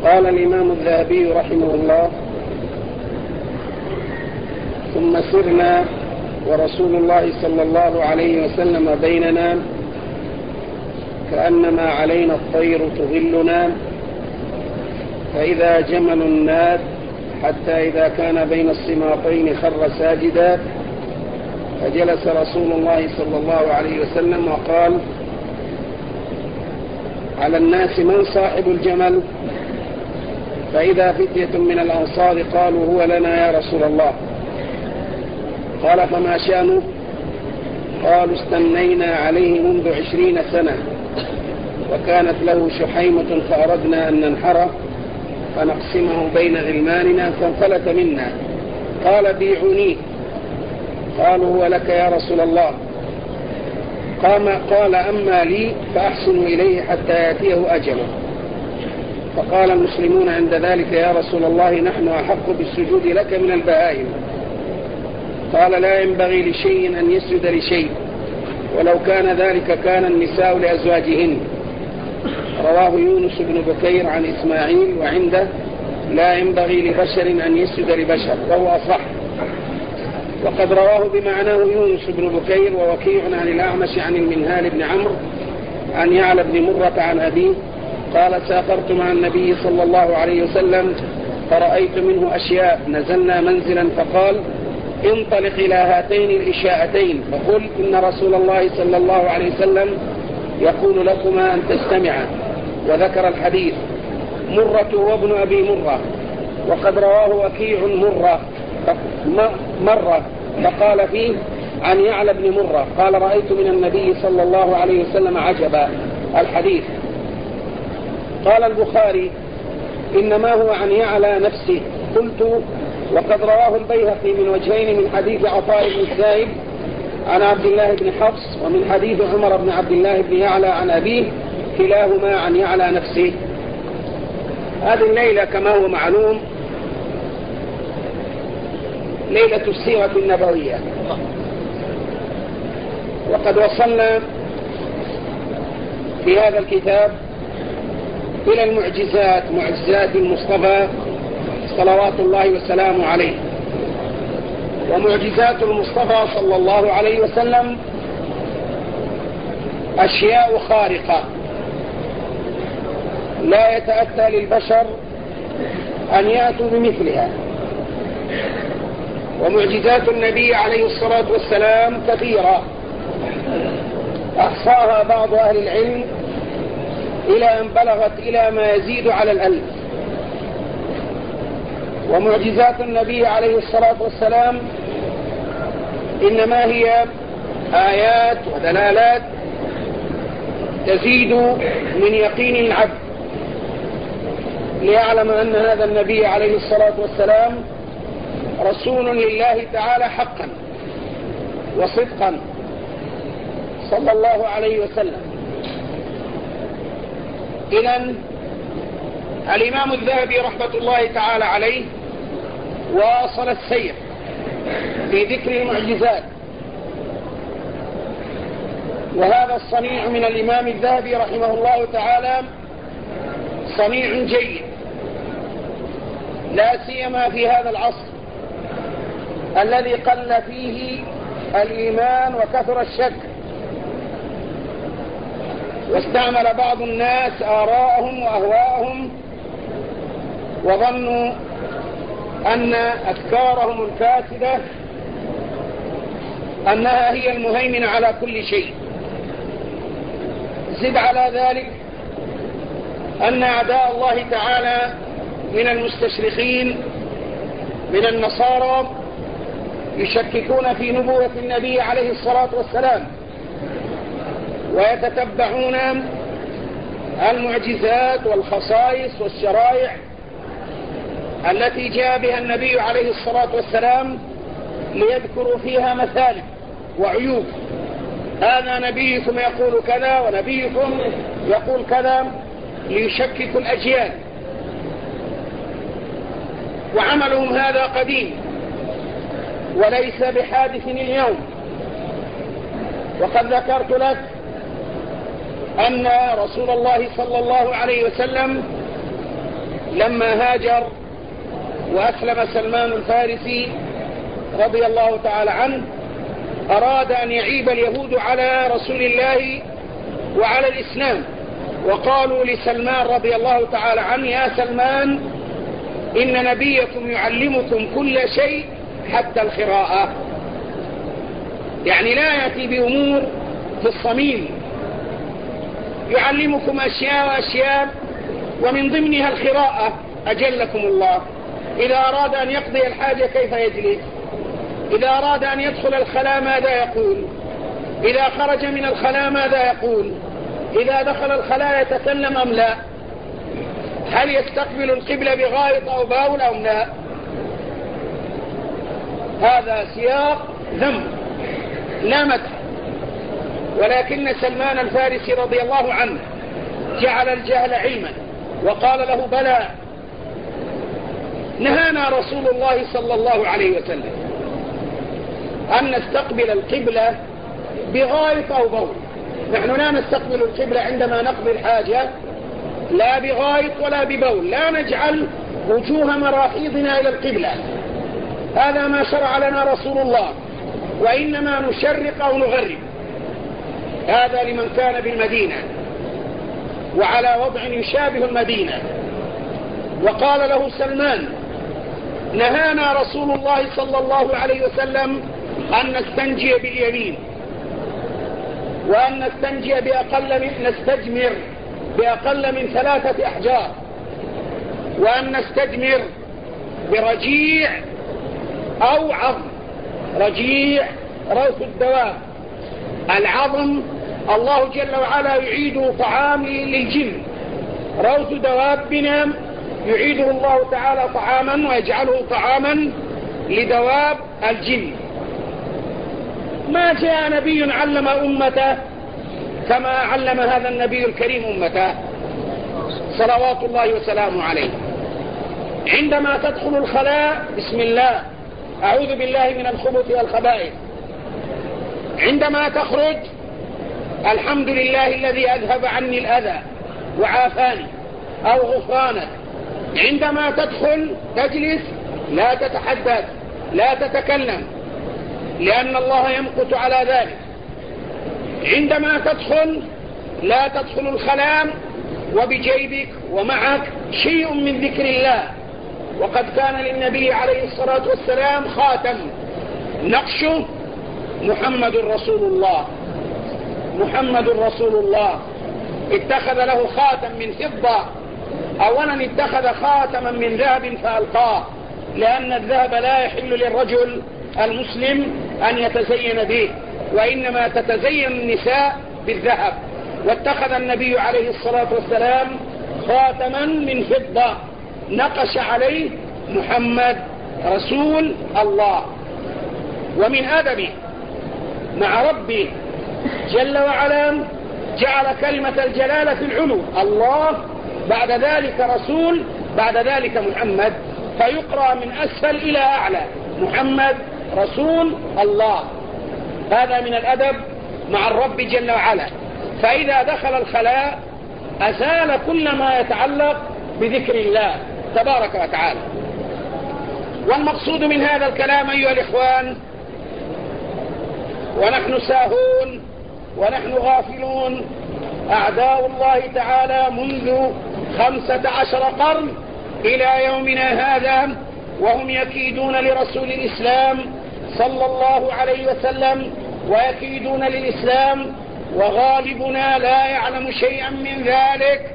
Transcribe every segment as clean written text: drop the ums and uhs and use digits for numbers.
قال الإمام الذهبي رحمه الله: ثم سرنا ورسول الله صلى الله عليه وسلم بيننا كأنما علينا الطير تظلنا، فإذا جمل ناد حتى إذا كان بين الصماطين خر ساجدا، فجلس رسول الله صلى الله عليه وسلم وقال: على الناس من صاحب الجمل؟ فإذا فتية من الأنصار قالوا: هو لنا يا رسول الله. قال: فما شأنه؟ قالوا: استنينا عليه منذ 20 سنة، وكانت له شحيمة فأردنا أن ننحره فنقسمه بين غلماننا فانفلت منا. قال: بيعونيه. قالوا: هو لك يا رسول الله. قال: أما لي فأحسن إليه حتى يأتيه أجله. فقال المسلمون عند ذلك: يا رسول الله، نحن أحق بالسجود لك من البهائم. قال: لا ينبغي لشيء أن يسجد لشيء، ولو كان ذلك كان النساء لأزواجهن. رواه يونس بن بكير عن إسماعيل، وعنده: لا ينبغي لبشر أن يسجد لبشر، وهو أصح. وقد رواه بمعناه يونس بن بكير ووكيع عن الأعمش عن المنهال بن عمرو عن يعلى بن مرة عن أبيه قال: سافرت مع النبي صلى الله عليه وسلم فرأيت منه أشياء، نزلنا منزلا فقال: انطلق إلى هاتين الإشاءتين فقل إن رسول الله صلى الله عليه وسلم يقول لكما أن تستمعا. وذكر الحديث. مرة وابن أبي مرة، وقد رواه وكيع مرة فقال فيه عن يعلى بن مرة قال: رأيت من النبي صلى الله عليه وسلم عجبا. الحديث. قال البخاري: إنما هو عن يعلى نفسه. قلت: وقد رواه البيهقي من وجهين، من حديث عطاء بن السائب عن عبد الله بن حفص، ومن حديث عمر بن عبد الله بن يعلى عن أبيه، كلاهما عن يعلى نفسه. هذه الليلة كما هو معلوم ليلة السيرة النبوية، وقد وصلنا في هذا الكتاب إلى المعجزات، معجزات المصطفى صلوات الله وسلامه عليه. ومعجزات المصطفى صلى الله عليه وسلم أشياء خارقة لا يتأتى للبشر أن يأتوا بمثلها. ومعجزات النبي عليه الصلاة والسلام كثيرة أحصاها بعض أهل العلم إلى أن بلغت إلى ما يزيد على 1000. ومعجزات النبي عليه الصلاة والسلام إنما هي آيات ودلالات تزيد من يقين العبد ليعلم أن هذا النبي عليه الصلاة والسلام رسول لله تعالى حقا وصدقا صلى الله عليه وسلم. إذن الإمام الذهبي رحمة الله تعالى عليه واصل السير في ذكر المعجزات، وهذا الصنيع من الإمام الذهبي رحمه الله تعالى صنيع جيد، لا سيما في هذا العصر الذي قل فيه الإيمان وكثر الشك، واستعمل بعض الناس آراءهم وأهواءهم وظنوا أن أفكارهم الفاسدة أنها هي المهيمنة على كل شيء. زد على ذلك أن أعداء الله تعالى من المستشرقين من النصارى يشككون في نبوة النبي عليه الصلاة والسلام، ويتتبعون المعجزات والخصائص والشرائع التي جاء بها النبي عليه الصلاة والسلام ليذكروا فيها مثالب وعيوب. هذا نبيكم يقول كذا ونبيكم يقول كذا، ليشككوا الأجيال. وعملهم هذا قديم وليس بحادث اليوم. وقد ذكرت لك أن رسول الله صلى الله عليه وسلم لما هاجر وأسلم سلمان الفارسي رضي الله تعالى عنه أراد أن يعيب اليهود على رسول الله وعلى الإسلام، وقالوا لسلمان رضي الله تعالى عنه: يا سلمان، إن نبيكم يعلمكم كل شيء حتى القراءة. يعني لا يأتي بأمور في الصميم، يعلمكم أشياء وأشياء، ومن ضمنها القراءة. أجلكم الله، إذا أراد أن يقضي الحاجة كيف يجلس؟ إذا أراد أن يدخل الخلاء ماذا يقول؟ إذا خرج من الخلاء ماذا يقول؟ إذا دخل الخلاء يتكلم أم لا؟ هل يستقبل القبلة بغائط أو باول أو لا؟ هذا سياق ذم لا مدح. ولكن سلمان الفارسي رضي الله عنه جعل الجهل علما وقال له: بلى، نهانا رسول الله صلى الله عليه وسلم أن نستقبل القبلة بغائط أو بول. نحن لا نستقبل القبلة عندما نقضي الحاجة لا بغائط ولا ببول، لا نجعل وجوه مراحيضنا إلى القبلة، هذا ما شرع لنا رسول الله، وإنما نشرق أو نغرب. هذا لمن كان بالمدينة وعلى وضع يشابه المدينة. وقال له سلمان: نهانا رسول الله صلى الله عليه وسلم أن نستنجي باليمين، وأن نستنجي نستجمر بأقل من 3 أحجار، وأن نستجمر برجيع أو عظم. رجيع روث الدواب، العظم الله جل وعلا يعيده طعام للجن، روث دوابنا يعيده الله تعالى طعاما ويجعله طعاما لدواب الجن. ما جاء نبي علم أمته كما علم هذا النبي الكريم أمته صلوات الله وسلامه عليه. عندما تدخل الخلاء بسم الله، أعوذ بالله من الخبث والخبائث. عندما تخرج الحمد لله الذي أذهب عني الأذى وعافاني أو غفرانك. عندما تدخل تجلس لا تتحدث لا تتكلم، لأن الله يمقت على ذلك. عندما تدخل لا تدخل الخلاء وبجيبك ومعك شيء من ذكر الله، وقد كان للنبي عليه الصلاة والسلام خاتم نقشه محمد رسول الله، محمد رسول الله. اتخذ له خاتم من فضة، أولا اتخذ خاتما من ذهب فألقاه، لأن الذهب لا يحل للرجل المسلم أن يتزين به، وإنما تتزين النساء بالذهب. واتخذ النبي عليه الصلاة والسلام خاتما من فضة نقش عليه محمد رسول الله. ومن أدبه مع ربه جل وعلا جعل كلمة الجلالة في العلو، الله، بعد ذلك رسول، بعد ذلك محمد، فيقرأ من أسفل إلى أعلى: محمد رسول الله. هذا من الأدب مع الرب جل وعلا. فإذا دخل الخلاء أزال كل ما يتعلق بذكر الله تبارك وتعالى. والمقصود من هذا الكلام أيها الإخوان، ونحن ساهون ونحن غافلون، أعداء الله تعالى منذ 15 قرن إلى يومنا هذا وهم يكيدون لرسول الإسلام صلى الله عليه وسلم ويكيدون للإسلام، وغالبنا لا يعلم شيئا من ذلك،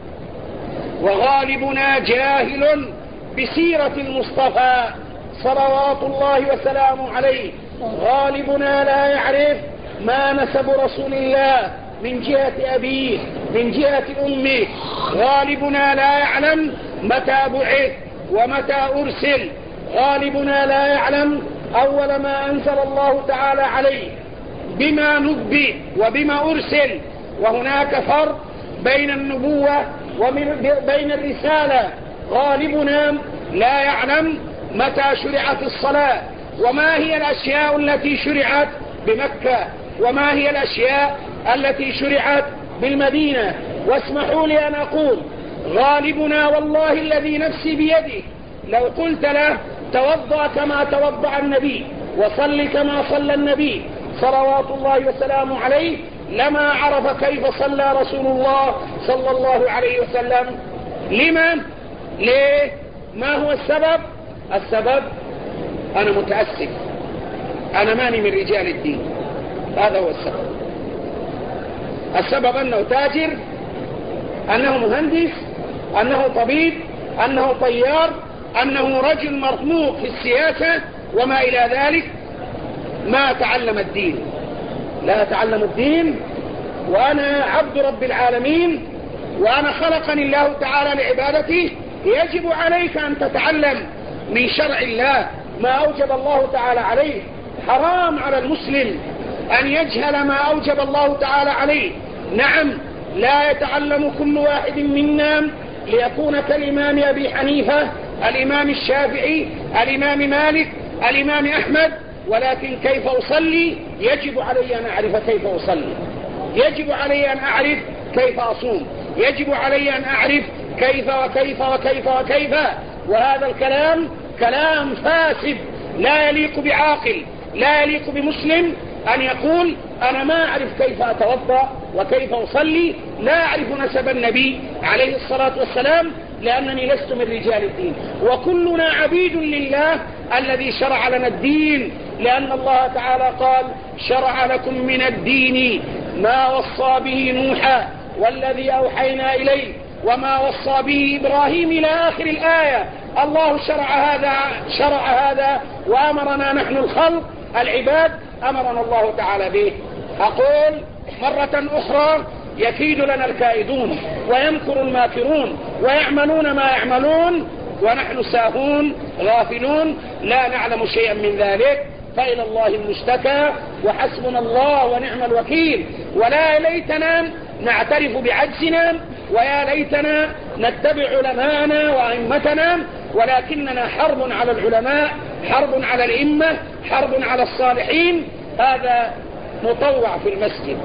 وغالبنا جاهل بسيرة المصطفى صلوات الله وسلامه عليه. غالبنا لا يعرف ما نسب رسول الله من جهة أبيه من جهة أمه. غالبنا لا يعلم متى بعث ومتى أرسل. غالبنا لا يعلم أول ما أنزل الله تعالى عليه، بما نبئ وبما أرسل. وهناك فرق بين النبوة وبين الرسالة. غالبنا لا يعلم متى شرعت الصلاة، وما هي الأشياء التي شرعت بمكة، وما هي الأشياء التي شرعت بالمدينة. واسمحوا لي أن أقول غالبنا والله الذي نفسي بيده لو قلت له توضأ كما توضأ النبي وصل كما صلى النبي صلوات الله وسلامه عليه لما عرف كيف صلى رسول الله صلى الله عليه وسلم. لمن؟ ليه؟ ما هو السبب؟ السبب أنا متأسف، أنا ماني من رجال الدين، هذا هو السبب. السبب أنه تاجر، أنه مهندس، أنه طبيب، أنه طيار، أنه رجل مرموق في السياسة وما إلى ذلك، ما تعلم الدين. لا تعلم الدين، وأنا عبد رب العالمين، وأنا خلقني الله تعالى لعبادته. يجب عليك أن تتعلم من شرع الله ما أوجب الله تعالى عليه. حرام على المسلم أن يجهل ما أوجب الله تعالى عليه. نعم، لا يتعلم كل واحد منا ليكون كالإمام أبي حنيفة، الإمام الشافعي، الإمام مالك، الإمام أحمد، ولكن كيف أصلي؟ يجب علي أن أعرف كيف أصلي، يجب علي أن أعرف كيف أصوم، يجب علي أن أعرف كيف وكيف وكيف وكيف. وهذا الكلام كلام فاسد لا يليق بعاقل، لا يليق بمسلم أن يقول أنا ما أعرف كيف أتوضأ وكيف أصلي، لا أعرف نسب النبي عليه الصلاة والسلام، لأنني لست من رجال الدين. وكلنا عبيد لله الذي شرع لنا الدين، لأن الله تعالى قال شرع لكم من الدين ما وصى به نوحا والذي أوحينا إليه وما وصى به إبراهيم إلى آخر الآية. الله شرع هذا وأمرنا نحن الخلق العباد، أمرنا الله تعالى به. أقول مرة أخرى يكيد لنا الكائدون ويمكر الماكرون ويعملون ما يعملون ونحن ساهون غافلون لا نعلم شيئا من ذلك، فإلى الله المشتكى وحسبنا الله ونعم الوكيل. ولا ليتنا نعترف بعجزنا، ويا ليتنا نتبع علماءنا وأئمتنا، ولكننا حرب على العلماء، حرب على الأئمة، حرب على الصالحين. هذا مطوع في المسجد،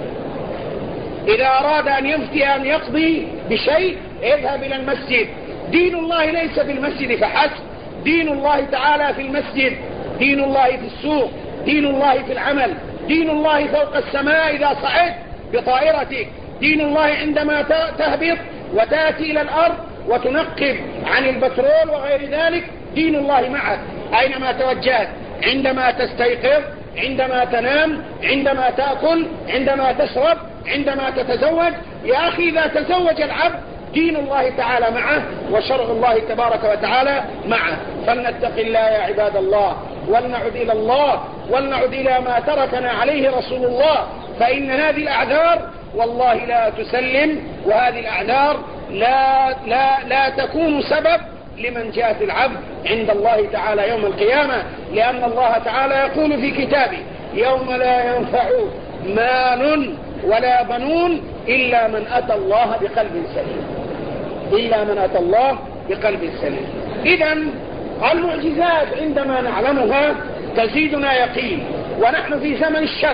إذا أراد أن يفتي أن يقضي بشيء اذهب إلى المسجد. دين الله ليس في المسجد فحسب، دين الله تعالى في المسجد، دين الله في السوق، دين الله في العمل، دين الله فوق السماء إذا صعدت بطائرتك، دين الله عندما تهبط وتأتي إلى الأرض وتنقب عن البترول وغير ذلك، دين الله معك أينما توجهت، عندما تستيقظ، عندما تنام، عندما تأكل، عندما تشرب، عندما تتزوج. يا أخي إذا تزوج العبد دين الله تعالى معه وشرع الله تبارك وتعالى معه. فلنتق الله يا عباد الله، ولنعد إلى الله، ولنعد إلى ما تركنا عليه رسول الله، فإن هذه الأعذار والله لا تسلم، وهذه الأعذار لا تكون سبب لمن جاء العبد عند الله تعالى يوم القيامة، لأن الله تعالى يقول في كتابه يوم لا ينفع مال ولا بنون إلا من أتى الله بقلب سليم، إلا من أتى الله بقلب سليم. إذن المعجزات عندما نعلمها تزيدنا يقين، ونحن في زمن الشك،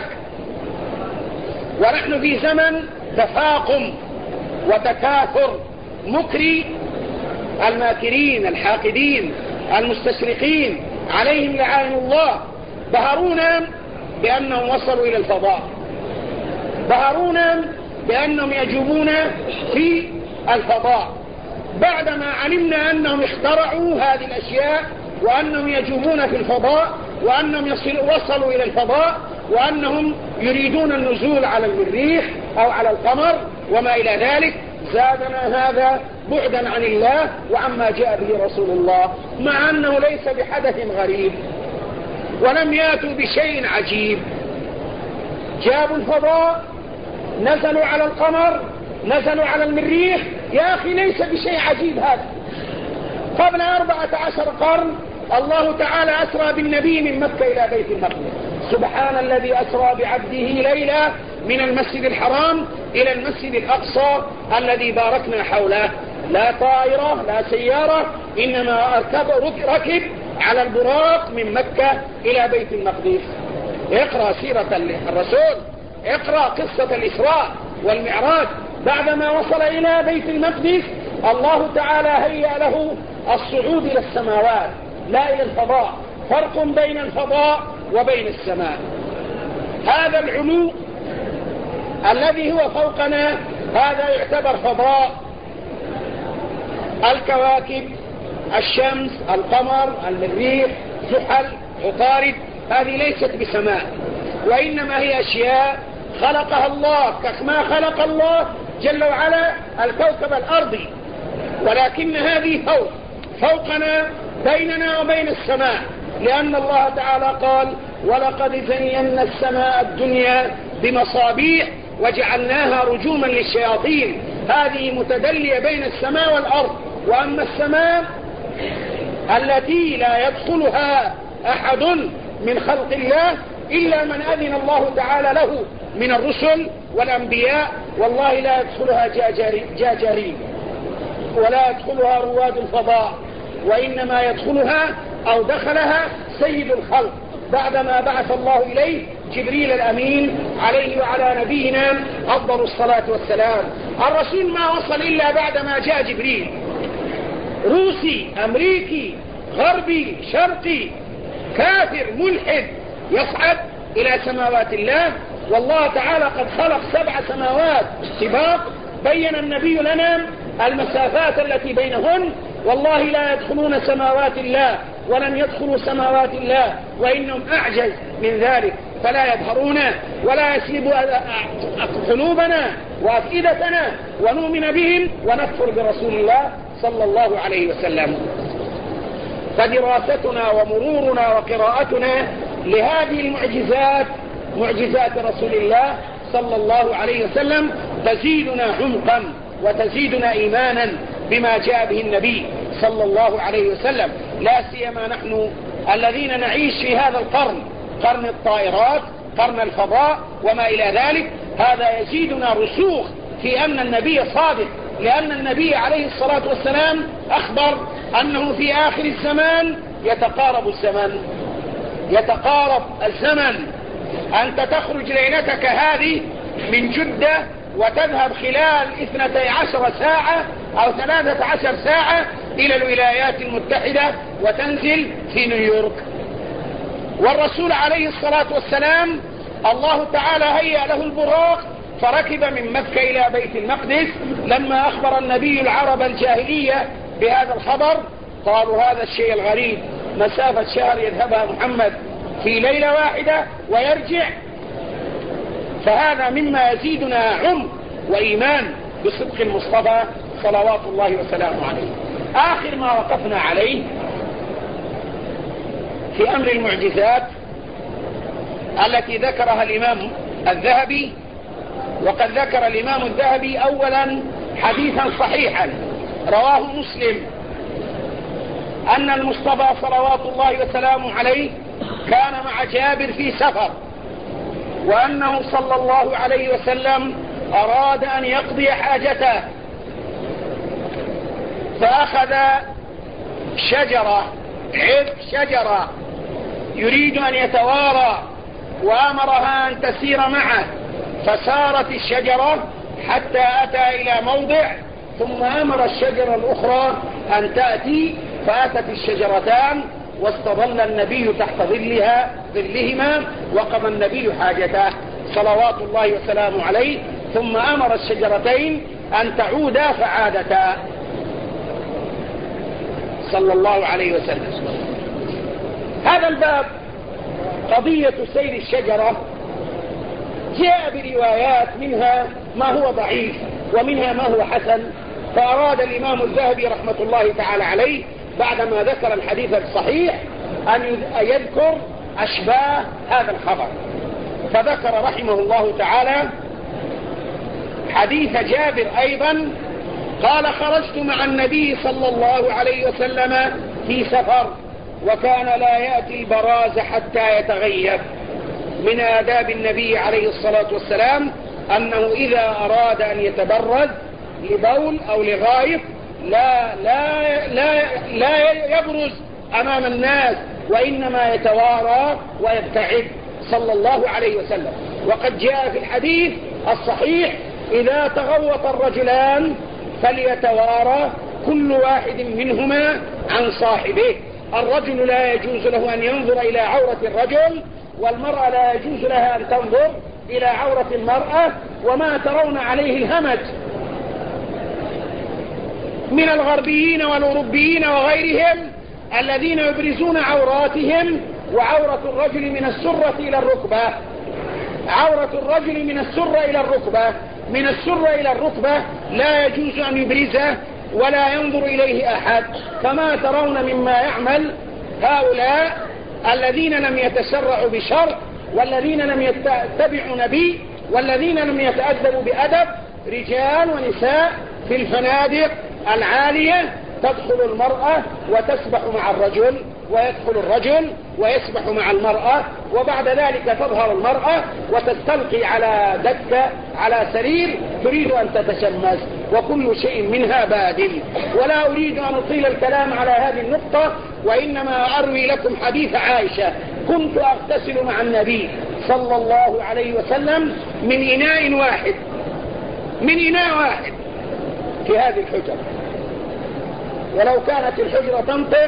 ونحن في زمن تفاقم وتكاثر مكري الماكرين الحاقدين المستشرقين عليهم لعائن الله. بهرونا بأنهم وصلوا إلى الفضاء، بهرونا بأنهم يجوبون في الفضاء، بعدما علمنا أنهم اخترعوا هذه الأشياء، وأنهم يجوبون في الفضاء، وأنهم وصلوا إلى الفضاء، وأنهم يريدون النزول على المريخ أو على القمر وما إلى ذلك. زادنا هذا بعدا عن الله وعما جاء به رسول الله، مع أنه ليس بحدث غريب ولم يأتوا بشيء عجيب. جابوا الفضاء، نزلوا على القمر، نزلوا على المريخ. يا أخي ليس بشيء عجيب هذا. قبل 14 قرن الله تعالى أسرى بالنبي من مكة إلى بيت المقدس. سبحان الذي أسرى بعبده ليلا من المسجد الحرام إلى المسجد الأقصى الذي باركنا حوله. لا طائرة لا سيارة، إنما ركب على البراق من مكة إلى بيت المقدس. اقرأ سيرة الرسول، اقرأ قصة الإسراء والمعراج. بعدما وصل إلى بيت المقدس الله تعالى هيأ له الصعود إلى السماوات لا إلى الفضاء. فرق بين الفضاء وبين السماء. هذا العلو الذي هو فوقنا هذا يعتبر فضاء. الكواكب، الشمس، القمر، المريخ، زحل، عطارد، هذه ليست بسماء، وإنما هي أشياء خلقها الله كما خلق الله جل وعلا الكوكب الأرضي، ولكن هذه فوقنا بيننا وبين السماء، لأن الله تعالى قال: ولقد زينا السماء الدنيا بمصابيح وجعلناها رجوما للشياطين. هذه متدلية بين السماء والأرض. وأما السماء التي لا يدخلها أحد من خلق الله إلا من أذن الله تعالى له من الرسل والأنبياء، والله لا يدخلها جاجارين ولا يدخلها رواد الفضاء، وإنما يدخلها أو دخلها سيد الخلق بعدما بعث الله إليه جبريل الأمين عليه وعلى نبينا أفضل الصلاة والسلام. الرسول ما وصل إلا بعدما جاء جبريل. روسي، أمريكي، غربي، شرقي، كافر، ملحد يصعد إلى سماوات الله، والله تعالى قد خلق 7 سماوات سباق. بين النبي لنا المسافات التي بينهن. والله لا يدخلون سماوات الله ولن يدخلوا سماوات الله، وإنهم أعجز من ذلك، فلا يظهرون ولا يسلبوا قلوبنا وأفئدتنا ونؤمن بهم ونكفر برسول الله صلى الله عليه وسلم. فدراستنا ومرورنا وقراءتنا لهذه المعجزات، معجزات رسول الله صلى الله عليه وسلم، تزيدنا عمقا وتزيدنا إيمانا بما جاء به النبي صلى الله عليه وسلم، لا سيما نحن الذين نعيش في هذا القرن، قرن الطائرات، قرن الفضاء وما إلى ذلك. هذا يزيدنا رسوخ في أن النبي صادق، لأن النبي عليه الصلاة والسلام أخبر أنه في آخر الزمان يتقارب الزمن. أنت تخرج ليلتك هذه من جدة وتذهب خلال 12 ساعة أو 13 ساعة إلى الولايات المتحدة وتنزل في نيويورك. والرسول عليه الصلاة والسلام الله تعالى هيأ له البراق فركب من مكة إلى بيت المقدس. لما أخبر النبي العرب الجاهلية بهذا الخبر قالوا: هذا الشيء الغريب، مسافة شهر يذهبها محمد في ليلة واحدة ويرجع. فهذا مما يزيدنا عمق وإيمان بصدق المصطفى صلوات الله وسلامه عليه. آخر ما وقفنا عليه في أمر المعجزات التي ذكرها الإمام الذهبي. وقد ذكر الإمام الذهبي أولا حديثا صحيحا رواه مسلم أن المصطفى صلوات الله وسلامه عليه كان مع جابر في سفر، وأنه صلى الله عليه وسلم أراد أن يقضي حاجته، فأخذ شجرة يريد أن يتوارى، وأمرها أن تسير معه، فسارت الشجرة حتى أتى إلى موضع، ثم أمر الشجرة الأخرى أن تأتي، فأتت الشجرتان واستظل النبي تحت ظلهما وقضى النبي حاجته صلوات الله وسلامه عليه، ثم أمر الشجرتين أن تعودا فعادتا صلى الله عليه وسلم. هذا الباب قضية سير الشجرة جاء بروايات منها ما هو ضعيف ومنها ما هو حسن، فأراد الإمام الذهبي رحمة الله تعالى عليه بعدما ذكر الحديث الصحيح أن يذكر أشباه هذا الخبر، فذكر رحمه الله تعالى حديث جابر أيضا قال: خرجت مع النبي صلى الله عليه وسلم في سفر، وكان لا يأتي البراز حتى يتغيب. من آداب النبي عليه الصلاة والسلام أنه إذا أراد أن يتبرز لبول أو لغائط لا يبرز أمام الناس، وإنما يتوارى ويبتعد صلى الله عليه وسلم. وقد جاء في الحديث الصحيح: إذا تغوط الرجلان فليتوارى كل واحد منهما عن صاحبه. الرجل لا يجوز له أن ينظر إلى عورة الرجل، والمرأة لا يجوز لها أن تنظر إلى عورة المرأة. وما ترون عليه الهمج من الغربيين والأوروبيين وغيرهم الذين يبرزون عوراتهم، وعورة الرجل من السرة إلى الركبة، عورة الرجل من السرة إلى الركبة، من السرة إلى الركبة لا يجوز أن يبرزه ولا ينظر إليه أحد. فما ترون مما يعمل هؤلاء الذين لم يتشرعوا بشرع، والذين لم يتبعوا نبي، والذين لم يتأدبوا بأدب، رجال ونساء في الفنادق العالية تدخل المرأة وتسبح مع الرجل، ويدخل الرجل ويسبح مع المرأة، وبعد ذلك تظهر المرأة وتستلقي على دكة على سرير تريد أن تتشمس، وكل شيء منها بادل. ولا أريد أن أطيل الكلام على هذه النقطة، وإنما أروي لكم حديث عائشة: كنت أغتسل مع النبي صلى الله عليه وسلم من إناء واحد، من إناء واحد في هذه الحجرة، ولو كانت الحجرة تنطق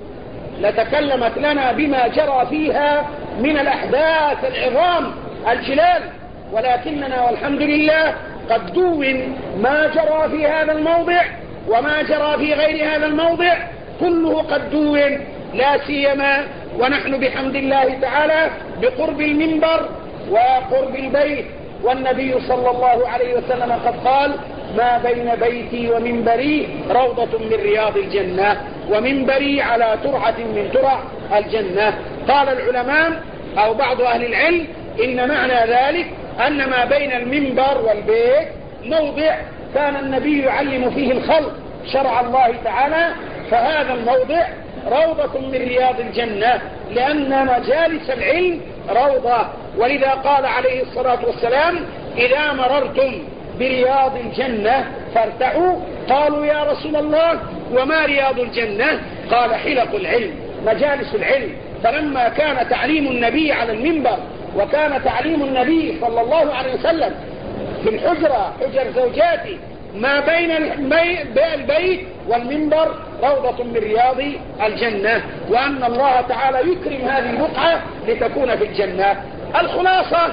لتكلمت لنا بما جرى فيها من الأحداث العظام الجلال، ولكننا والحمد لله قد دون ما جرى في هذا الموضع وما جرى في غير هذا الموضع، كله قد دون، لا سيما ونحن بحمد الله تعالى بقرب المنبر وقرب البيت. والنبي صلى الله عليه وسلم قد قال: ما بين بيتي ومنبري روضة من رياض الجنة، ومنبري على ترعة من ترع الجنة. قال العلماء أو بعض أهل العلم إن معنى ذلك أن ما بين المنبر والبيت موضع كان النبي يعلم فيه الخلق شرع الله تعالى، فهذا الموضع روضة من رياض الجنة، لأن مجالس العلم روضة. ولذا قال عليه الصلاة والسلام: إذا مررتم برياض الجنة فارتعوا. قالوا: يا رسول الله وما رياض الجنة؟ قال: حلق العلم، مجالس العلم. فلما كان تعليم النبي على المنبر، وكان تعليم النبي صلى الله عليه وسلم في الحجرة، حجر زوجاته، ما بين البيت والمنبر روضة من رياض الجنة، وأن الله تعالى يكرم هذه البقعة لتكون في الجنة. الخلاصة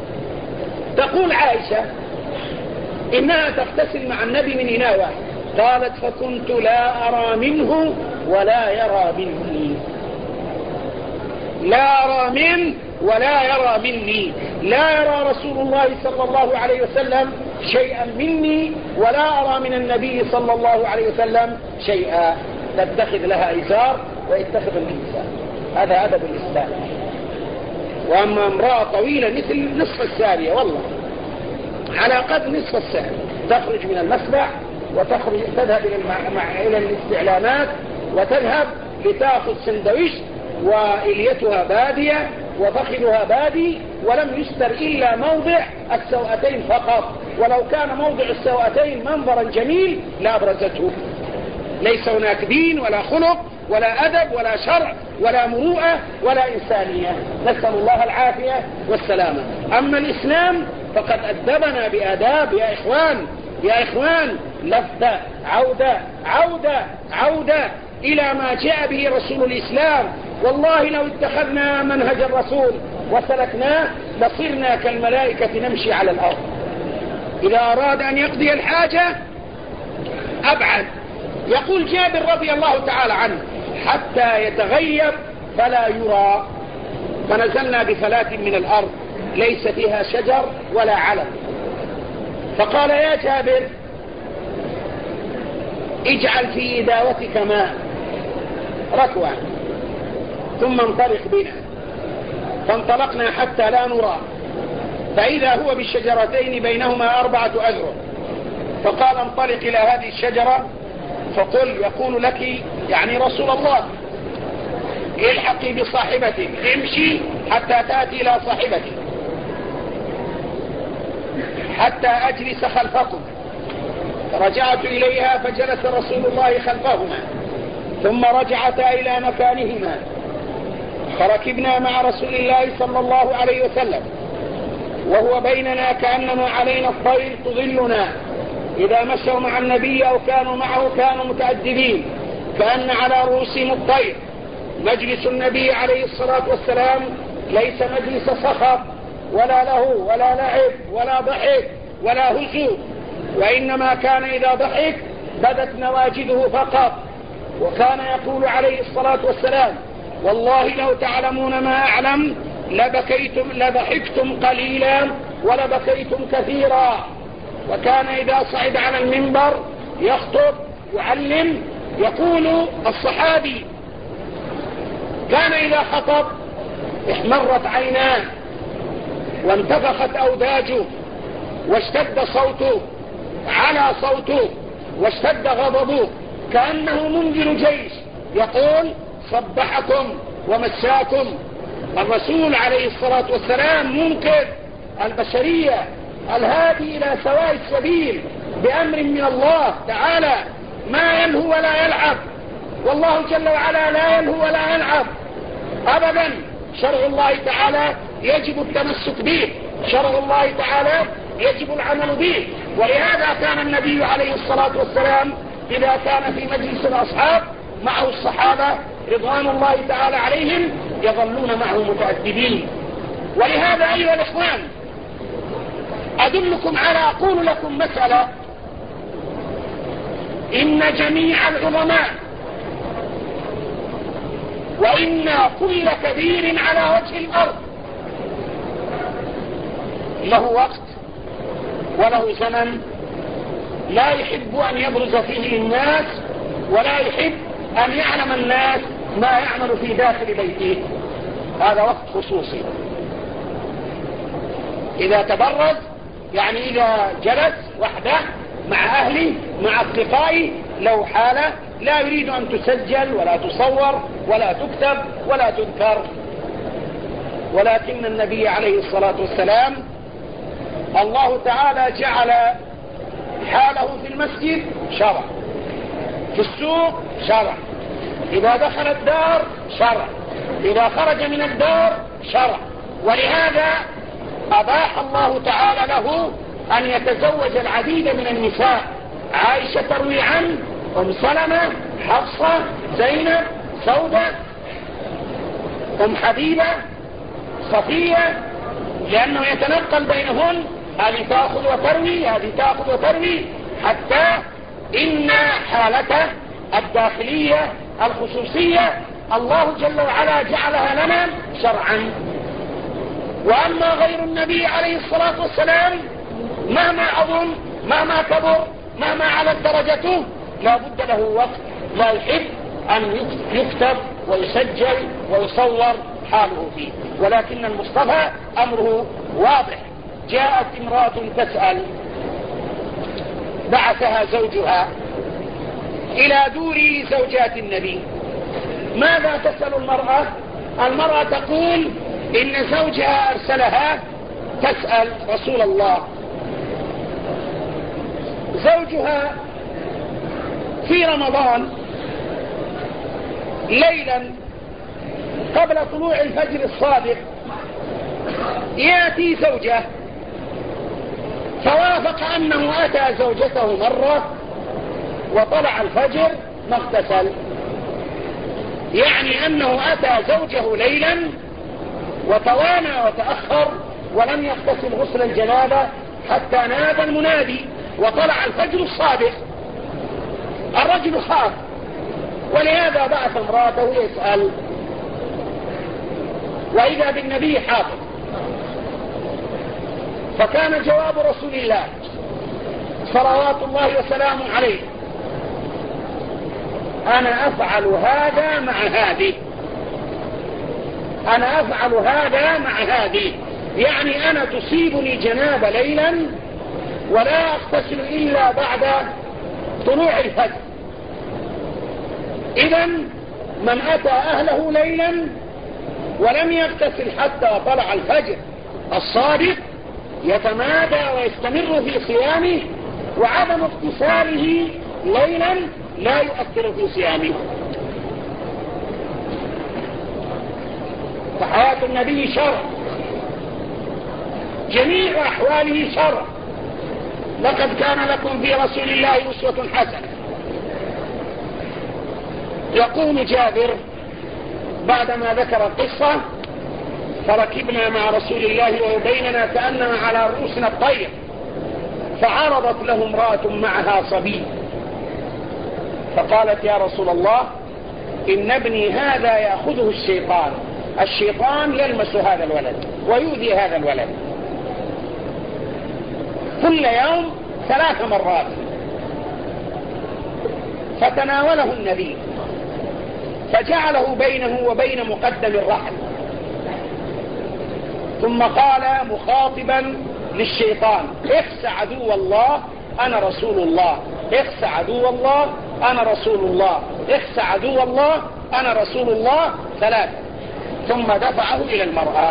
تقول عائشة إنها تغتسل مع النبي من إناء واحد. قالت: فكنت لا أرى منه ولا يرى مني، لا أرى منه ولا يرى مني، لا يرى رسول الله صلى الله عليه وسلم شيئا مني، ولا أرى من النبي صلى الله عليه وسلم شيئا. تتخذ لها إزار ويتخذ الإنسان، هذا أدب الإسلام. وأما امرأة طويلة مثل نصف السارية، والله على قد نصف السارية، تخرج من المسبح وتخرج تذهب إلى الاستعلامات، وتذهب لتأخذ سندويش، وإليتها بادية وفخذها بادي، ولم يستر إلا موضع السوأتين فقط، ولو كان موضع السوأتين منظرا جميل لأبرزته. ليس هناك دين ولا خلق ولا أدب ولا شرع ولا مروءة ولا إنسانية، نسأل الله العافية والسلامة. أما الإسلام فقد أدبنا بآداب يا إخوان، يا إخوان، لفتة عودة عودة عودة إلى ما جاء به رسول الإسلام. والله لو اتخذنا منهج الرسول وسلكناه لصرنا كالملائكة نمشي على الأرض. إذا أراد أن يقضي الحاجة أبعد. يقول جابر رضي الله تعالى عنه: حتى يتغيب فلا يرى، فنزلنا بفلاة من الأرض ليس فيها شجر ولا علم، فقال: يا جابر اجعل في إداوتك ماء ركوة ثم انطلق بنا. فانطلقنا حتى لا نرى، فإذا هو بالشجرتين بينهما 4 أذرع، فقال: انطلق إلى هذه الشجرة فقل يقول لك يعني رسول الله: الحقي بصاحبتك، امشي حتى تأتي إلى صاحبتك حتى أجلس خلفكم. فرجعت إليها فجلس رسول الله خلفهما، ثم رجعتا إلى مكانهما، فركبنا مع رسول الله صلى الله عليه وسلم وهو بيننا كأنما علينا الطير تظلنا، إذا مشوا مع النبي أو كانوا معه كانوا متأدبين كأن على رؤوسهم الطير. مجلس النبي عليه الصلاة والسلام ليس مجلس صخب ولا لهو ولا لعب ولا ضحك ولا هزو، وإنما كان إذا ضحك بدت نواجذه فقط. وكان يقول عليه الصلاة والسلام: والله لو تعلمون ما أعلم لضحكتم قليلا ولبكيتم كثيرا. وكان إذا صعد على المنبر يخطب يعلم يقول الصحابي كان إذا خطب احمرت عيناه وانتفخت أوداجه واشتد صوته على صوته واشتد غضبه كأنه منذر جيش يقول: صبحكم ومساكم. الرسول عليه الصلاة والسلام منقذ البشرية الهادي إلى سواء السبيل بأمر من الله تعالى، ما يلهو ولا يلعب، والله جل وعلا لا يلهو ولا يلعب أبدا. شرع الله تعالى يجب التمسك به، شرع الله تعالى يجب العمل به. ولهذا كان النبي عليه الصلاة والسلام إذا كان في مجلس الأصحاب معه الصحابة رضوان الله تعالى عليهم يظلون معه متأدبين. ولهذا أيها الإخوان أقول لكم مسألة: إن جميع العلماء وإن كل كبير على وجه الأرض له وقت وله زمن لا يحب أن يبرز فيه الناس ولا يحب أن يعلم الناس ما يعمل في داخل بيته. هذا وقت خصوصي. إذا تبرز يعني إذا جلس وحده مع أهله مع أصدقائه له حالة لا يريد أن تسجل ولا تصور ولا تكتب ولا تذكر. ولكن النبي عليه الصلاة والسلام الله تعالى جعل حاله في المسجد شرع، في السوق شرع، إذا دخل الدار شرع، إذا خرج من الدار شرع. ولهذا أباح الله تعالى له أن يتزوج العديد من النساء. عائشة تروي عنه، أم سلمة، حفصة، زينب، سودة، أم حبيبة، صفية، لأنه يتنقل بينهن، هذه تأخذ وتروي هذه تأخذ وتروي، حتى إن حالته الداخلية الخصوصية الله جل وعلا جعلها لنا شرعا. وأما غير النبي عليه الصلاة والسلام مهما عظم مهما كبر مهما علت درجته لا بد له وقت لا يحب أن يكتب ويسجل ويصور حاله فيه. ولكن المصطفى أمره واضح. جاءت امرأة تسأل، بعثها زوجها إلى دور زوجات النبي. ماذا تسأل المرأة؟ المرأة تقول إن زوجها أرسلها تسأل رسول الله. زوجها في رمضان ليلا قبل طلوع الفجر الصادق يأتي زوجه، فوافق أنه أتى زوجته مرة وطلع الفجر ما اغتسل، يعني أنه أتى زوجه ليلا وتوانى وتأخر ولم يغتسل غسل الجنابة حتى نادى المنادي وطلع الفجر الصادق. الرجل خاف، ولهذا بعث امراته يسأل، وإذا بالنبي حاضر. فكان جواب رسول الله صلوات الله وسلامه عليه: أنا أفعل هذا مع هذه، أنا أفعل هذا مع هذه، يعني أنا تصيبني جنابة ليلا ولا أغتسل إلا بعد طلوع الفجر. إذن من أتى أهله ليلا ولم يغتسل حتى طلع الفجر الصادق يتمادى ويستمر في صيامه، وعدم اغتساله ليلا لا يؤثر في صيامه. فحياة النبي شرع، جميع أحواله شرع، لقد كان لكم في رسول الله أسوة حسنة. يقول جابر بعدما ذكر القصة: فركبنا مع رسول الله وبيننا كأننا على رؤوسنا الطير، فعرضت له امرأة معها صبي، فقالت: يا رسول الله، إن ابني هذا يأخذه الشيطان، الشيطان يلمس هذا الولد ويؤذي هذا الولد كل يوم 3 مرات. فتناوله النبي فجعله بينه وبين مقدم الرحل، ثم قال مخاطبا للشيطان: اخس عدو الله أنا رسول الله، اخس عدو الله أنا رسول الله، اخس عدو الله أنا رسول الله 3. ثم دفعه إلى المرأة.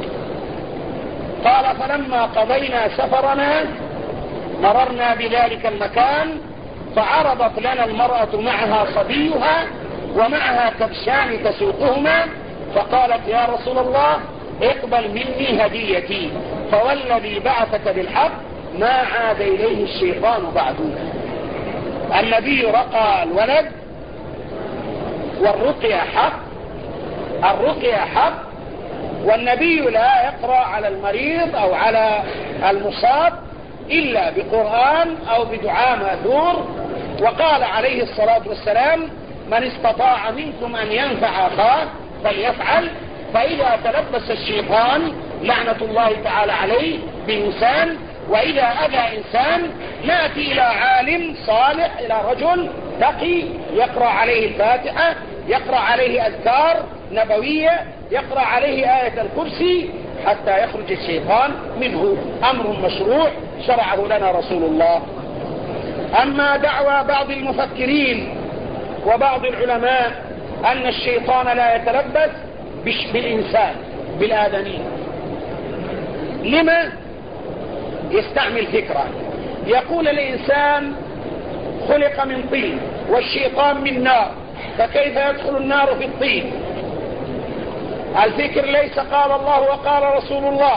قال: فلما قضينا سفرنا مررنا بذلك المكان، فعرضت لنا المرأة معها صبيها ومعها كبشان تسوقهما، فقالت: يا رسول الله، اقبل مني هديتي، فوالذي بعثك بالحق ما عاد إليه الشيطان بعد. النبي رقى الولد، والرقية حق، الرقية حق، والنبي لا يقرأ على المريض أو على المصاب إلا بقرآن أو بدعاء مأثور. وقال عليه الصلاة والسلام: من استطاع منكم أن ينفع أخاه فليفعل، فإذا تلبس الشيطان لعنة الله تعالى عليه بإنسان، وإذا أذى إنسان نأتي إلى عالم صالح، إلى رجل تقي يقرأ عليه الفاتحة، يقرأ عليه أذكار نبوية، يقرأ عليه آية الكرسي حتى يخرج الشيطان منه. أمر مشروع شرعه لنا رسول الله. أما دعوى بعض المفكرين وبعض العلماء أن الشيطان لا يتلبس بالإنسان بالآدمين، لما يستعمل فكرة؟ يقول الإنسان خلق من طين والشيطان من نار، فكيف يدخل النار في الطين؟ الفكر ليس قال الله وقال رسول الله،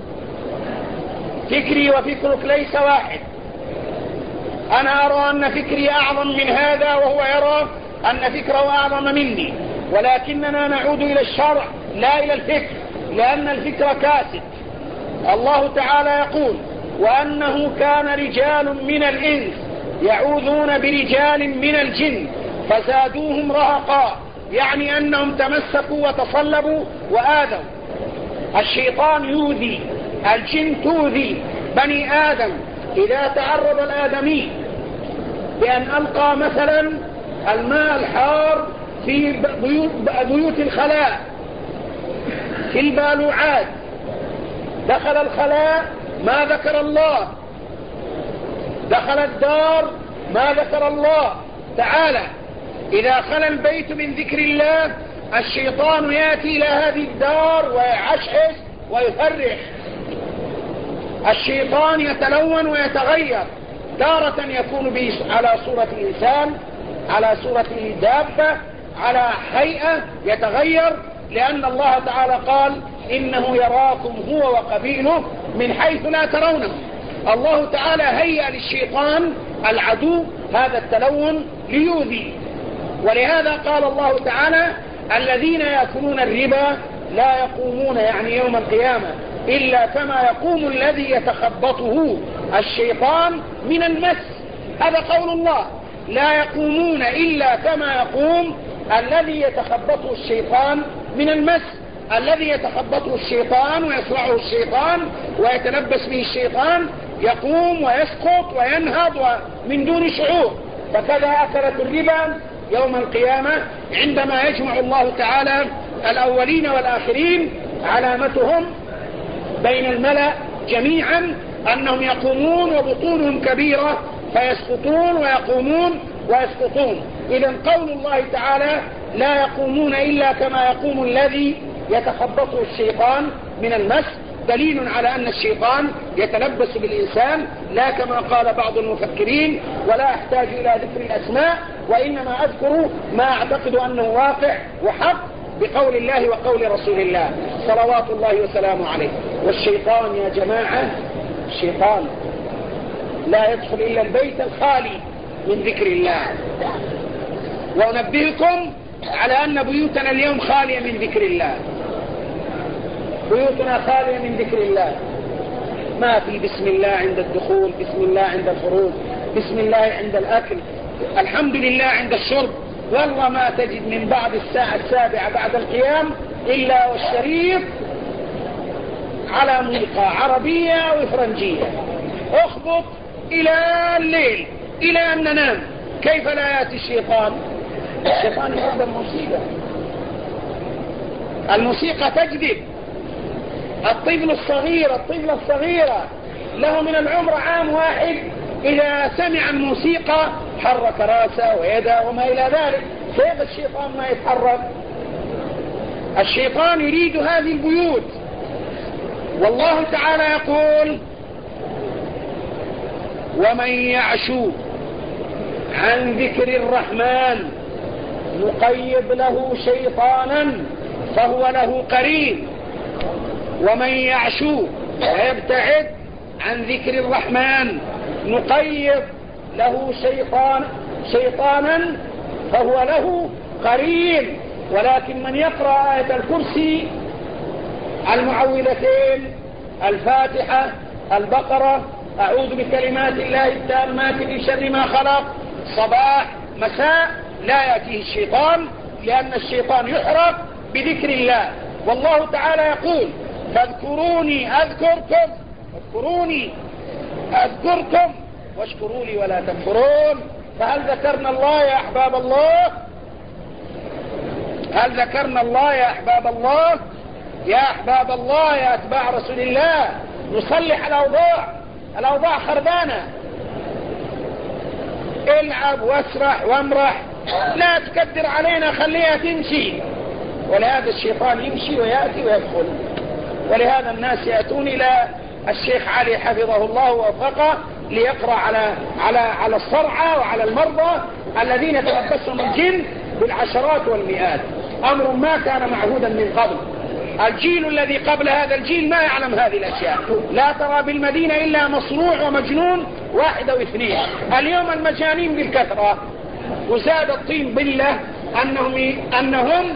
فكري وفكرك ليس واحد. أنا أرى أن فكري أعظم من هذا، وهو يرى أن فكره أعظم مني، ولكننا نعود إلى الشرع لا إلى الفكر، لأن الفكر كاسد. الله تعالى يقول: وأنه كان رجال من الإنس يعوذون برجال من الجن فزادوهم رهقا، يعني أنهم تمسكوا وتصلبوا وآذوا. الشيطان يؤذي، الجن تؤذي بني آدم. إذا تعرض الآدمي بأن ألقى مثلا الماء الحار في بيوت الخلاء، في البالوعات، دخل الخلاء ما ذكر الله، دخل الدار ما ذكر الله تعالى. إذا خلى البيت من ذكر الله الشيطان يأتي إلى هذه الدار ويعشعش ويفرح. الشيطان يتلون ويتغير، تارة يكون على صورة الإنسان، على صورة دابة، على هيئة يتغير، لأن الله تعالى قال: إنه يراكم هو وقبيله من حيث لا ترونه. الله تعالى هيأ للشيطان العدو هذا التلون ليؤذي. ولهذا قال الله تعالى: الذين يأكلون الربا لا يقومون، يعني يوم القيامة، إلا كما يقوم الذي يتخبطه الشيطان من المس. هذا قول الله: لا يقومون إلا كما يقوم الذي يتخبطه الشيطان من المس. الذي يتخبطه الشيطان ويصرعه الشيطان ويتلبس به الشيطان يقوم ويسقط وينهض من دون شعور. فكذا أكلت الربا يوم القيامة عندما يجمع الله تعالى الأولين والآخرين، علامتهم بين الملأ جميعا أنهم يقومون وبطونهم كبيرة فيسقطون ويقومون ويسقطون. إذن قول الله تعالى: لا يقومون إلا كما يقوم الذي يتخبطه الشيطان من المس، دليل على أن الشيطان يتلبس بالإنسان، لا كما قال بعض المفكرين. ولا أحتاج إلى ذكر الأسماء، وإنما أذكر ما أعتقد أنه واقع وحق بقول الله وقول رسول الله صلوات الله وسلامه عليه. والشيطان يا جماعة، الشيطان لا يدخل إلا البيت الخالي من ذكر الله. وأنبهكم على أن بيوتنا اليوم خالية من ذكر الله، بيوتنا خالية من ذكر الله. ما في بسم الله عند الدخول، بسم الله عند الخروج، بسم الله عند الأكل، الحمد لله عند الشرب. والله ما تجد من بعد الساعة 7 بعد القيام إلا والشريط على موسيقى عربية أو فرنجية، اخبط إلى الليل إلى أن ننام. كيف لا يأتي الشيطان؟ الشيطان يحب الموسيقى، الموسيقى تجذب الطفل الصغير، الطفلة الصغيرة له من العمر عام واحد، إذا سمع الموسيقى حرك رأسه ويده وما إلى ذلك. كيف الشيطان ما يتحرك؟ الشيطان يريد هذه البيوت. والله تعالى يقول: ومن يعشو عن ذكر الرحمن نقيض له شيطانا فهو له قرين. ومن يعشو ويبتعد عن ذكر الرحمن نقيض له شيطانا فهو له قرين. ولكن من يقرأ آية الكرسي، المعوذتين، الفاتحة، البقرة، أعوذ بكلمات الله التامات من شر ما خلق، صباح مساء، لا يأتيه الشيطان، لأن الشيطان يحرق بذكر الله. والله تعالى يقول: فاذكروني أذكركم، اذكروني أذكركم واشكروا لي ولا تكفرون. فهل ذكرنا الله يا أحباب الله؟ هل ذكرنا الله يا أحباب الله؟ يا أحباب الله، يا أتباع رسول الله، نصلح الأوضاع خربانة. العب واسرح وامرح، لا تكدر علينا، خليها تمشي. ولهذا الشيطان يمشي ويأتي ويدخل. ولهذا الناس يأتون إلى الشيخ علي حفظه الله ووفقه ليقرأ على الصرعى وعلى المرضى الذين تلبسهم الجن بالعشرات والمئات. أمر ما كان معهودا من قبل. الجيل الذي قبل هذا الجيل ما يعلم هذه الأشياء. لا ترى بالمدينة إلا مصروع ومجنون واحد أو اثنين. اليوم المجانين بالكثرة. وزاد الطين بالله أنهم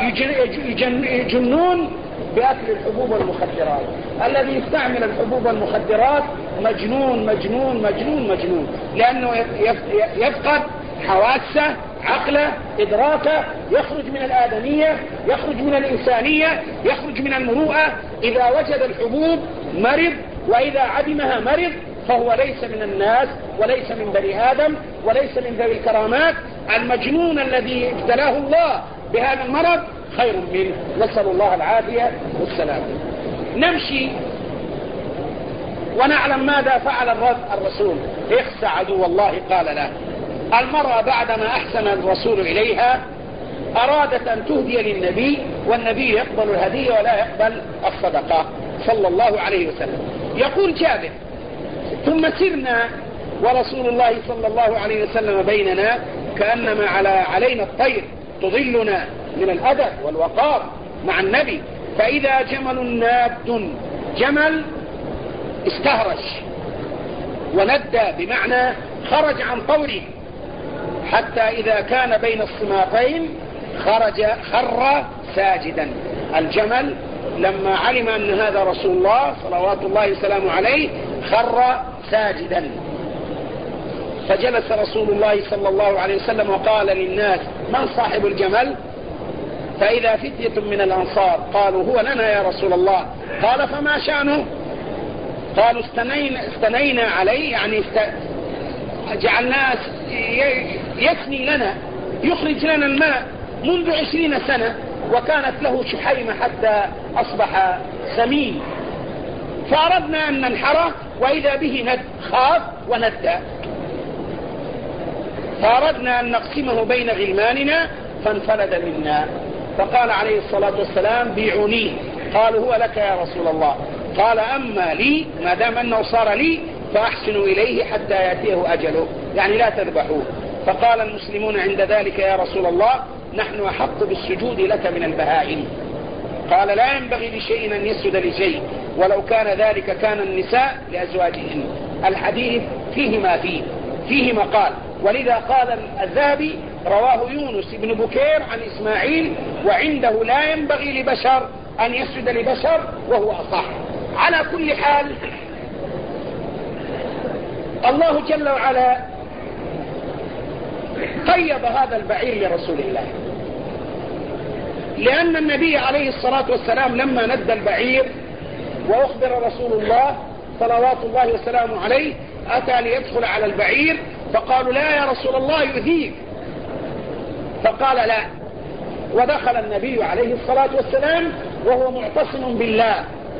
يجنون بأكل الحبوب والمخدرات. الذي يستعمل الحبوب والمخدرات مجنون مجنون مجنون مجنون، لأنه يفقد حواسه، عقله، إدراكه، يخرج من الآدمية، يخرج من الإنسانية، يخرج من المروءة. إذا وجد الحبوب مرض، وإذا عدمها مرض، فهو ليس من الناس وليس من بني آدم وليس من ذوي الكرامات. المجنون الذي ابتلاه الله بهذا المرض خير منه، نسأل الله العافية والسلام. نمشي ونعلم ماذا فعل الرسول. اخسى عدو الله قال له. المرأة بعدما أحسن الرسول إليها أرادت أن تهدي للنبي، والنبي يقبل الهدية ولا يقبل الصدقة صلى الله عليه وسلم. يقول جابر: ثم سرنا ورسول الله صلى الله عليه وسلم بيننا كأنما علينا الطير تظلنا من الأدب والوقار مع النبي، فإذا جمل ناد، جمل استهرش، وندى بمعنى خرج عن طوره، حتى إذا كان بين الصماطين خر ساجدا. الجمل لما علم أن هذا رسول الله صلوات الله وسلامه عليه خر ساجدا. فجلس رسول الله صلى الله عليه وسلم وقال للناس: من صاحب الجمل؟ فإذا فتية من الأنصار قالوا: هو لنا يا رسول الله. قال: فما شأنه؟ قالوا: استنينا عليه، يعني جعلناه يثني لنا، يخرج لنا الماء منذ 20 سنة، وكانت له شحيمة حتى أصبح سمين، فأردنا أن ننحره، وإذا به خاف وندى، فأردنا أن نقسمه بين غلماننا فانفلد منا. فقال عليه الصلاة والسلام: بيعونيه. قالوا: هو لك يا رسول الله. قال: أما لي، ما دام أنه صار لي، فأحسنوا إليه حتى يأتيه أجله، يعني لا تذبحوه. فقال المسلمون عند ذلك: يا رسول الله، نحن أحق بالسجود لك من البهائم. قال: لا ينبغي لشيء أن يسجد لشيء، ولو كان ذلك كان النساء لأزواجهن. الحديث فيه ما فيه، فيه مقال. ولذا قال الذهبي رواه يونس بن بكير عن إسماعيل وعنده لا ينبغي لبشر أن يسجد لبشر وهو أصح. على كل حال الله جل وعلا طيب هذا البعير لرسول الله، لأن النبي عليه الصلاة والسلام لما ندى البعير وأخبر رسول الله صلوات الله وسلامه عليه أتى ليدخل على البعير، فقالوا لا يا رسول الله يؤذيك، فقال لا، ودخل النبي عليه الصلاة والسلام وهو معتصم بالله،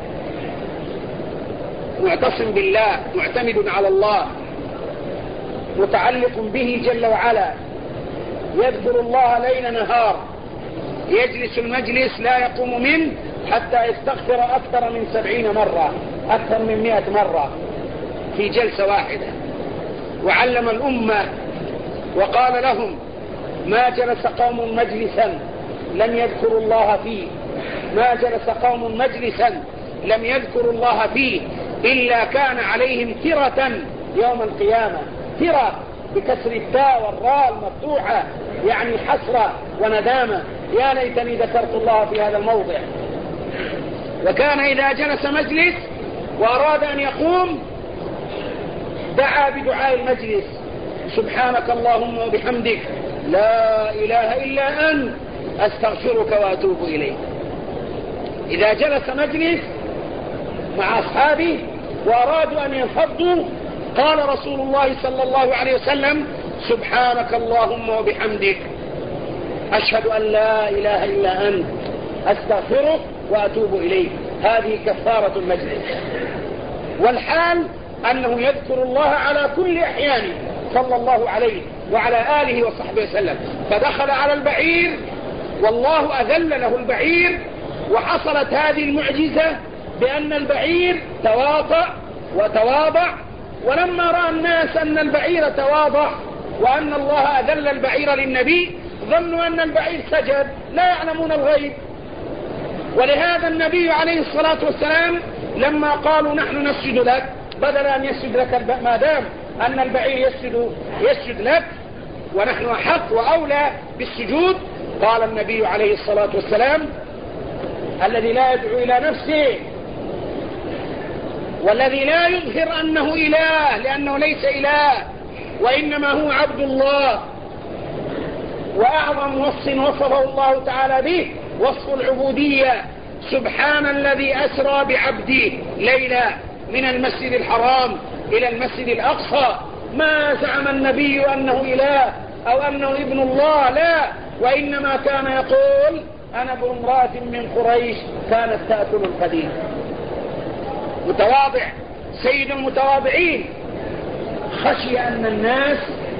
معتصم بالله، معتمد على الله، متعلق به جل وعلا، يذكر الله ليل نهار، يجلس المجلس لا يقوم منه حتى يستغفر أكثر من 70 مرة، أكثر من 100 مرة في جلسة واحدة. وعلم الأمة وقال لهم ما جلس قوم مجلسا لم يذكروا الله فيه، ما جلس قوم مجلسا لم يذكروا الله فيه إلا كان عليهم ترة يوم القيامة. ترة بكسر التاء والراء المفتوحة، يعني حسرة وندامة، يا ليتني ذكرت الله في هذا الموضع. وكان إذا جلس مجلس وأراد أن يقوم دعا بدعاء المجلس: سبحانك اللهم وبحمدك لا إله إلا أنت أستغفرك وأتوب إليك. إذا جلس مجلس مع أصحابه وأرادوا أن ينفضوا قال رسول الله صلى الله عليه وسلم: سبحانك اللهم وبحمدك أشهد أن لا إله إلا أنت أستغفرك وأتوب إليك. هذه كفارة المجلس. والحال أنه يذكر الله على كل أحيانه صلى الله عليه وعلى آله وصحبه وسلم. فدخل على البعير والله أذل له البعير، وحصلت هذه المعجزة بأن البعير تواطأ وتواضع. ولما رأى الناس أن البعير تواضع وأن الله أذل البعير للنبي ظنوا أن البعير سجد، لا يعلمون الغيب. ولهذا النبي عليه الصلاة والسلام لما قالوا نحن نسجد لك، بدل أن يسجد لك ما دام أن البعير يسجد لك ونحن أحق وأولى بالسجود، قال النبي عليه الصلاة والسلام: الذي لا يدعو إلى نفسه والذي لا يظهر أنه إله، لأنه ليس إله وإنما هو عبد الله. وأعظم وصف وصفه الله تعالى به وصف العبودية: سبحان الذي أسرى بعبده ليلا من المسجد الحرام إلى المسجد الأقصى. ما زعم النبي أنه إله أو أنه ابن الله، لا، وإنما كان يقول: أنا ابن امرأة من قريش كانت تأكل القديم. متواضع، سيد المتواضعين. خشي أن الناس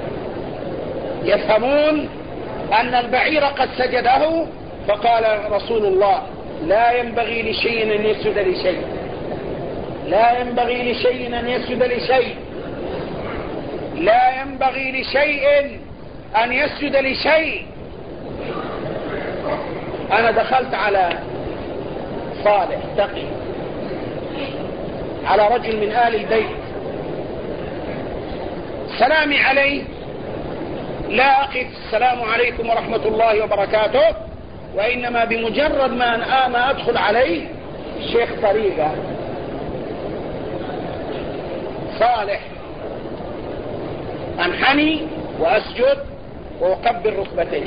يفهمون أن البعير قد سجده، فقال رسول الله: لا ينبغي لشيء أن يسجد لشيء، لا ينبغي لشيء أن يسجد لشيء، لا ينبغي لشيء أن يسجد لشيء. أنا دخلت على صالح تقي، على رجل من آل البيت، سلامي عليه لا أقف السلام عليكم ورحمة الله وبركاته، وإنما بمجرد ما أدخل عليه شيخ طريقة صالح أنحني وأسجد وأقبل ركبتي،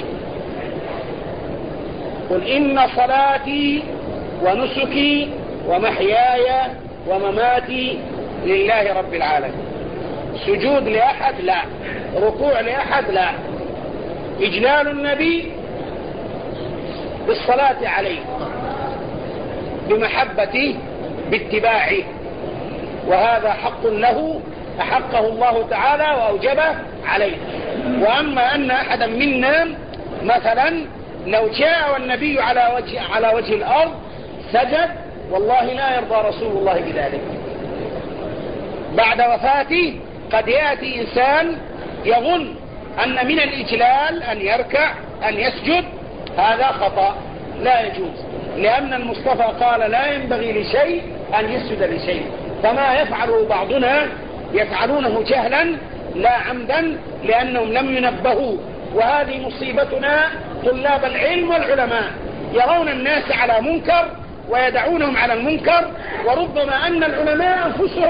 قل إن صلاتي ونسكي ومحياي ومماتي لله رب العالمين. سجود لأحد لا، ركوع لأحد لا، إجلال النبي بالصلاة عليه، بمحبته، باتباعه، وهذا حق له أحقه الله تعالى وأوجبه عليه. وأما أن أحدا منا مثلا لو جاء والنبي على وجه الأرض سجد، والله لا يرضى رسول الله بذلك. بعد وفاته قد يأتي إنسان يظن أن من الإجلال أن يركع أن يسجد، هذا خطأ لا يجوز، لأن المصطفى قال لا ينبغي لشيء أن يسجد لشيء. فما يفعله بعضنا يفعلونه جهلا لا عمدا لأنهم لم ينبهوا. وهذه مصيبتنا طلاب العلم والعلماء، يرون الناس على منكر ويدعونهم على المنكر، وربما أن العلماء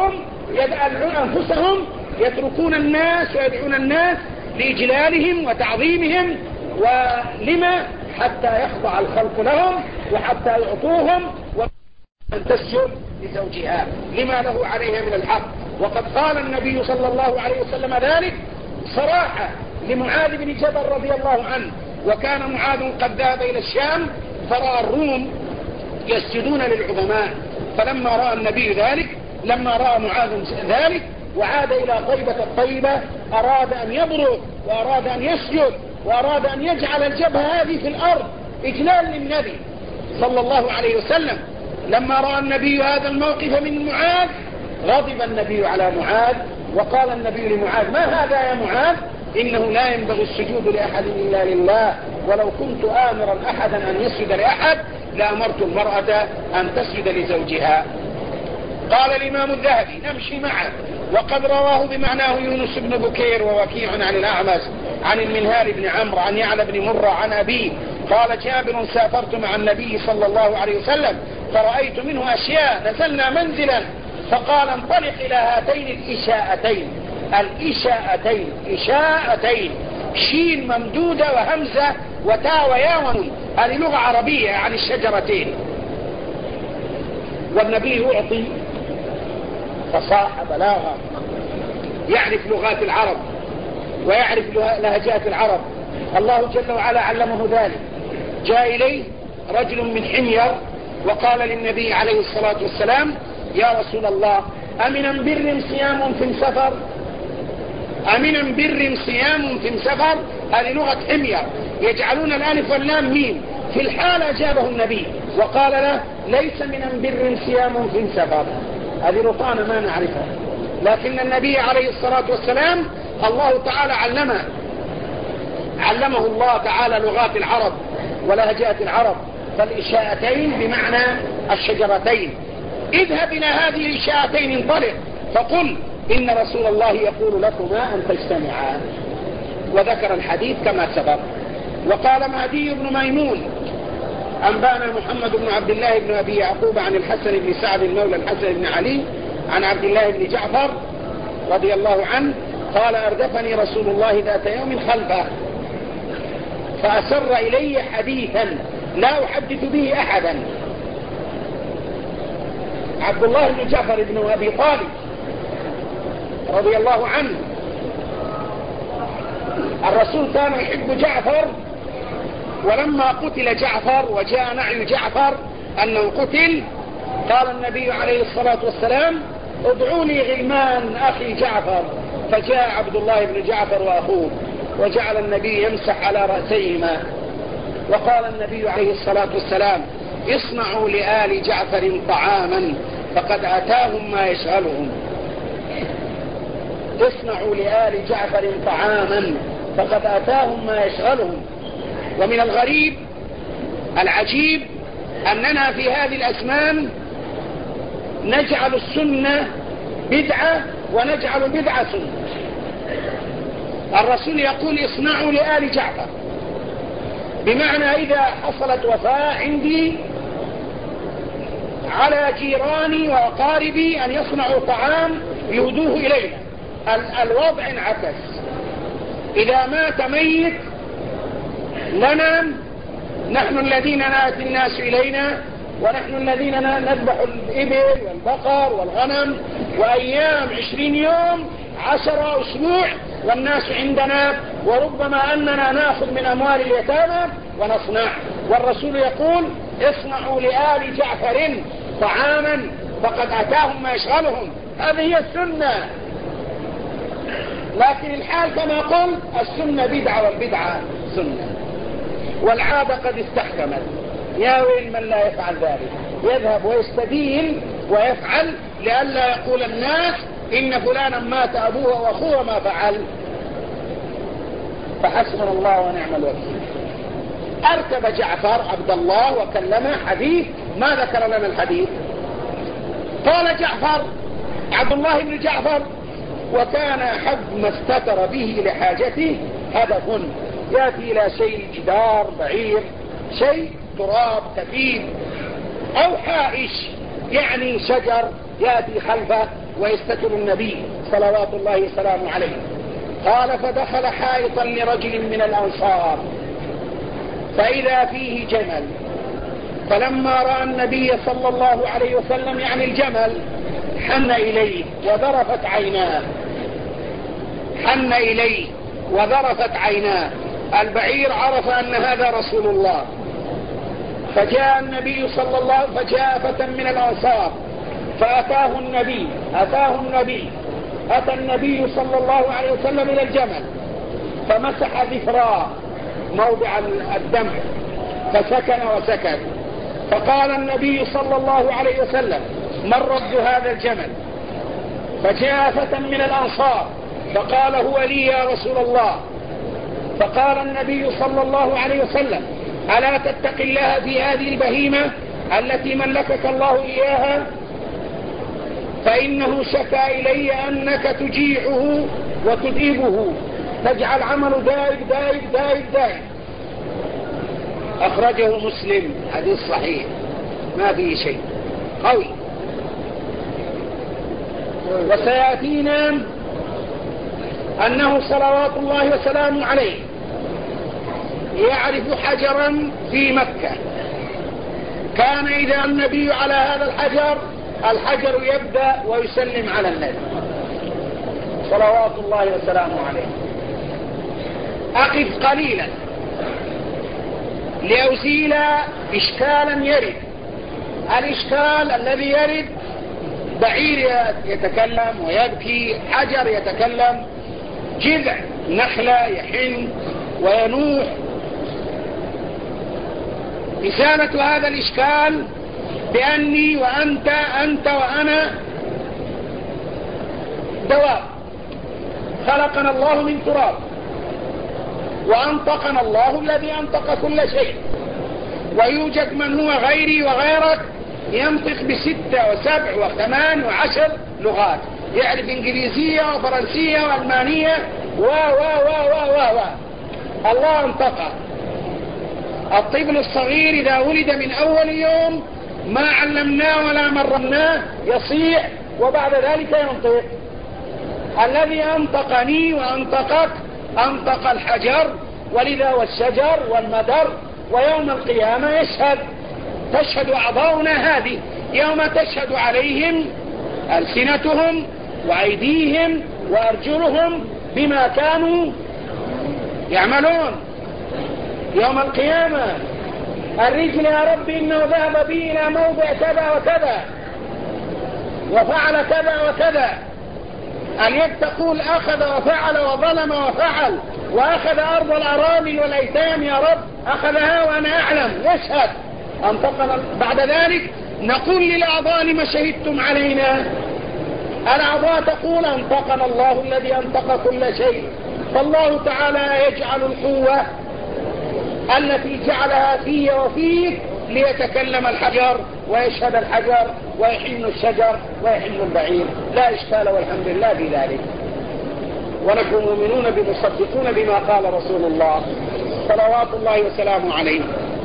أنفسهم يتركون الناس ويدعون الناس لإجلالهم وتعظيمهم، ولما حتى يخضع الخلق لهم وحتى يعطوهم وأن تسجد لزوجها لما له عليها من الحق. وقد قال النبي صلى الله عليه وسلم ذلك صراحة لمعاذ بن جبل رضي الله عنه، وكان معاذ قد ذهب إلى الشام فرأى الروم يسجدون للعظماء، فلما رأى النبي ذلك، لما رأى معاذ ذلك وعاد إلى طيبة الطيبة أراد أن يبرق وأراد أن يسجد وأراد أن يجعل الجبهة هذه في الأرض إجلال للنبي صلى الله عليه وسلم. لما رأى النبي هذا الموقف من معاذ غضب النبي على معاذ، وقال النبي لمعاذ: ما هذا يا معاذ؟ إنه لا ينبغي السجود لأحد إلا لله، ولو كنت آمرا أحدا أن يسجد لأحد لأمرت المرأة أن تسجد لزوجها. قال الإمام الذهبي نمشي معه، وقد رواه بمعناه يونس بن بكير ووكيع عن الأعمش عن المنهال بن عمرو عن يعلى بن مرة عن أبيه قال: جابر: سافرت مع النبي صلى الله عليه وسلم فرأيت منه أشياء، نزلنا منزلا فقال: انطلق إلى هاتين الإشاءتين. الإشاءتين إشاءتين، شين ممدودة وهمزة وتاء وياء ونون، هذه لغة عربية يعني الشجرتين. والنبي يعطي فصاحة بلاغة، يعرف لغات العرب ويعرف لهجات العرب، الله جل وعلا علمه ذلك. جاء إليه رجل من حمير وقال للنبي عليه الصلاة والسلام: يا رسول الله، أمن بر صيام في سفر؟ أمن بر صيام في سفر، هذه لغة حمير، يجعلون الألف واللام ميم. في الحال أجابه النبي وقال له: ليس من بر صيام في سفر. هذه رطانة ما نعرفها، لكن النبي عليه الصلاة والسلام الله تعالى علمه الله تعالى لغات العرب ولهجات العرب. فالإشاءتين بمعنى الشجرتين. اذهب إلى هذه الإشاءتين، انطلق فقل إن رسول الله يقول لكما أن تجتمعا. وذكر الحديث كما سبق. وقال مهدي بن ميمون: أنبانا محمد بن عبد الله بن أبي يعقوب عن الحسن بن سعد المولى الحسن بن علي عن عبد الله بن جعفر رضي الله عنه قال: أردفني رسول الله ذات يوم خلفه فأسر إلي حديثا لا أحدث به أحدا. عبد الله بن جعفر بن أبي طالب رضي الله عنه، الرسول كان يحب جعفر، ولما قتل جعفر وجاء نعي جعفر أنه قتل قال النبي عليه الصلاة والسلام: ادعوا لي غلمان أخي جعفر. فجاء عبد الله بن جعفر وأخوه وجعل النبي يمسح على رأسيهما، وقال النبي عليه الصلاة والسلام: اصنعوا لآل جعفر طعاما فقد أتاهم ما يشغلهم. اصنعوا لآل جعفر طعاما فقد أتاهم ما يشغلهم. ومن الغريب العجيب أننا في هذه الأزمان نجعل السنة بدعة ونجعل البدعة سنة. الرسول يقول: اصنعوا لآل جعفر، بمعنى إذا حصلت وفاة عندي على جيراني وأقاربي أن يصنعوا طعام يهدوه إلينا. الوضع انعكس، إذا مات ميت لنا نحن الذين نأتي الناس إلينا، ونحن الذين نذبح الإبل والبقر والغنم، وأيام 20 يوم 10 أسبوع والناس عندنا، وربما أننا نأخذ من أموال اليتامى ونصنع. والرسول يقول: اصنعوا لآل جعفر طعاما فقد أتاهم ما يشغلهم. هذه هي السنة. لكن الحال كما قلت السنة بدعة والبدعة سنة، والعادة قد استحكمت. يا ويل من لا يفعل ذلك، يذهب ويستدين ويفعل لئلا يقول الناس إن فلانا مات أبوه وأخوه ما فعل. فحسبنا الله ونعم الوكيل. أركب جعفر عبد الله وكلمه حديث ما ذكر لنا الحديث. قال جعفر عبد الله بن جعفر: وكان أحب ما استتر به لحاجته هدف، يأتي إلى شيء جدار بعير، شيء تراب كثيف أو حائش يعني شجر يأتي خلفه ويستتر النبي صلوات الله وسلامه عليه. قال فدخل حائطا لرجل من الأنصار فإذا فيه جمل، فلما رأى النبي صلى الله عليه وسلم يعني الجمل حن إليه وذرفت عيناه، حن إليه وذرفت عيناه. البعير عرف أن هذا رسول الله، فجاء النبي صلى الله عليه وسلم، فجاء فتى من الأنصار فأتاه النبي، أتى النبي صلى الله عليه وسلم إلى الجمل فمسح ذكراه موضع الدمع فسكن وسكت. فقال النبي صلى الله عليه وسلم من رب هذا الجمل؟ فجاء فتى من الأنصار فقال هو لي يا رسول الله. فقال النبي صلى الله عليه وسلم ألا تتق الله في هذه البهيمة التي ملكك الله إياها؟ فإنه شكى إلي أنك تجيعه وتذئبه، تجعل عمله دائب. أخرجه مسلم، حديث صحيح ما فيه شيء قوي. وسيأتينا أنه صلوات الله وسلامه عليه يعرف حجرا في مكة، كان إذا النبي على هذا الحجر يبدأ ويسلم على النبي صلوات الله وسلامه عليه. أقف قليلا لأزيل إشكالا يرد. الإشكال الذي يرد بعير يتكلم ويبكي، حجر يتكلم، جذع نخلة يحن وينوح. إزالة هذا الإشكال بأني وأنت، أنت وأنا دواب، خلقنا الله من تراب وأنطقنا الله الذي أنطق كل شيء، ويوجد من هو غيري وغيرك ينطق ب6 و7 و8 و10 لغات، يعرف إنجليزية وفرنسية وألمانية و الله انطقه. الطفل الصغير إذا ولد من أول يوم ما علمناه ولا مرناه يصيح وبعد ذلك ينطق. الذي أنطقني وأنطقك أنطق الحجر، ولذا والشجر والمدر. ويوم القيامة تشهد أعضاؤنا هذه، يوم تشهد عليهم ألسنتهم وأيديهم وأرجلهم بما كانوا يعملون. يوم القيامة الرجل يا رب إنه ذهب بي إلى موضع كذا وكذا وفعل كذا وكذا. اليد تقول أخذ وفعل وظلم وفعل، وأخذ أرض الأرامل والأيتام يا رب أخذها وأنا أعلم، يشهد أنطقنا. بعد ذلك نقول للأعضاء لما شهدتم علينا؟ الأعضاء تقول أنطقنا الله الذي أنطق كل شيء. فالله تعالى يجعل القوة التي جعلها في وفيك ليتكلم الحجر ويشهد الحجر ويحن الشجر ويحن البعير، لا إشكال والحمد لله بذلك. ونحن مؤمنون بمصدقون بما قال رسول الله صلوات الله وسلامه عليه.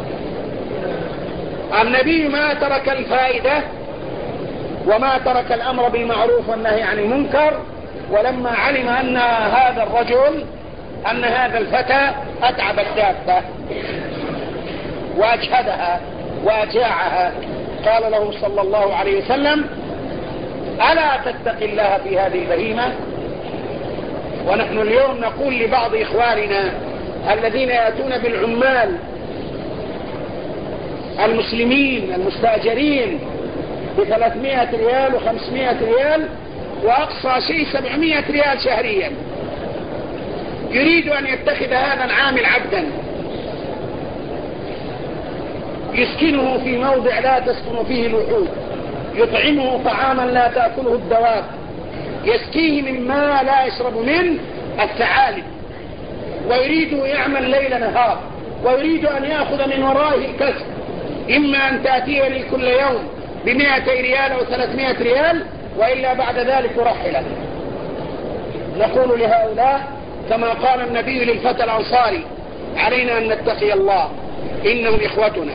النبي ما ترك الفائدة وما ترك الأمر بالمعروف والنهي عن المنكر، ولما علم أن هذا الرجل، أن هذا الفتى أتعب الدابة وأجهدها وأجاعها، قال له صلى الله عليه وسلم ألا تتق الله في هذه البهيمة؟ ونحن اليوم نقول لبعض إخواننا الذين يأتون بالعمال المسلمين المستأجرين ب300 ريال و500 ريال وأقصى شيء 700 ريال شهريا، يريد أن يتخذ هذا العامل عبدا يسكنه في موضع لا تسكن فيه الوحود، يطعمه طعاما لا تأكله الدواب، يسقيه مما لا يشرب منه الثعالب، ويريد يعمل ليل نهار، ويريد أن يأخذ من ورائه الكسب، إما أن تأتيه لي كل يوم ب200 ريال أو 300 ريال، وإلا بعد ذلك رحله. نقول لهؤلاء كما قال النبي للفتى الأنصاري: علينا أن نتقي الله إنهم إخوتنا.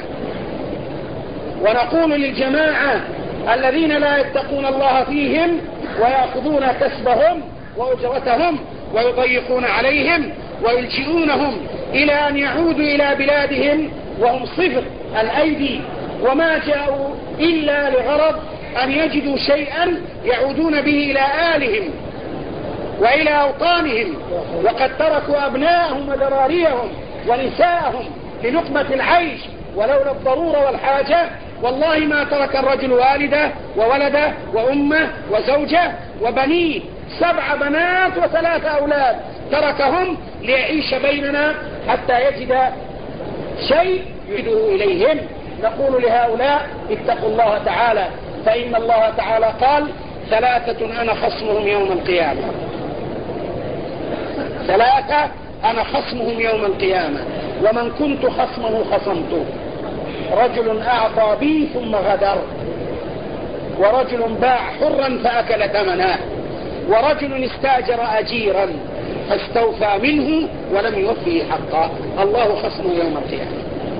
ونقول للجماعة الذين لا يتقون الله فيهم ويأخذون كسبهم وأجرتهم ويضيقون عليهم ويلجئونهم إلى أن يعودوا إلى بلادهم وهم صفر الأيدي، وما جاءوا إلا لغرض أن يجدوا شيئا يعودون به إلى آلهم وإلى أوطانهم، وقد تركوا أبناءهم وذراريهم ونساءهم للقمة العيش ولولا الضرورة والحاجة والله ما ترك الرجل والده وولده وأمه وزوجه وبنيه، 7 بنات و3 أولاد، تركهم ليعيش بيننا حتى يجد شيء يعيده إليهم. نقول لهؤلاء: اتقوا الله تعالى، فإن الله تعالى قال: 3 أنا خصمهم يوم القيامة. 3 أنا خصمهم يوم القيامة، ومن كنت خصمه خصمته: رجل أعطى بي ثم غدر، ورجل باع حرا فأكل ثمنه، ورجل استاجر أجيرا فاستوفى منه ولم يوفيه حقا. الله خصمه يوم القيامة.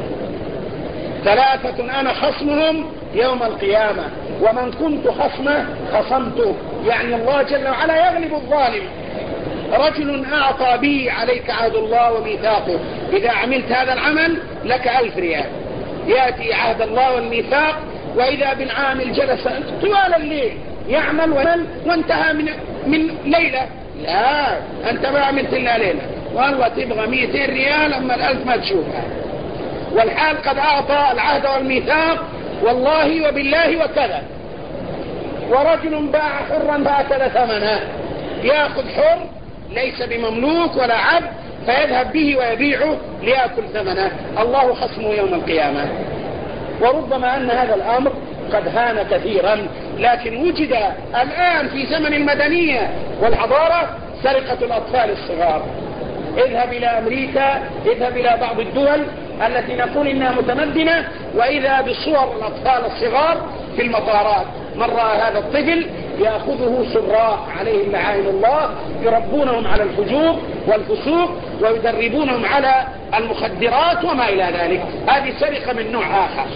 3 أنا خصمهم يوم القيامة، ومن كنت خصمه خصمته، يعني الله جل وعلا يغلب الظالم. رجل أعطى بي، عليك عهد الله وميثاقه، إذا عملت هذا العمل لك 1000 ريال. يأتي عهد الله والميثاق، وإذا بالعامل جلس طوال الليل يعمل وانتهى من ليلة. لا، أنت ما عملت إلا ليلة، والله تبغى 200 ريال، أما 1000 ما تشوفها. والحال قد أعطى العهد والميثاق والله وبالله وكذا. ورجل باع حرا فأكل ثمنه، يأخذ حر ليس بمملوك ولا عبد فيذهب به ويبيعه ليأكل ثمنه. الله خصمه يوم القيامة. وربما أن هذا الأمر قد هان كثيرا، لكن وجد الآن في زمن المدنية والحضارة سرقة الأطفال الصغار. اذهب إلى أمريكا، اذهب إلى بعض الدول التي نقول إنها متمدنة، وإذا بصور الأطفال الصغار في المطارات. من رأى هذا الطفل يأخذه سراء عليهم لعائن الله، يربونهم على الفجور والفسوق ويدربونهم على المخدرات وما إلى ذلك. هذه سرقة من نوع آخر.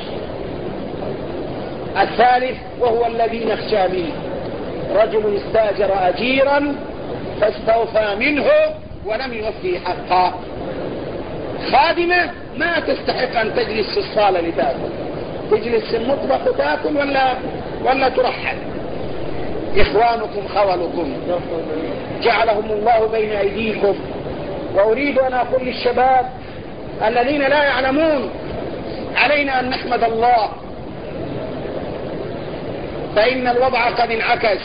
الثالث وهو الذي نخشى منه: رجل استاجر أجيرا فاستوفى منه ولم يوفي حقا. خادمة ما تستحق أن تجلس في الصالة لتأكل، تجلس في المطبخ وتأكل ولا ترحل. إخوانكم خولكم جعلهم الله بين أيديكم. وأريد أن أقول للشباب الذين لا يعلمون: علينا أن نحمد الله، فإن الوضع قد انعكس.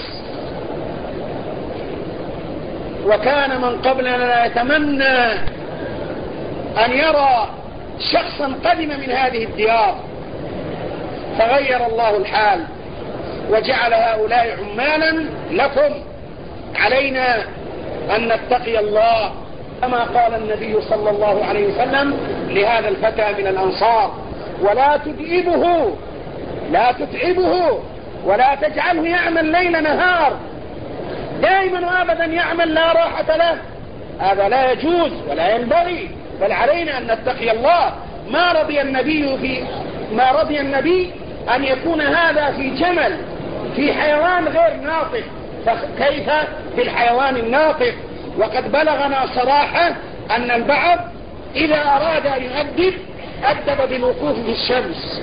وكان من قبلنا لا يتمنى أن يرى شخصا قدم من هذه الديار، فغير الله الحال وجعل هؤلاء عمالا لكم. علينا أن نتقي الله كما قال النبي صلى الله عليه وسلم لهذا الفتى من الأنصار: ولا تدئبه، لا تتعبه، ولا تجعله يعمل ليل نهار، دائما وابدا يعمل لا راحة له. هذا لا يجوز ولا ينبغي، بل علينا أن نتقي الله. ما رضي النبي أن يكون هذا في جمل، في حيوان غير ناطق، فكيف في الحيوان الناطق؟ وقد بلغنا صراحة أن البعض إذا أراد أن أدب بالوقوف في الشمس،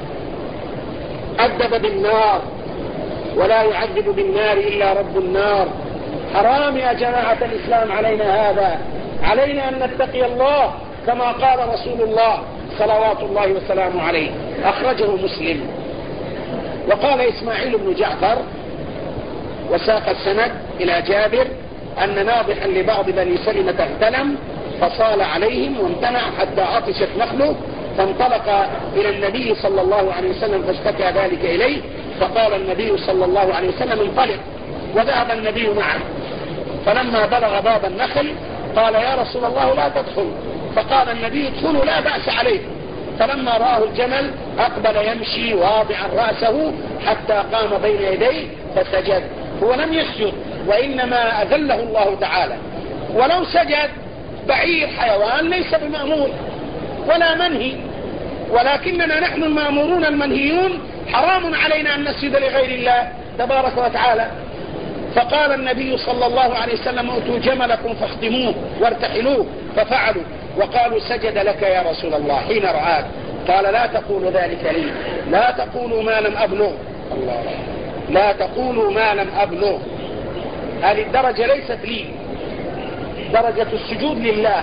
أدب بالنار، ولا يعذب بالنار إلا رب النار. حرام يا جماعة الإسلام علينا هذا. علينا أن نتقي الله كما قال رسول الله صلوات الله وسلامه عليه. أخرجه مسلم. وقال إسماعيل بن جعفر وساق السند إلى جابر أن ناضحا لبعض بني سلمة اغتنم فصال عليهم وامتنع حتى عطشت نخله، فانطلق إلى النبي صلى الله عليه وسلم فاشتكى ذلك إليه، فقال النبي صلى الله عليه وسلم: انطلق. وذهب النبي معه، فلما بلغ باب النخل قال: يا رسول الله لا تدخل. فقال النبي: ادخلوا لا بأس عليه. فلما رآه الجمل أقبل يمشي واضعا رأسه حتى قام بين يديه فسجد. هو لم يسجد، وإنما أذله الله تعالى. ولو سجد بعير حيوان ليس بمأمور ولا منهي، ولكننا نحن المأمورون المنهيون حرام علينا أن نسجد لغير الله تبارك وتعالى. فقال النبي صلى الله عليه وسلم: ائتوا جملكم فاختموه وارتحلوه، ففعلوا وقالوا: سجد لك يا رسول الله حين رآك. قال: لا تقولوا ذلك لي، لا تقولوا ما لم أبلغ. الله، لا تقولوا ما لم أبلغ. هذه الدرجة ليست لي، درجة السجود لله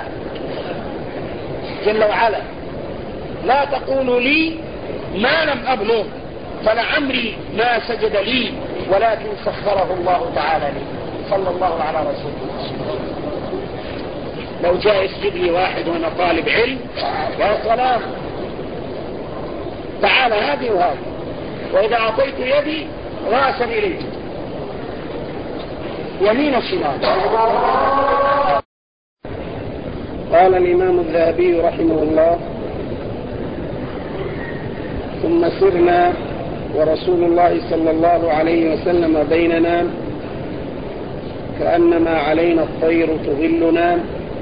جل وعلا. لا تقولوا لي ما لم أبلغ، فلعمري ما سجد لي، ولكن سخره الله تعالى لي. صلى الله على رسول الله. لو جاء يسجد لي واحد وانا طالب علم، يا سلام، تعالى هذه وهذه، وإذا أعطيت يدي راسا إليه يمين الشمال. قال الإمام الذهبي رحمه الله: ثم سرنا ورسول الله صلى الله عليه وسلم بيننا كأنما علينا الطير تظلنا،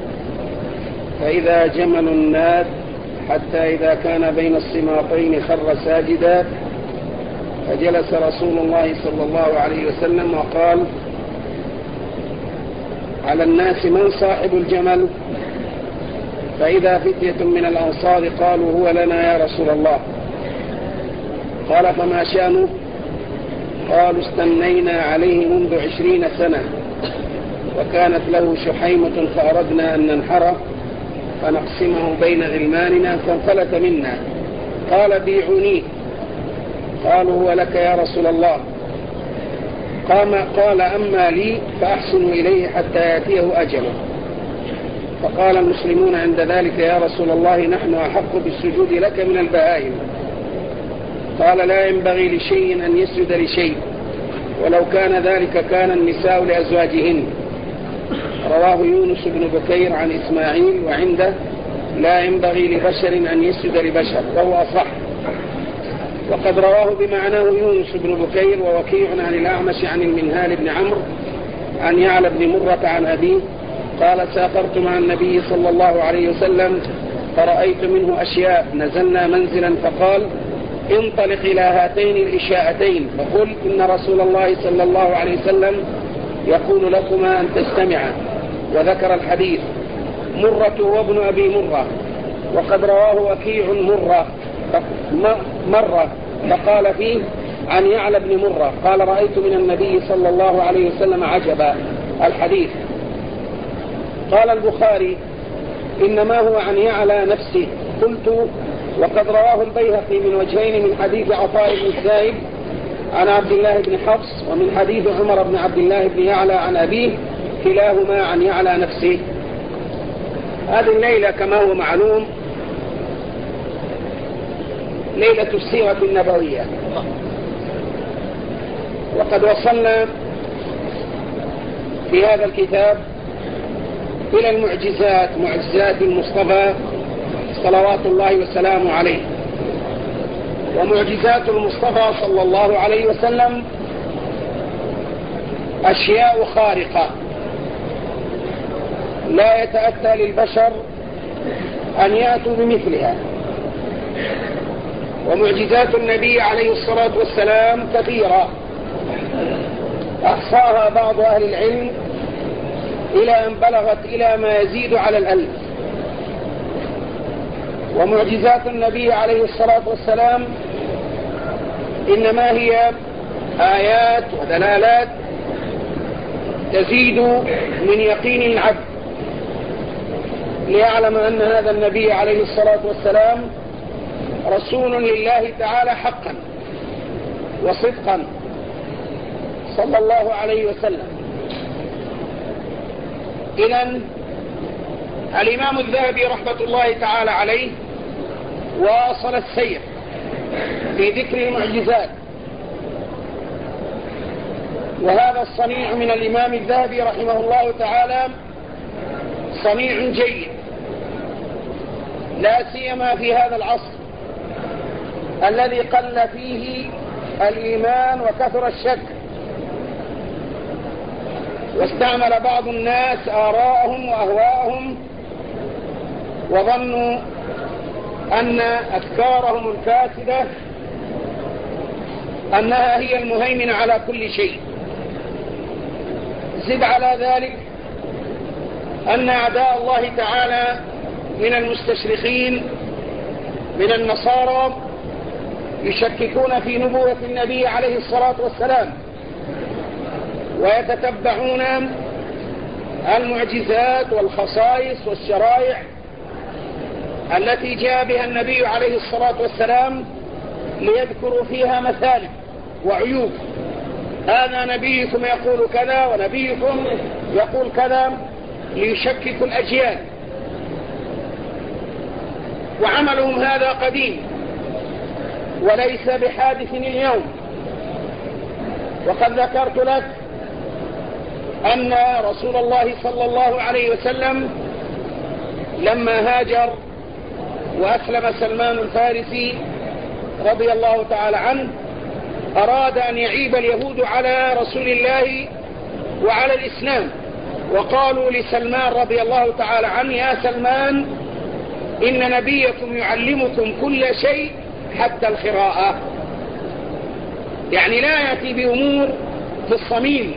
فإذا جمل ناد حتى إذا كان بين الصماطين خر ساجدا، فجلس رسول الله صلى الله عليه وسلم وقال: على الناس من صاحب الجمل؟ فإذا فتية من الأنصار قالوا: هو لنا يا رسول الله. قال: فما شأنه؟ قالوا: استنينا عليه منذ 20 سنة، وكانت له شحيمة فأردنا أن ننحره فنقسمه بين غلماننا فانفلت منا. قال: بيعونيه. قالوا: هو لك يا رسول الله. قال: أما لي فأحسن إليه حتى يأتيه أجله. فقال المسلمون عند ذلك: يا رسول الله، نحن أحق بالسجود لك من البهائم. قال: لا ينبغي لشيء أن يسجد لشيء، ولو كان ذلك كان النساء لأزواجهن. رواه يونس بن بكير عن إسماعيل، وعنده: لا ينبغي لبشر أن يسجد لبشر، وهو أصح. وقد رواه بمعناه يونس بن بكير ووكيع عن الأعمش عن المنهال بن عمرو عن يعلى بن مرة عن أبيه قال: سافرت مع النبي صلى الله عليه وسلم فرأيت منه أشياء، نزلنا منزلا فقال: انطلق إلى هاتين الإشاءتين فقل إن رسول الله صلى الله عليه وسلم يقول لكما أن تستمعا. وذكر الحديث. مرة وابن أبي مرة. وقد رواه وكيع مرة فقال فيه عن يعلى بن مرة قال: رأيت من النبي صلى الله عليه وسلم عجبا. الحديث. قال البخاري: إنما هو عن يعلى نفسه. قلت: وقد رواه البيهقي من وجهين، من حديث عطاء بن السائب عن عبد الله بن حفص، ومن حديث عمر بن عبد الله بن يعلى عن أبيه، كلاهما عن يعلى نفسه. هذه الليلة كما هو معلوم ليلة السيرة النبوية، وقد وصلنا في هذا الكتاب إلى المعجزات، معجزات المصطفى صلوات الله وسلامه عليه. ومعجزات المصطفى صلى الله عليه وسلم أشياء خارقة لا يتأتى للبشر أن يأتوا بمثلها. ومعجزات النبي عليه الصلاة والسلام كثيرة أحصاها بعض أهل العلم إلى أن بلغت إلى ما يزيد على 1000. ومعجزات النبي عليه الصلاة والسلام إنما هي آيات ودلالات تزيد من يقين العبد ليعلم أن هذا النبي عليه الصلاة والسلام رسول لله تعالى حقا وصدقا صلى الله عليه وسلم. إذن الإمام الذهبي رحمة الله تعالى عليه واصل السير في ذكر المعجزات، وهذا الصنيع من الإمام الذهبي رحمه الله تعالى صنيع جيد، لا سيما في هذا العصر الذي قل فيه الإيمان وكثر الشك. واستعمل بعض الناس آراءهم وأهواءهم وظنوا أن أفكارهم الفاسدة أنها هي المهيمنة على كل شيء. زد على ذلك أن أعداء الله تعالى من المستشرقين من النصارى يشككون في نبوة النبي عليه الصلاة والسلام، ويتتبعون المعجزات والخصائص والشرائع التي جاء بها النبي عليه الصلاة والسلام ليذكروا فيها مثالب وعيوب. هذا نبيكم يقول كذا ونبيكم يقول كذا، ليشككوا الأجيال. وعملهم هذا قديم وليس بحادث اليوم. وقد ذكرت لك أن رسول الله صلى الله عليه وسلم لما هاجر وأسلم سلمان الفارسي رضي الله تعالى عنه أراد أن يعيب اليهود على رسول الله وعلى الإسلام، وقالوا لسلمان رضي الله تعالى عنه: يا سلمان، إن نبيكم يعلمكم كل شيء حتى القراءة. يعني لا يأتي بأمور في الصميم،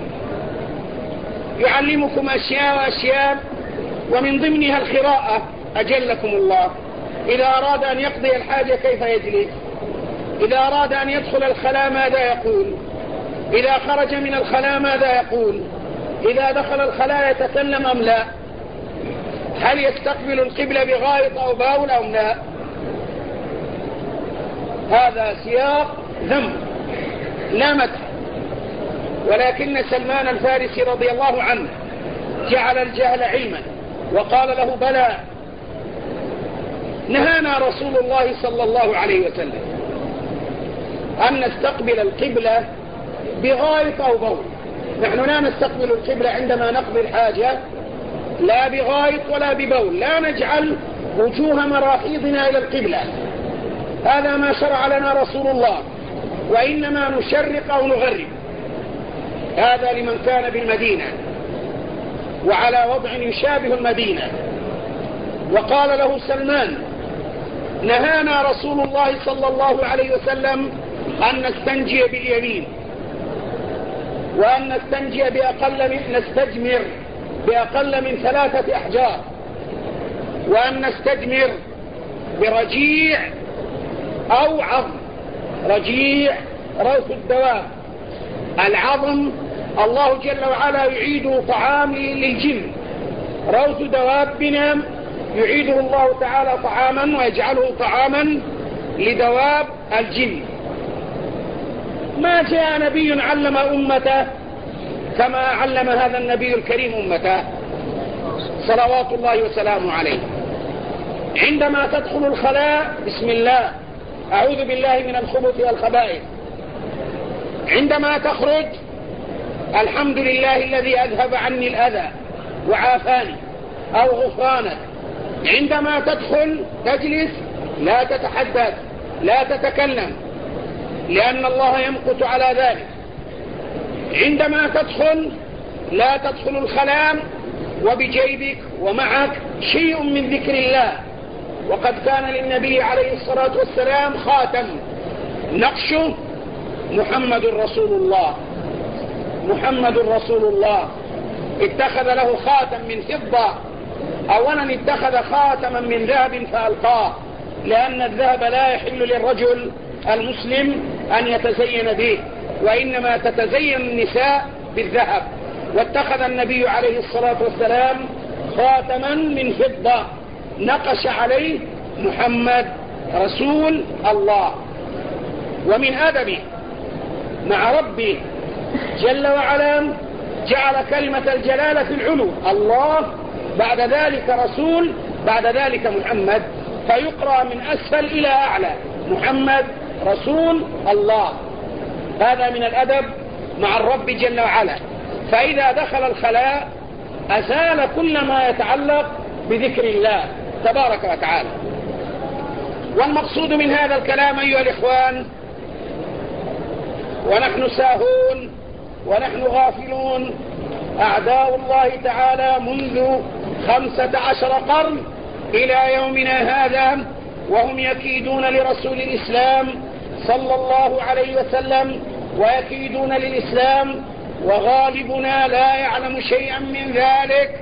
يعلمكم أشياء وأشياء ومن ضمنها القراءة. أجلكم الله. إذا أراد أن يقضي الحاجة كيف يجلس؟ إذا أراد أن يدخل الخلاء ماذا يقول؟ إذا خرج من الخلاء ماذا يقول؟ إذا دخل الخلاء يتكلم أم لا؟ هل يستقبل القبلة بغائط أو باول أو لا؟ هذا سياق ذم لا مدح. ولكن سلمان الفارسي رضي الله عنه جعل الجهل علما وقال له: بلى، نهانا رسول الله صلى الله عليه وسلم أن نستقبل القبلة بغائط أو بول. نحن لا نستقبل القبلة عندما نقضي الحاجة، لا بغائط ولا ببول، لا نجعل وجوه مراحيضنا إلى القبلة. هذا ما شرع لنا رسول الله، وإنما نشرق أو نغرب. هذا لمن كان بالمدينة وعلى وضع يشابه المدينة. وقال له سلمان: نهانا رسول الله صلى الله عليه وسلم أن نستنجي باليمين، وأن نستنجي نستجمر بأقل من 3 أحجار، وأن نستجمر برجيع أو عظم. رجيع روث الدواب، العظم الله جل وعلا يعيده طعام للجن، روث دوابنا يعيده الله تعالى طعاما ويجعله طعاما لدواب الجن. ما جاء نبي علم أمته كما علم هذا النبي الكريم أمته صلوات الله وسلامه عليه. عندما تدخل الخلاء بسم الله، أعوذ بالله من الخبث والخبائث. عندما تخرج الحمد لله الذي أذهب عني الأذى وعافاني أو غفرانك. عندما تدخل تجلس لا تتحدث لا تتكلم، لأن الله يمقت على ذلك. عندما تدخل لا تدخل الخلاء وبجيبك ومعك شيء من ذكر الله. وقد كان للنبي عليه الصلاة والسلام خاتم نقشه محمد رسول الله، محمد رسول الله. اتخذ له خاتم من فضة. أولا اتخذ خاتما من ذهب فألقاه، لأن الذهب لا يحل للرجل المسلم أن يتزين به، وإنما تتزين النساء بالذهب. واتخذ النبي عليه الصلاة والسلام خاتما من فضة نقش عليه محمد رسول الله. ومن أدبه مع ربه جل وعلا جعل كلمة الجلالة في العلو، الله، بعد ذلك رسول، بعد ذلك محمد، فيقرأ من أسفل إلى أعلى: محمد رسول الله. هذا من الأدب مع الرب جل وعلا. فإذا دخل الخلاء أزال كل ما يتعلق بذكر الله تبارك وتعالى. والمقصود من هذا الكلام أيها الإخوان، ونحن ساهون ونحن غافلون أعداء الله تعالى منذ 15 قرن إلى يومنا هذا، وهم يكيدون لرسول الإسلام صلى الله عليه وسلم ويكيدون للإسلام، وغالبنا لا يعلم شيئا من ذلك،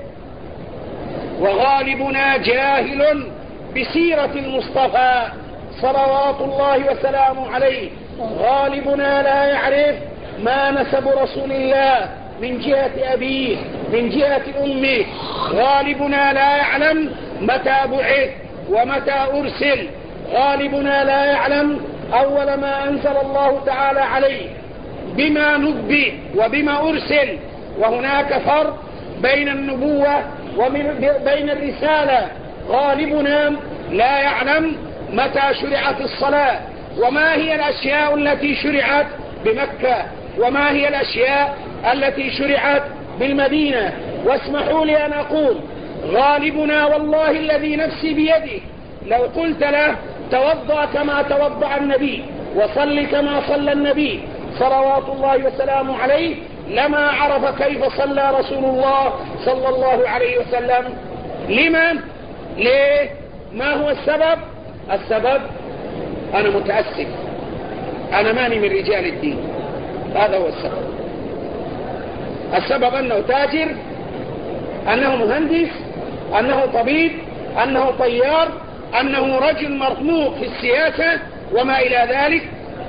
وغالبنا جاهل بسيرة المصطفى صلوات الله وسلامه عليه. غالبنا لا يعرف ما نسب رسول الله من جهة أبيه من جهة أمه. غالبنا لا يعلم متى بعث ومتى أرسل. غالبنا لا يعلم أول ما أنزل الله تعالى عليه، بما نبئ وبما أرسل. وهناك فرق بين النبوة وبين الرسالة. غالبنا لا يعلم متى شرعت الصلاة، وما هي الأشياء التي شرعت بمكة، وما هي الأشياء التي شرعت بالمدينة. واسمحوا لي أن أقول غالبنا والله الذي نفسي بيده لو قلت له توضأ كما توضأ النبي وصل كما صلى النبي صلوات الله وسلامه عليه، لما عرف كيف صلى رسول الله صلى الله عليه وسلم. لمن؟ ليه؟ ما هو السبب؟ السبب أنا متأسف، أنا ماني من رجال الدين، هذا هو السبب. السبب أنه تاجر، أنه مهندس، أنه طبيب، أنه طيار، أنه رجل مرموق في السياسة وما إلى ذلك،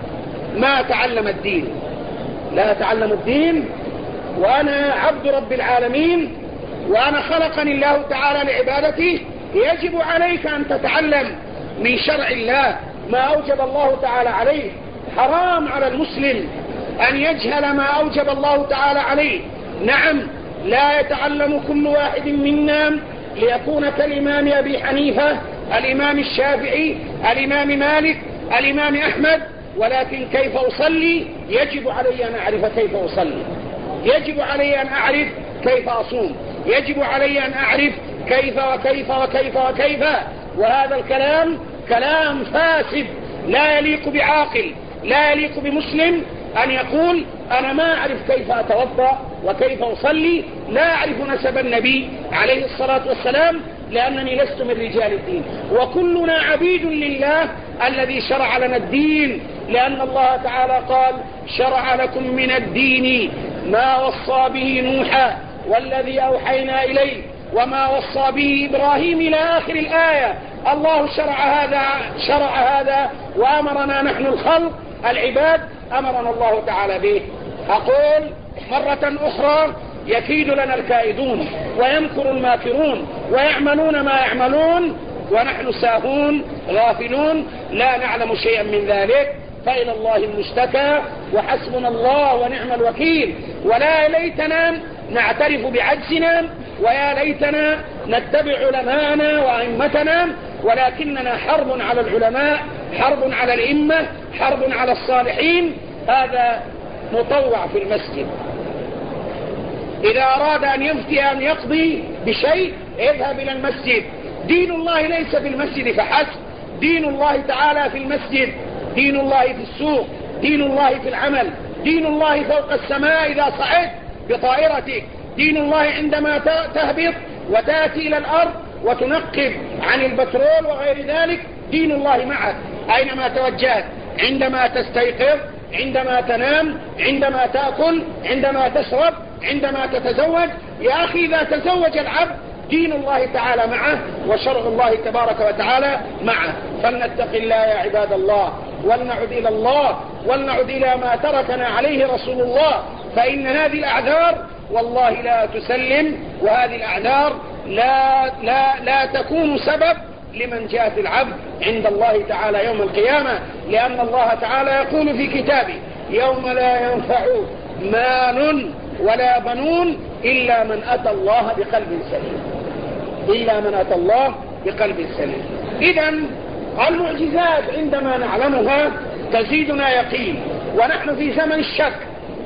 ما تعلم الدين. لا تعلم الدين. وأنا عبد رب العالمين، وأنا خلقني الله تعالى لعبادته. يجب عليك أن تتعلم من شرع الله ما أوجب الله تعالى عليه. حرام على المسلم أن يجهل ما أوجب الله تعالى عليه. نعم، لا يتعلم كل واحد منا ليكون كالإمام أبي حنيفة، الإمام الشافعي، الإمام مالك، الإمام أحمد، ولكن كيف أصلي؟ يجب علي أن أعرف كيف أصلي، يجب علي أن أعرف كيف أصوم، يجب علي أن أعرف كيف وكيف وكيف وكيف. وهذا الكلام كلام فاسد لا يليق بعاقل، لا يليق بمسلم أن يقول أنا ما أعرف كيف أتوضأ وكيف أصلي، لا أعرف نسب النبي عليه الصلاة والسلام، لأنني لست من رجال الدين. وكلنا عبيد لله الذي شرع لنا الدين، لأن الله تعالى قال شرع لكم من الدين ما وصى به نوحا والذي أوحينا إليه وما وصى به إبراهيم إلى آخر الآية. الله شرع هذا وأمرنا نحن الخلق العباد، أمرنا الله تعالى به. أقول مرة أخرى يكيد لنا الكائدون ويمكر الماكرون ويعملون ما يعملون ونحن ساهون غافلون لا نعلم شيئا من ذلك. فإلى الله المشتكى وحسبنا الله ونعم الوكيل. ولا ليتنا نعترف بعجزنا، ويا ليتنا نتبع علماءنا وأئمتنا، ولكننا حرب على العلماء، حرب على الأئمة، حرب على الصالحين. هذا مطوع في المسجد. إذا أراد أن يفتي أن يقضي بشيء اذهب إلى المسجد. دين الله ليس في المسجد فحسب، دين الله تعالى في المسجد، دين الله في السوق، دين الله في العمل، دين الله فوق السماء إذا صعدت بطائرتك، دين الله عندما تهبط وتأتي إلى الأرض وتنقب عن البترول وغير ذلك، دين الله معك أينما توجهت، عندما تستيقظ، عندما تنام، عندما تأكل، عندما تشرب، عندما تتزوج. يا أخي إذا تزوج العبد دين الله تعالى معه وشرع الله تبارك وتعالى معه. فلنتق الله يا عباد الله، ولنعد إلى الله، ولنعد إلى ما تركنا عليه رسول الله. فإن هذه الأعذار والله لا تسلم، وهذه الأعذار لا تكون سبب لمن جاءت العبد عند الله تعالى يوم القيامة. لأن الله تعالى يقول في كتابه يوم لا ينفع مال ولا بنون إلا من أتى الله بقلب سليم، إلا من أتى الله بقلب سليم. إذن المعجزات عندما نعلمها تزيدنا يقين. ونحن في زمن الشك،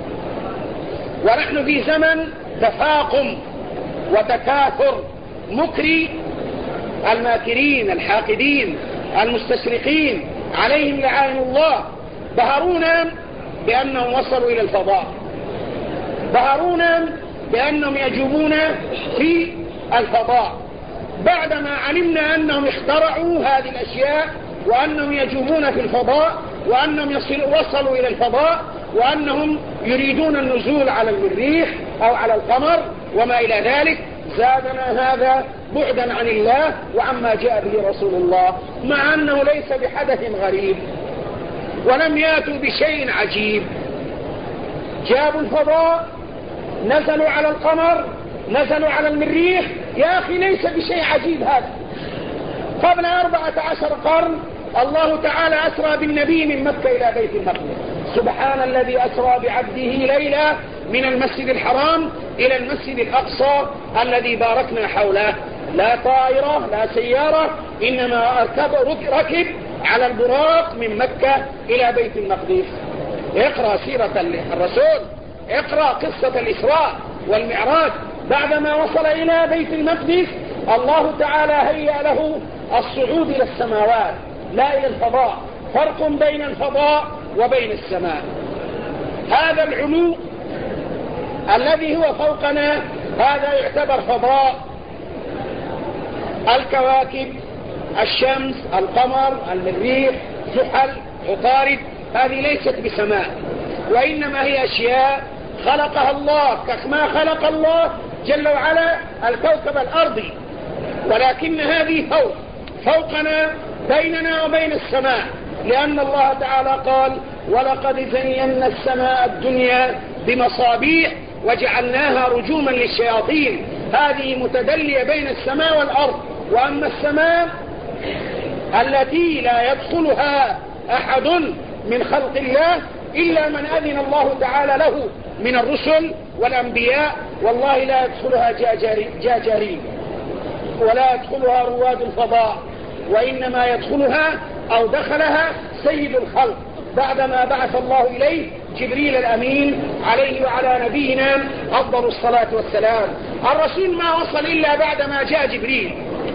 ونحن في زمن تفاقم وتكاثر مكري الماكرين الحاقدين المستشرقين عليهم لعائن الله. بهرونا بأنهم وصلوا إلى الفضاء، بهرونا بأنهم يجوبون في الفضاء، بعدما علمنا أنهم اخترعوا هذه الأشياء وأنهم يجوبون في الفضاء وأنهم وصلوا إلى الفضاء وأنهم يريدون النزول على المريخ أو على القمر وما إلى ذلك. زادنا هذا بعدا عن الله وعما جاء به رسول الله، مع أنه ليس بحدث غريب ولم يأتوا بشيء عجيب. جابوا الفضاء، نزلوا على القمر، نزلوا على المريخ. يا أخي ليس بشيء عجيب هذا. قبل 14 قرن الله تعالى أسرى بالنبي من مكة إلى بيت المقدس. سبحان الذي أسرى بعبده ليلا من المسجد الحرام إلى المسجد الأقصى الذي باركنا حوله. لا طائرة لا سيارة، إنما ركب على البراق من مكة إلى بيت المقدس. اقرأ سيرة الرسول، اقرأ قصة الإسراء والمعراج. بعدما وصل إلى بيت المقدس الله تعالى هيأ له الصعود إلى السماوات لا إلى الفضاء. فرق بين الفضاء وبين السماء. هذا العلو الذي هو فوقنا هذا يعتبر فضاء. الكواكب، الشمس، القمر، المريخ، زحل، عطارد، هذه ليست بسماء، وإنما هي أشياء خلقها الله كما خلق الله جل وعلا الكوكب الأرضي، ولكن هذه فوقنا بيننا وبين السماء، لأن الله تعالى قال: ولقد زينا السماء الدنيا بمصابيح وجعلناها رجوما للشياطين. هذه متدلية بين السماء والأرض. وأما السماء التي لا يدخلها أحد من خلق الله إلا من أذن الله تعالى له من الرسل والأنبياء، والله لا يدخلها جاجارين ولا يدخلها رواد الفضاء، وإنما يدخلها أو دخلها سيد الخلق بعدما بعث الله إليه جبريل الأمين عليه وعلى نبينا أفضل الصلاة والسلام. الرسول ما وصل إلا بعدما جاء جبريل.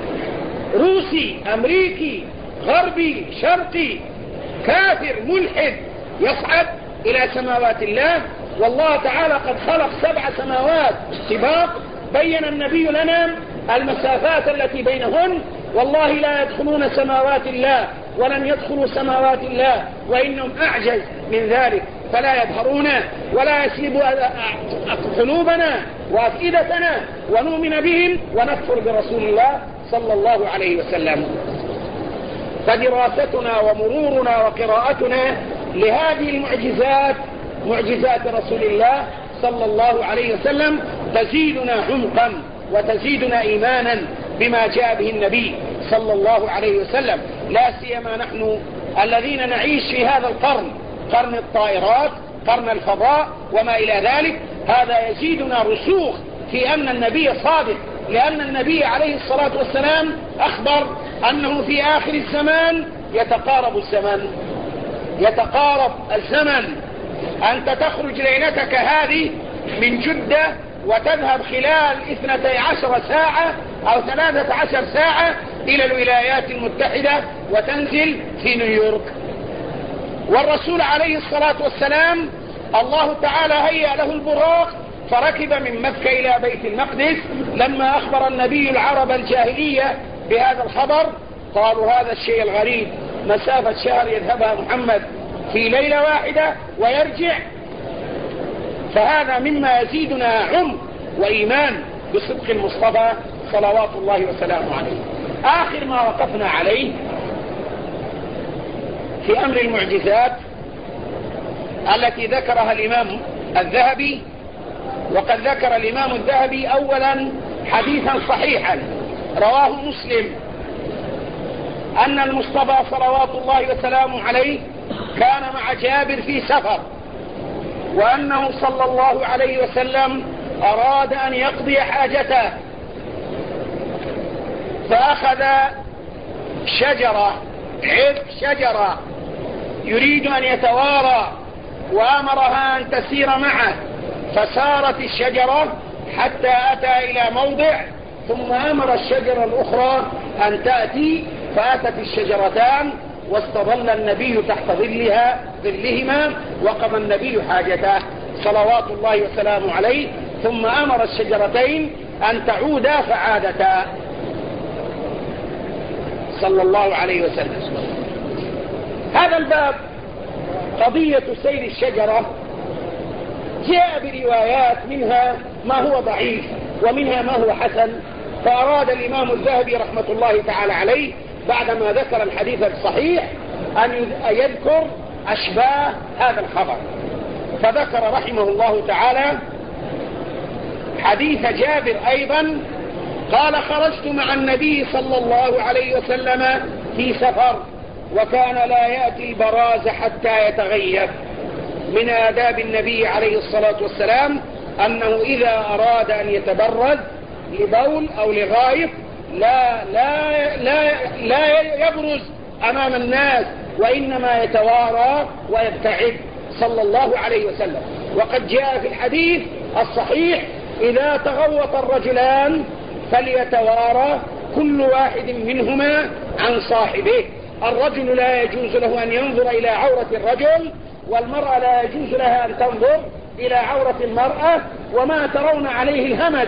روسي، أمريكي، غربي، شرقي، كافر، ملحد يصعد إلى سماوات الله، والله تعالى قد خلق 7 سماوات سباق. بين النبي لنا المسافات التي بينهن. والله لا يدخلون سماوات الله ولن يدخلوا سماوات الله، وإنهم أعجز من ذلك، فلا يظهرون ولا يسلبوا قلوبنا وأفئدتنا ونؤمن بهم ونكفر برسول الله صلى الله عليه وسلم. فدراستنا ومرورنا وقراءتنا لهذه المعجزات، معجزات رسول الله صلى الله عليه وسلم، تزيدنا عمقا وتزيدنا إيمانا بما جاء به النبي صلى الله عليه وسلم، لا سيما نحن الذين نعيش في هذا القرن، قرن الطائرات، قرن الفضاء وما إلى ذلك. هذا يزيدنا رسوخ في أن النبي صادق، لأن النبي عليه الصلاة والسلام أخبر أنه في آخر الزمان يتقارب الزمن. أنت تخرج ليلتك هذه من جدة وتذهب خلال 12 ساعة أو 13 ساعة إلى الولايات المتحدة وتنزل في نيويورك. والرسول عليه الصلاة والسلام الله تعالى هيأ له البراق فركب من مكة إلى بيت المقدس. لما أخبر النبي العرب الجاهلية بهذا الخبر قالوا: هذا الشيء الغريب، مسافة شهر يذهبها محمد في ليلة واحدة ويرجع. فهذا مما يزيدنا عمق وإيمان بصدق المصطفى صلوات الله وسلامه عليه. آخر ما وقفنا عليه في أمر المعجزات التي ذكرها الإمام الذهبي. وقد ذكر الإمام الذهبي أولا حديثا صحيحا رواه مسلم أن المصطفى صلوات الله وسلامه عليه كان مع جابر في سفر، وأنه صلى الله عليه وسلم أراد أن يقضي حاجته، فأخذ شجرة يريد أن يتوارى، وأمرها أن تسير معه، فسارت الشجرة حتى أتى إلى موضع، ثم أمر الشجرة الأخرى أن تأتي، فأتت الشجرتان واستظل النبي تحت ظلهما، وقضى النبي حاجته صلوات الله وسلامه عليه. ثم أمر الشجرتين أن تعودا فعادتا صلى الله عليه وسلم. هذا الباب قضية سير الشجرة جاء بروايات منها ما هو ضعيف ومنها ما هو حسن، فأراد الإمام الذهبي رحمة الله تعالى عليه بعدما ذكر الحديث الصحيح أن يذكر أشباه هذا الخبر، فذكر رحمه الله تعالى حديث جابر أيضا قال: خرجت مع النبي صلى الله عليه وسلم في سفر وكان لا يأتي البراز حتى يتغيب. من آداب النبي عليه الصلاة والسلام أنه إذا أراد أن يتبرز لبول أو لغائط لا يبرز أمام الناس، وإنما يتوارى ويبتعد صلى الله عليه وسلم. وقد جاء في الحديث الصحيح: إذا تغوط الرجلان فليتوارى كل واحد منهما عن صاحبه. الرجل لا يجوز له أن ينظر إلى عورة الرجل، والمرأة لا يجوز لها أن تنظر إلى عورة المرأة. وما ترون عليه الهمج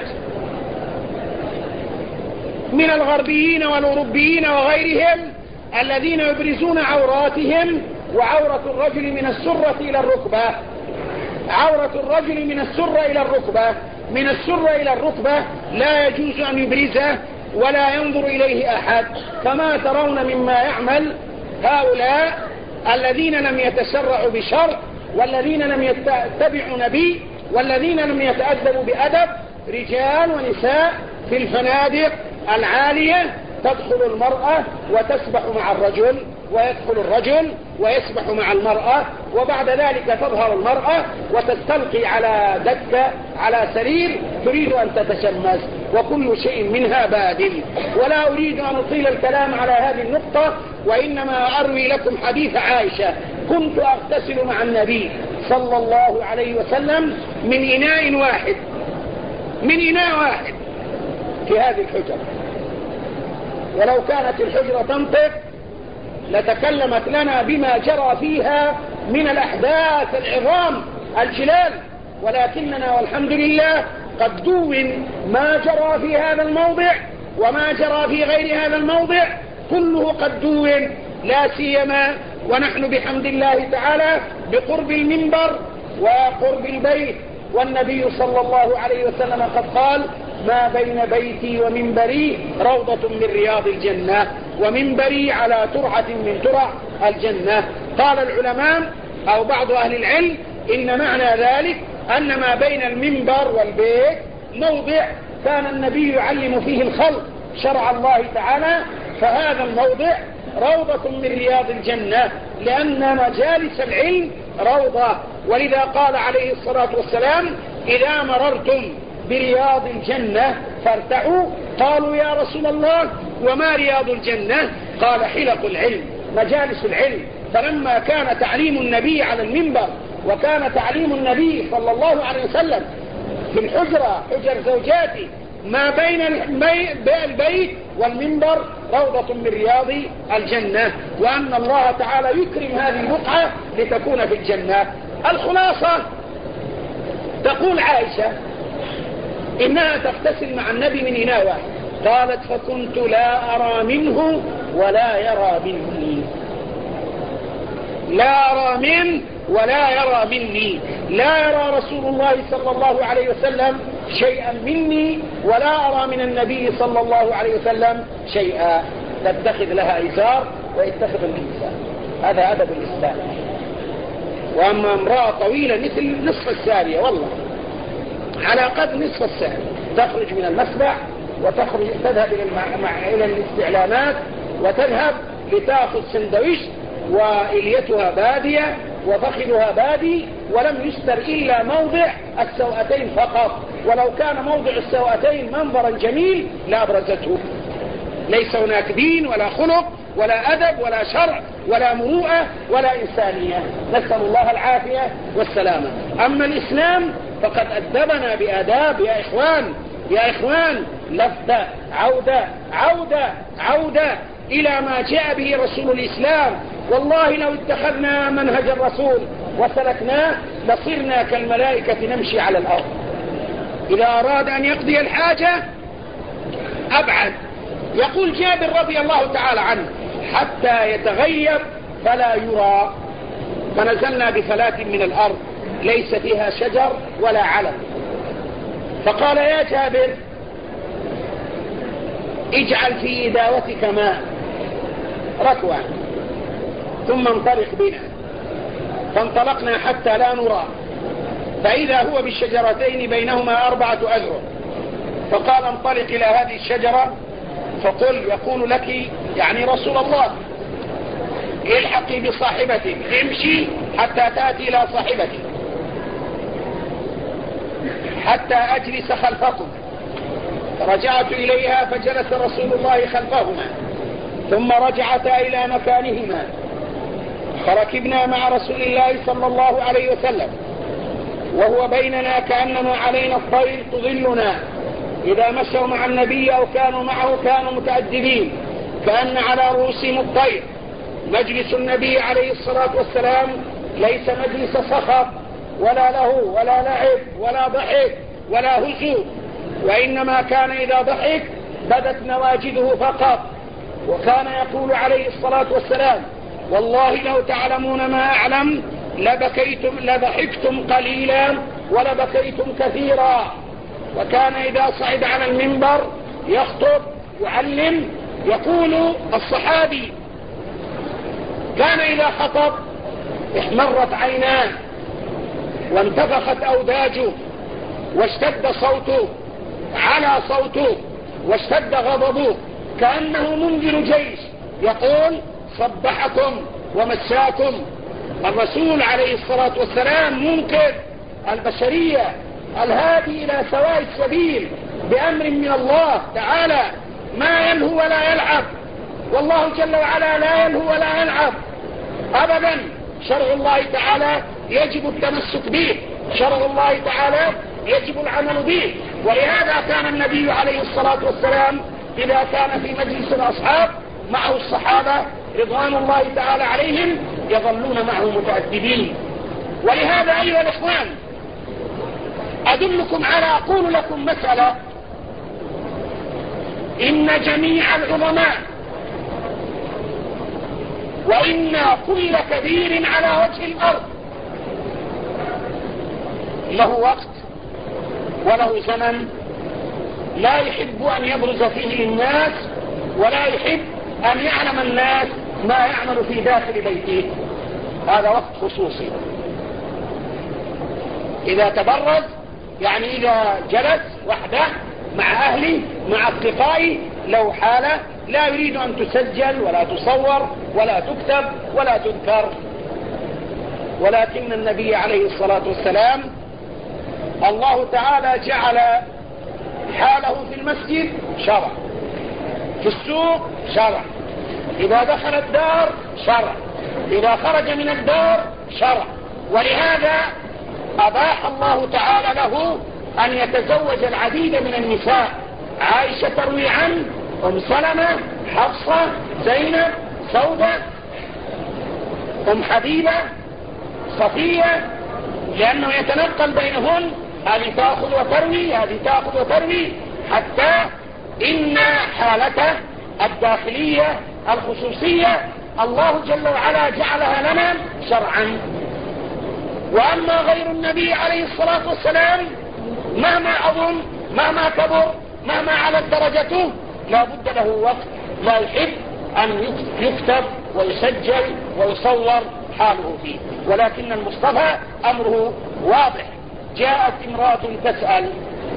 من الغربيين والأوروبيين وغيرهم الذين يبرزون عوراتهم، وعورة الرجل من السرة إلى الركبة، عورة الرجل من السرة إلى الركبة، من السرة إلى الركبة لا يجوز أن يبرزه ولا ينظر إليه أحد. فما ترون مما يعمل هؤلاء الذين لم يتشرعوا بشرع، والذين لم يتبعوا نبي، والذين لم يتأدبوا بأدب، رجال ونساء في الفنادق العالية تدخل المرأة وتسبح مع الرجل، ويدخل الرجل ويسبح مع المرأة، وبعد ذلك تظهر المرأة وتستلقي على دكة على سرير تريد أن تتشمس، وكل شيء منها بادل. ولا أريد أن أطيل الكلام على هذه النقطة، وإنما أروي لكم حديث عائشة: كنت أغتسل مع النبي صلى الله عليه وسلم من إناء واحد، من إناء واحد في هذه الحجرة، ولو كانت الحجرة تنطق لتكلمت لنا بما جرى فيها من الأحداث العظام الجلال، ولكننا والحمد لله قد دون ما جرى في هذا الموضع وما جرى في غير هذا الموضع، كله قد دون، لا سيما ونحن بحمد الله تعالى بقرب المنبر وقرب البيت. والنبي صلى الله عليه وسلم قد قال: ما بين بيتي ومنبري روضة من رياض الجنة، ومنبري على ترعة من ترع الجنة. قال العلماء أو بعض أهل العلم إن معنى ذلك أن ما بين المنبر والبيت موضع كان النبي يعلم فيه الخلق شرع الله تعالى، فهذا الموضع روضة من رياض الجنة، لأن مجالس العلم روضة. ولذا قال عليه الصلاة والسلام: إذا مررتم برياض الجنة فارتعوا. قالوا: يا رسول الله وما رياض الجنة؟ قال: حلق العلم، مجالس العلم. فلما كان تعليم النبي على المنبر، وكان تعليم النبي صلى الله عليه وسلم في الحجرة، حجر زوجاته، ما بين البيت والمنبر روضة من رياض الجنة، وأن الله تعالى يكرم هذه البقعة لتكون في الجنة. الخلاصة تقول عائشة إنها تغتسل مع النبي من إناء واحد. قالت: فكنت لا أرى منه ولا يرى مني، لا أرى منه ولا يرى مني، لا يرى رسول الله صلى الله عليه وسلم شيئا مني، ولا أرى من النبي صلى الله عليه وسلم شيئا. تتخذ لها إزار ويتخذ الإنسان، هذا أدب الإسلام. وأما امرأة طويلة مثل نصف السارية، والله على قد نصف السارية، تخرج من المسبح وتخرج تذهب إلى الاستعلامات، وتذهب لتأخذ سندويش، وإليتها بادية وفخذها بادي، ولم يستر إلا موضع السوأتين فقط، ولو كان موضع السوأتين منظرا جميل لأبرزته. ليس هناك دين ولا خلق ولا أدب ولا شرع ولا مروءة ولا إنسانية، نسأل الله العافية والسلامة. أما الإسلام فقد أدبنا بآداب. يا إخوان، يا إخوان، لفتة، عودة عودة عودة إلى ما جاء به رسول الإسلام. والله لو اتخذنا منهج الرسول وسلكناه لصرنا كالملائكة نمشي على الأرض. إذا أراد أن يقضي الحاجة أبعد. يقول جابر رضي الله تعالى عنه: حتى يتغيب فلا يرى. فنزلنا بفلاة من الأرض ليس فيها شجر ولا علم، فقال: يا جابر اجعل في إداوتك ماء ركوة ثم انطلق بنا. فانطلقنا حتى لا نرى، فإذا هو بالشجرتين بينهما 4 أذرع. فقال: انطلق إلى هذه الشجرة فقل يقول لك، يعني رسول الله، الحقي بصاحبتك، امشي حتى تأتي إلى صاحبتك حتى أجلس خلفكم. رجعت إليها فجلس رسول الله خلفهما، ثم رجعتا إلى مكانهما، فركبنا مع رسول الله صلى الله عليه وسلم وهو بيننا كأنما علينا الطير تظلنا. إذا مشوا مع النبي أو كانوا معه كانوا متأدبين كأن على رؤوسهم الطير. مجلس النبي عليه الصلاة والسلام ليس مجلس صخب ولا لهو ولا لعب ولا ضحك ولا هزو، وإنما كان إذا ضحك بدت نواجذه فقط. وكان يقول عليه الصلاة والسلام: والله لو تعلمون ما أعلم لضحكتم قليلا ولبكيتم كثيرا. وكان إذا صعد على المنبر يخطب يعلم، يقول الصحابي: كان إذا خطب احمرت عيناه وانتفخت أوداجه واشتد صوته على صوته واشتد غضبه كأنه منذر جيش يقول: صبحكم ومساكم. الرسول عليه الصلاة والسلام منقذ البشرية، الهادي إلى سواء السبيل بأمر من الله تعالى، ما يلهو ولا يلعب. والله جل وعلا لا يلهو ولا يلعب أبدا. شرع الله تعالى يجب التمسك به، شرع الله تعالى يجب العمل به. ولهذا كان النبي عليه الصلاة والسلام إذا كان في مجلس الأصحاب معه الصحابة رضوان الله تعالى عليهم يظلون معه متأدبين. ولهذا أيها الإخوان أدلكم على، أقول لكم مسألة: إن جميع العظماء وإن كل كبير على وجه الأرض له وقت وله زمن لا يحب أن يبرز فيه للناس، ولا يحب أن يعلم الناس ما يعمل في داخل بيته. هذا وقت خصوصي. إذا تبرز يعني إذا جلس وحده مع أهله مع أصدقائه له حالة لا يريد أن تسجل ولا تصور ولا تكتب ولا تذكر. ولكن النبي عليه الصلاة والسلام الله تعالى جعل حاله في المسجد شرع، في السوق شرع، إذا دخل الدار شرع، إذا خرج من الدار شرع. ولهذا أباح الله تعالى له أن يتزوج العديد من النساء. عائشة تروي عن أم سلمة، حفصة، زينب، سودة، أم حبيبة، صفية، لأنه يتنقل بينهن، هذه تأخذ وتروي هذه تأخذ وتروي، حتى إن حالته الداخلية الخصوصية الله جل وعلا جعلها لنا شرعا. وأما غير النبي عليه الصلاة والسلام مهما أظن مهما كبر مهما علت درجته لا بد له وقت لا يحب أن يكتب ويسجل ويصور حاله فيه. ولكن المصطفى أمره واضح. جاءت امرأة تسأل،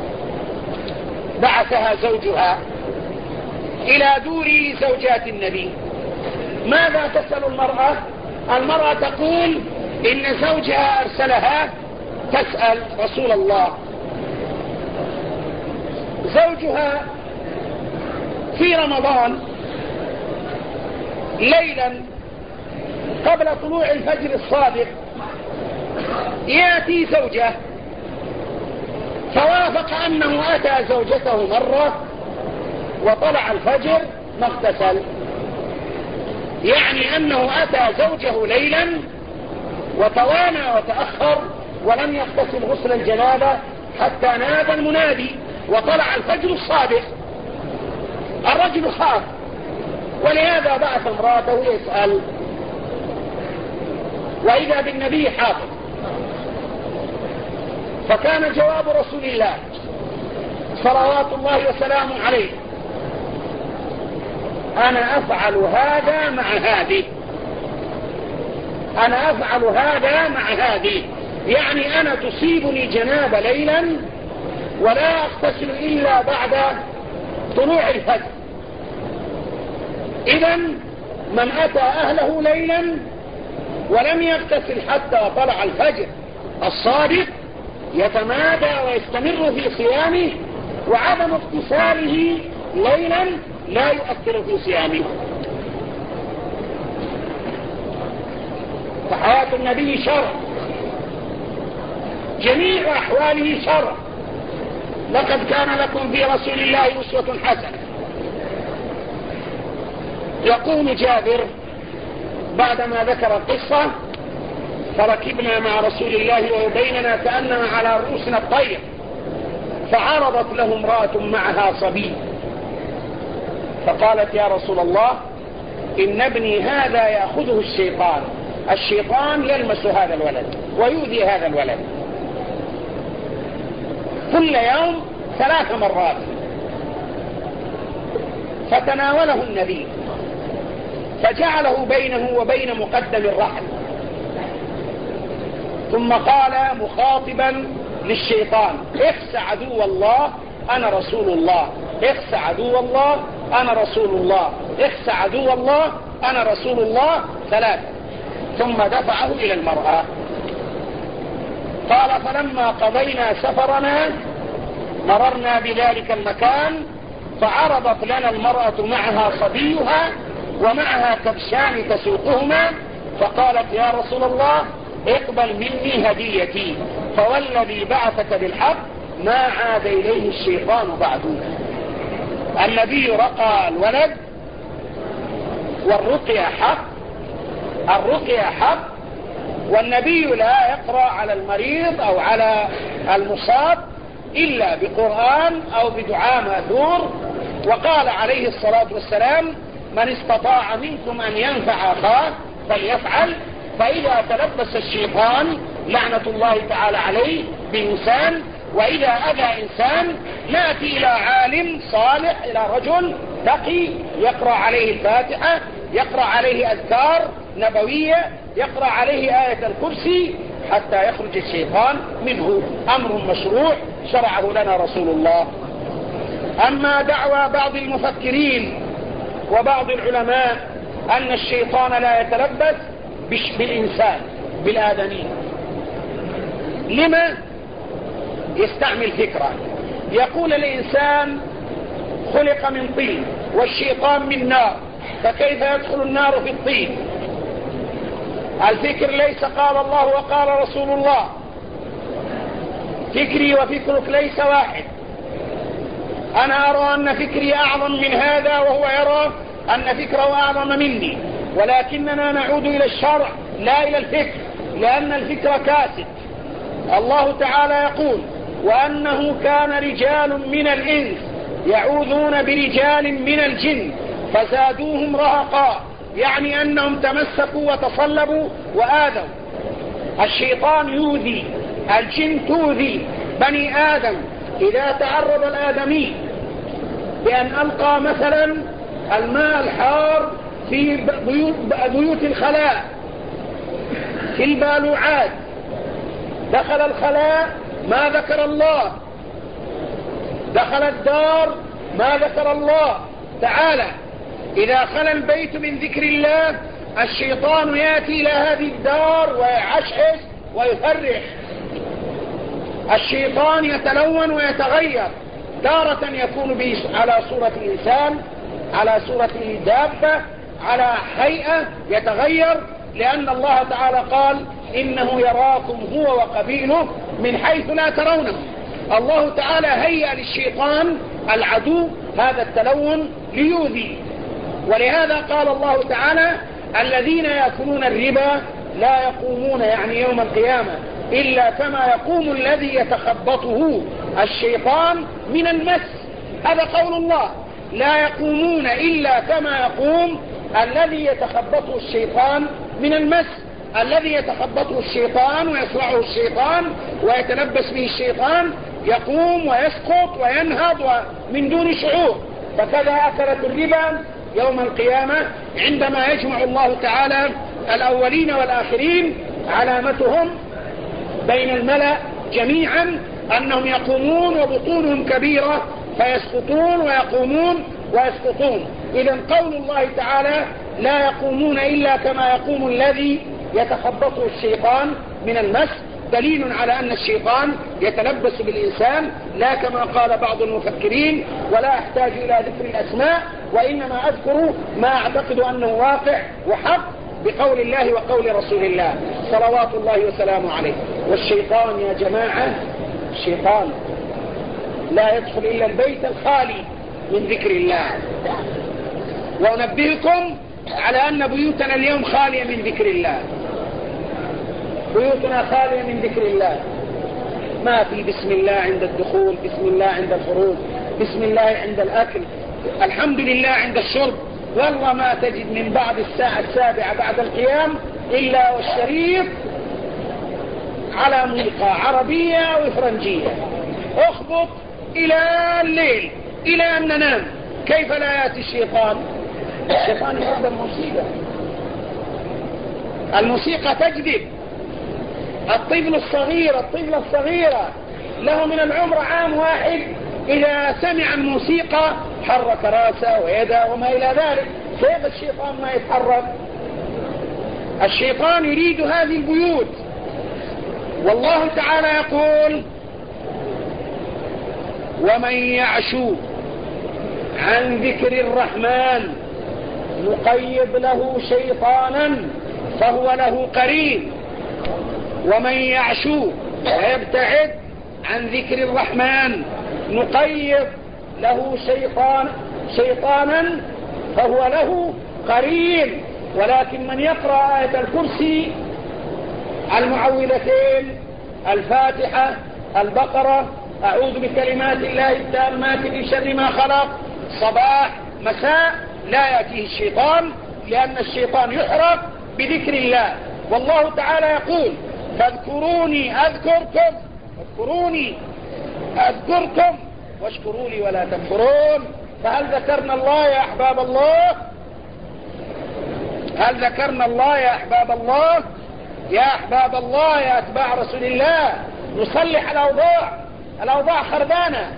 بعثها زوجها إلى دور زوجات النبي. ماذا تسأل المرأة؟ المرأة تقول إن زوجها أرسلها تسأل رسول الله. زوجها في رمضان ليلا قبل طلوع الفجر الصادق يأتي زوجه، فوافق أنه أتى زوجته مرة وطلع الفجر ما اغتسل، يعني أنه أتى زوجه ليلا وتوانى وتأخر ولم يغتسل غسل الجنابة حتى نادى المنادي وطلع الفجر الصادق. الرجل خاف، ولهذا بعث امراته يسأل، وإذا بالنبي حاضر. فكان جواب رسول الله صلوات الله وسلامه عليه: أنا أفعل هذا مع هذه، أنا أفعل هذا مع هذه، يعني أنا تصيبني جناب ليلا ولا أغتسل إلا بعد طلوع الفجر. إذن من أتى أهله ليلا ولم يغتسل حتى طلع الفجر الصادق يتمادى ويستمر في صيامه، وعدم اغتساله ليلا لا يؤثر في صيامه. فحياة النبي شرع، جميع أحواله شرع. لقد كان لكم في رسول الله أسوة حسنة. يقول جابر بعدما ذكر القصة: فركبنا مع رسول الله وبيننا كأننا على رؤوسنا الطير، فعرضت له امرأة معها صبي، فقالت: يا رسول الله، إن ابني هذا يأخذه الشيطان، الشيطان يلمس هذا الولد ويؤذي هذا الولد كل يوم 3 مرات. فتناوله النبي فجعله بينه وبين مقدم الرحل، ثم قال مخاطبا للشيطان: اخس عدو الله أنا رسول الله، اخس عدو الله أنا رسول الله، اخس عدو الله أنا رسول الله 3، ثم دفعه إلى المرأة. قال: فلما قضينا سفرنا مررنا بذلك المكان، فعرضت لنا المرأة معها صبيها ومعها كبشان تسوقهما، فقالت: يا رسول الله، اقبل مني هديتي، فوالذي بعثك بالحق ما عاد إليه الشيطان بعد. النبي رقى الولد، والرقية حق، الرقية حق، والنبي لا يقرأ على المريض أو على المصاب إلا بقرآن أو بدعاء مأثور. وقال عليه الصلاة والسلام: من استطاع منكم أن ينفع أخاه فليفعل، فإذا تلبس الشيطان لعنة الله تعالى عليه بإنسان، وإذا أذى إنسان نأتي إلى عالم صالح، إلى رجل تقي يقرأ عليه الفاتحة، يقرأ عليه أذكار نبوية، يقرأ عليه آية الكرسي حتى يخرج الشيطان منه. أمر مشروع شرعه لنا رسول الله. أما دعوى بعض المفكرين وبعض العلماء أن الشيطان لا يتلبس بالإنسان بالآدمين، لما؟ يستعمل فكرة، يقول الإنسان خلق من طين والشيطان من نار، فكيف يدخل النار في الطين؟ الفكر ليس قال الله وقال رسول الله، فكري وفكرك ليس واحد. أنا أرى أن فكري أعظم من هذا، وهو يرى أن فكره أعظم مني، ولكننا نعود إلى الشرع لا إلى الفكر، لأن الفكر كاسد. الله تعالى يقول: وأنه كان رجال من الإنس يعوذون برجال من الجن فزادوهم رهقا، يعني أنهم تمسكوا وتصلبوا وآذوا. الشيطان يؤذي، الجن تؤذي بني آدم. إذا تعرض الآدمي بأن ألقى مثلا الماء الحار في بيوت الخلاء، في البالوعات، دخل الخلاء ما ذكر الله، دخل الدار ما ذكر الله تعالى. إذا خلى البيت من ذكر الله الشيطان يأتي إلى هذه الدار ويعشعش ويفرح. الشيطان يتلون ويتغير، تارة يكون على صورة إنسان، على صورة دابة، على هيئة يتغير، لأن الله تعالى قال: إنه يراكم هو وقبيله من حيث لا ترونه. الله تعالى هيأ للشيطان العدو هذا التلون ليؤذي. ولهذا قال الله تعالى: الذين يأكلون الربا لا يقومون، يعني يوم القيامة، إلا كما يقوم الذي يتخبطه الشيطان من المس. هذا قول الله: لا يقومون إلا كما يقوم الذي يتخبطه الشيطان من المس. الذي يتخبطه الشيطان ويصرعه الشيطان ويتلبس به الشيطان يقوم ويسقط وينهض من دون شعور. فكذا أكلة الربا يوم القيامة عندما يجمع الله تعالى الأولين والآخرين علامتهم بين الملأ جميعا أنهم يقومون وبطونهم كبيرة فيسقطون ويقومون ويسقطون. إذن قول الله تعالى: لا يقومون إلا كما يقوم الذي يتخبطه الشيطان من المس، دليل على أن الشيطان يتلبس بالإنسان، لا كما قال بعض المفكرين: ولا أحتاج إلى ذكر الأسماء، وإنما أذكر ما أعتقد أنه واقع وحق بقول الله وقول رسول الله صلوات الله وسلامه عليه. والشيطان يا جماعة، الشيطان لا يدخل إلا البيت الخالي من ذكر الله. وأنبهكم على أن بيوتنا اليوم خالية من ذكر الله. بيوتنا خالية من ذكر الله، ما في بسم الله عند الدخول، بسم الله عند الخروج، بسم الله عند الأكل، الحمد لله عند الشرب. والله ما تجد من بعد الساعة 7 بعد القيام إلا والشريط على موسيقى عربية أو فرنجية، اخبط إلى الليل إلى أن ننام. كيف لا يأتي الشيطان؟ الشيطان يحب الموسيقى. الموسيقى تجذب الطفل الصغير، الطفلة الصغيرة له من العمر عام واحد، إذا سمع الموسيقى حرك رأسه ويده وما إلى ذلك. كيف الشيطان ما يتحرك؟ الشيطان يريد هذه البيوت. والله تعالى يقول: ومن يعشو عن ذكر الرحمن نقيض له شيطانا فهو له قرين. ومن يعشو ويبتعد عن ذكر الرحمن نقيض له شيطانا فهو له قرين. ولكن من يقرأ آية الكرسي، المعوذتين، الفاتحة، البقرة، أعوذ بكلمات الله التامات من شر ما خلق، صباح مساء، لا يأتيه الشيطان، لأن الشيطان يحرق بذكر الله. والله تعالى يقول: فاذكروني أذكركم، اذكروني أذكركم واشكروا لي ولا تكفرون. فهل ذكرنا الله يا أحباب الله؟ هل ذكرنا الله يا أحباب الله؟ يا أحباب الله، يا أتباع رسول الله، نصلح الأوضاع خربانة.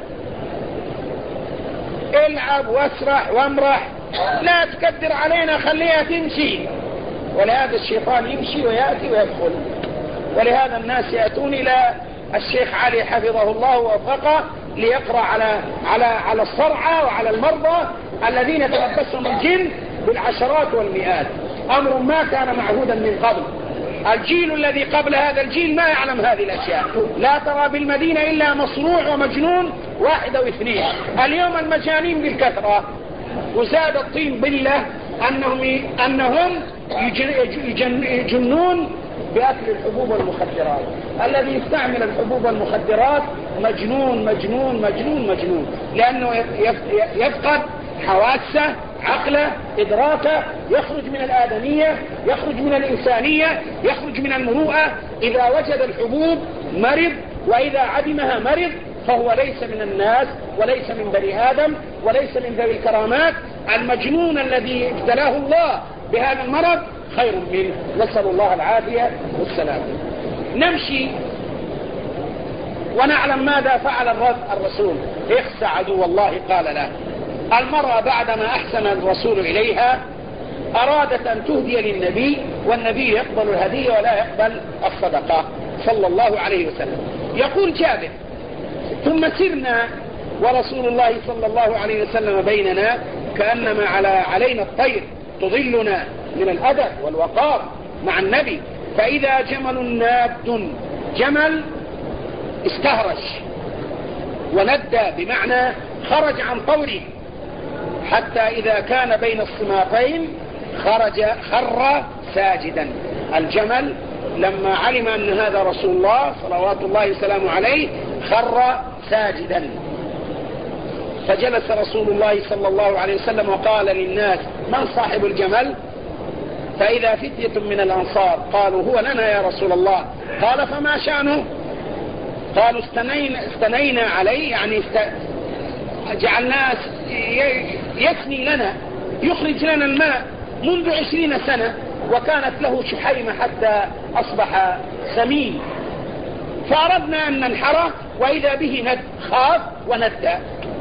العب واسرح وامرح، لا تكدر علينا، خليها تمشي. ولهذا الشيطان يمشي ويأتي ويدخل. ولهذا الناس يأتون إلى الشيخ علي حفظه الله ووفقه ليقرأ على الصرعى وعلى المرضى الذين تلبسهم الجن بالعشرات والمئات، أمر ما كان معهودا من قبل. الجيل الذي قبل هذا الجيل ما يعلم هذه الأشياء. لا ترى بالمدينة إلا مصروع ومجنون واحد أو اثنين. اليوم المجانين بالكثرة، وزاد الطين بالله أنهم يجنون بأكل الحبوب والمخدرات. الذي يستعمل الحبوب والمخدرات مجنون مجنون مجنون مجنون، لأنه يفقد حواسه، عقله، إدراكه، يخرج من الآدمية، يخرج من الإنسانية، يخرج من المروءة. إذا وجد الحبوب مرض، وإذا عدمها مرض، فهو ليس من الناس وليس من بني آدم وليس من ذوي الكرامات. المجنون الذي ابتلاه الله بهذا المرض خير منه، نسأل الله العافية والسلام. نمشي ونعلم ماذا فعل الرسول. اخسى عدو الله قال له. المرأة بعدما أحسن الرسول إليها أرادت أن تهدي للنبي، والنبي يقبل الهدية ولا يقبل الصدقة صلى الله عليه وسلم. يقول جابر: ثم سرنا ورسول الله صلى الله عليه وسلم بيننا كأنما علينا الطير تظلنا من الأدب والوقار مع النبي، فإذا جمل ناد، جمل استهرش وندى بمعنى خرج عن طوره، حتى إذا كان بين الصماطين خر ساجدا. الجمل لما علم أن هذا رسول الله صلوات الله وسلامه عليه خر ساجدا. فجلس رسول الله صلى الله عليه وسلم وقال للناس: من صاحب الجمل؟ فإذا فتية من الأنصار قالوا: هو لنا يا رسول الله. قال: فما شأنه؟ قالوا: استنينا عليه، يعني جعلناه يسني لنا، يخرج لنا الماء منذ 20 سنة، وكانت له شحيمة حتى أصبح سمين، فأردنا أن ننحره وإذا به ند، خاف وندى،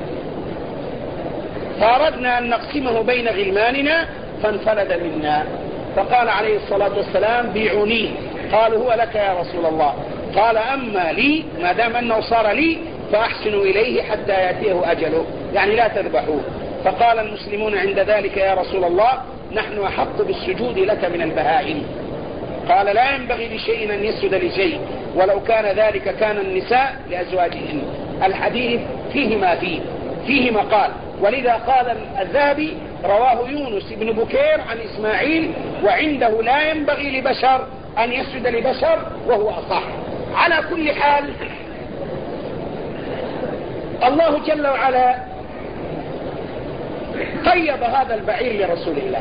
فأردنا أن نقسمه بين غلماننا فانفلد منا. فقال عليه الصلاة والسلام: بيعونيه. قالوا: هو لك يا رسول الله. قال: أما لي ما دام أنه صار لي فأحسنوا إليه حتى يأتيه أجله، يعني لا تذبحوه. فقال المسلمون عند ذلك: يا رسول الله نحن أحق بالسجود لك من البهائم. قال: لا ينبغي لشيء أن يسجد لشيء، ولو كان ذلك كان النساء لأزواجهن. الحديث فيه مقال، ولذا قال الذهبي: رواه يونس بن بكير عن إسماعيل، وعنده لا ينبغي لبشر أن يسجد لبشر، وهو أصح. على كل حال، الله جل وعلا طيب هذا البعير لرسول الله،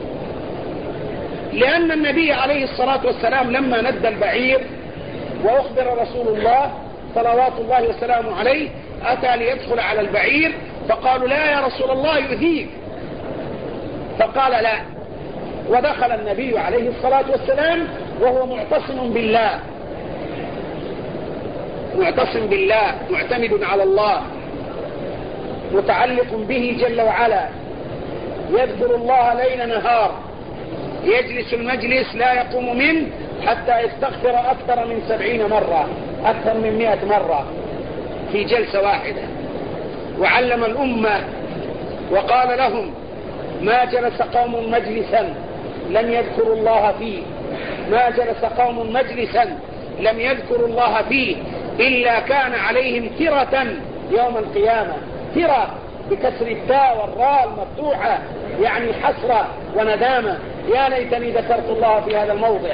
لأن النبي عليه الصلاة والسلام لما ندى البعير وأخبر رسول الله صلوات الله وسلامه عليه أتى ليدخل على البعير، فقالوا: لا يا رسول الله يؤذيك. فقال: لا. ودخل النبي عليه الصلاة والسلام وهو معتصم بالله معتمد على الله، متعلق به جل وعلا، يذكر الله ليل نهار، يجلس المجلس لا يقوم منه حتى يستغفر أكثر من 70 مرة، أكثر من 100 مرة في جلسة واحدة. وعلم الأمة وقال لهم: ما جلس قوم مجلسا لم يذكروا الله فيه، ما جلس قوم مجلسا لم يذكروا الله فيه إلا كان عليهم ترة يوم القيامة. ترة بكسر التاء والراء المفتوحة، يعني حسرة وندامة، يا ليتني ذكرت الله في هذا الموضع.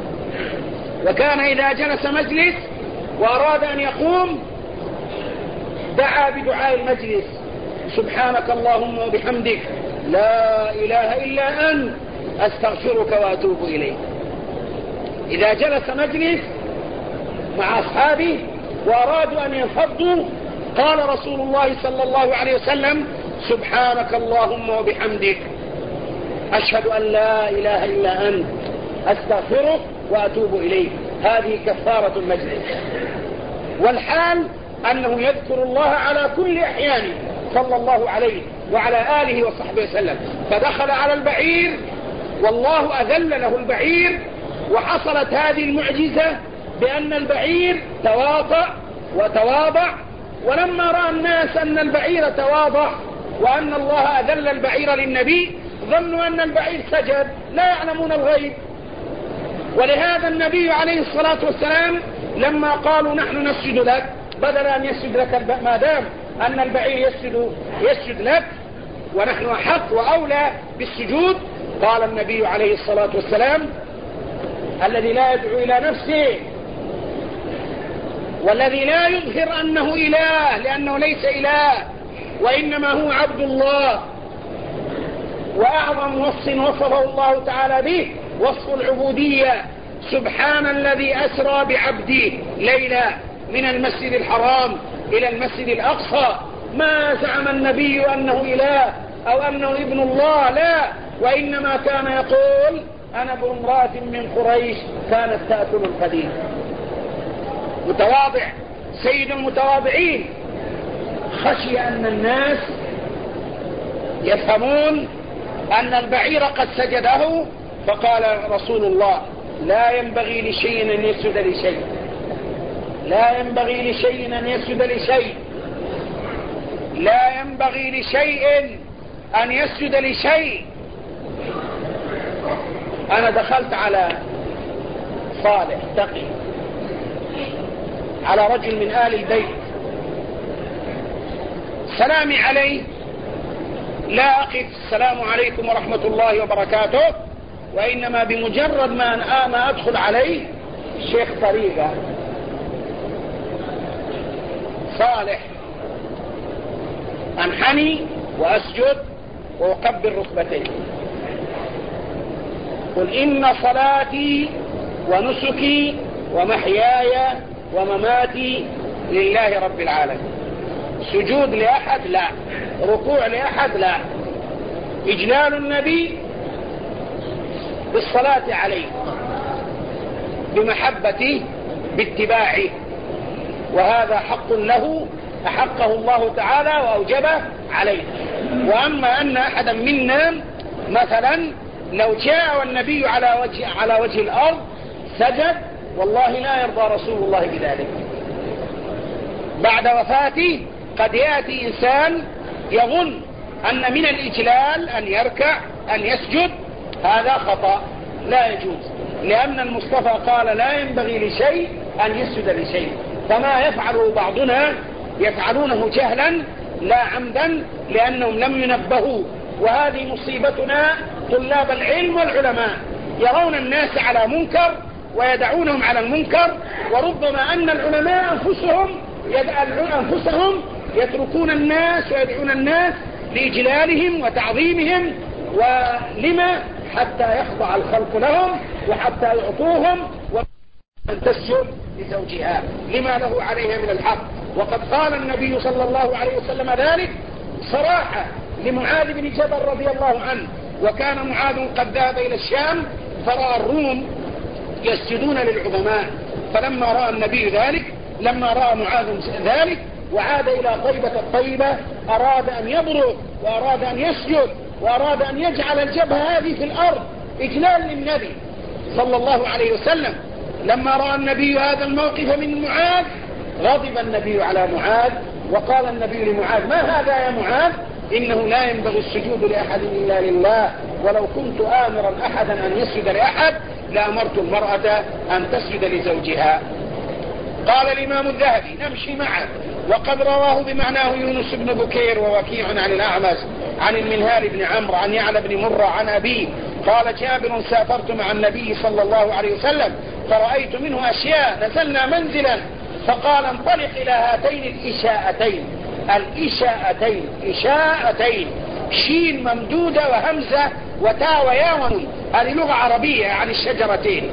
وكان إذا جلس مجلس وأراد أن يقوم دعا بدعاء المجلس: سبحانك اللهم وبحمدك لا إله إلا أنت أستغفرك وأتوب إليك. إذا جلس مجلس مع أصحابه وأرادوا أن ينفضوا قال رسول الله صلى الله عليه وسلم: سبحانك اللهم وبحمدك أشهد أن لا إله إلا أنت أستغفرك وأتوب إليك. هذه كفارة المجلس. والحال أنه يذكر الله على كل أحيانه صلى الله عليه وعلى آله وصحبه وسلم. فدخل على البعير والله أذل له البعير، وحصلت هذه المعجزة بأن البعير وتواضع. ولما رأى الناس أن البعير تواضع وأن الله أذل البعير للنبي ظنوا أن البعير سجد، لا يعلمون الغيب. ولهذا النبي عليه الصلاة والسلام لما قالوا: نحن نسجد لك، بدل أن يسجد لك ما دام أن البعير يسجد لك ونحن أحق وأولى بالسجود، قال النبي عليه الصلاة والسلام: الذي لا يدعو إلى نفسه والذي لا يظهر أنه إله، لأنه ليس إله وإنما هو عبد الله، وأعظم وصف وصفه الله تعالى به وصف العبودية: سبحان الذي أسرى بعبده ليلا من المسجد الحرام إلى المسجد الأقصى. ما زعم النبي أنه إله أو أنه ابن الله، لا، وإنما كان يقول: أنا ابن امرأة من قريش كانت تأكل القديم. متواضع، سيد المتواضعين. خشي أن الناس يفهمون أن البعير قد سجده، فقال رسول الله: لا ينبغي لشيء أن يسجد لشيء، لا ينبغي لشيء أن يسجد لشيء، لا ينبغي لشيء أن يسجد لشيء. أنا دخلت على صالح تقي، على رجل من آل البيت، سلامي عليه لا أقف السلام عليكم ورحمة الله وبركاته، وإنما بمجرد ما أدخل عليه شيخ طريقة صالح أنحني وأسجد وأقبل ركبتي، قل إن صلاتي ونسكي ومحياي ومماتي لله رب العالمين. سجود لأحد لا، ركوع لأحد لا، إجلال النبي بالصلاة عليه بمحبته باتباعه، وهذا حق له أحقه الله تعالى وأوجبه عليه. وأما أن أحدا منا مثلا لو جاء والنبي على وجه الأرض سجد، والله لا يرضى رسول الله بذلك. بعد وفاته قد يأتي إنسان يظن أن من الإجلال أن يركع أن يسجد، هذا خطأ لا يجوز، لأن المصطفى قال لا ينبغي لشيء أن يسجد لشيء. فما يفعله بعضنا يفعلونه جهلا لا عمدا لأنهم لم ينبهوا. وهذه مصيبتنا طلاب العلم والعلماء، يرون الناس على منكر ويدعونهم على المنكر، وربما أن العلماء أنفسهم يتركون الناس ويدعون الناس لإجلالهم وتعظيمهم، ولما حتى يخضع الخلق لهم وحتى يعطوهم وأن تسجد لزوجها لما له عليها من الحق. وقد قال النبي صلى الله عليه وسلم ذلك صراحة لمعاذ بن جبل رضي الله عنه، وكان معاذ قد ذهب إلى الشام فرأى الروم يسجدون للعظماء، فلما رأى النبي ذلك، لما رأى معاذ ذلك وعاد إلى طيبة الطيبة أراد أن يبرق وأراد أن يسجد وأراد أن يجعل الجبهة هذه في الأرض إجلال للنبي صلى الله عليه وسلم. لما رأى النبي هذا الموقف من معاذ غضب النبي على معاذ، وقال النبي لمعاذ ما هذا يا معاذ؟ إنه لا ينبغي السجود لأحد إلا لله، ولو كنت آمرا أحدا أن يسجد لأحد لأمرت المرأة أن تسجد لزوجها. قال الإمام الذهبي نمشي معه، وقد رواه بمعناه يونس بن بكير ووكيع عن الأعمش عن المنهال بن عمرو عن يعلى بن مرة عن أبيه قال جابر سافرت مع النبي صلى الله عليه وسلم فرأيت منه أشياء، نزلنا منزلا فقال انطلق إلى هاتين الإشاءتين. الإشاءتين إشاءتين شين ممدودة وهمزة وتاء وياء ونون، هذه لغة عربية عن الشجرتين.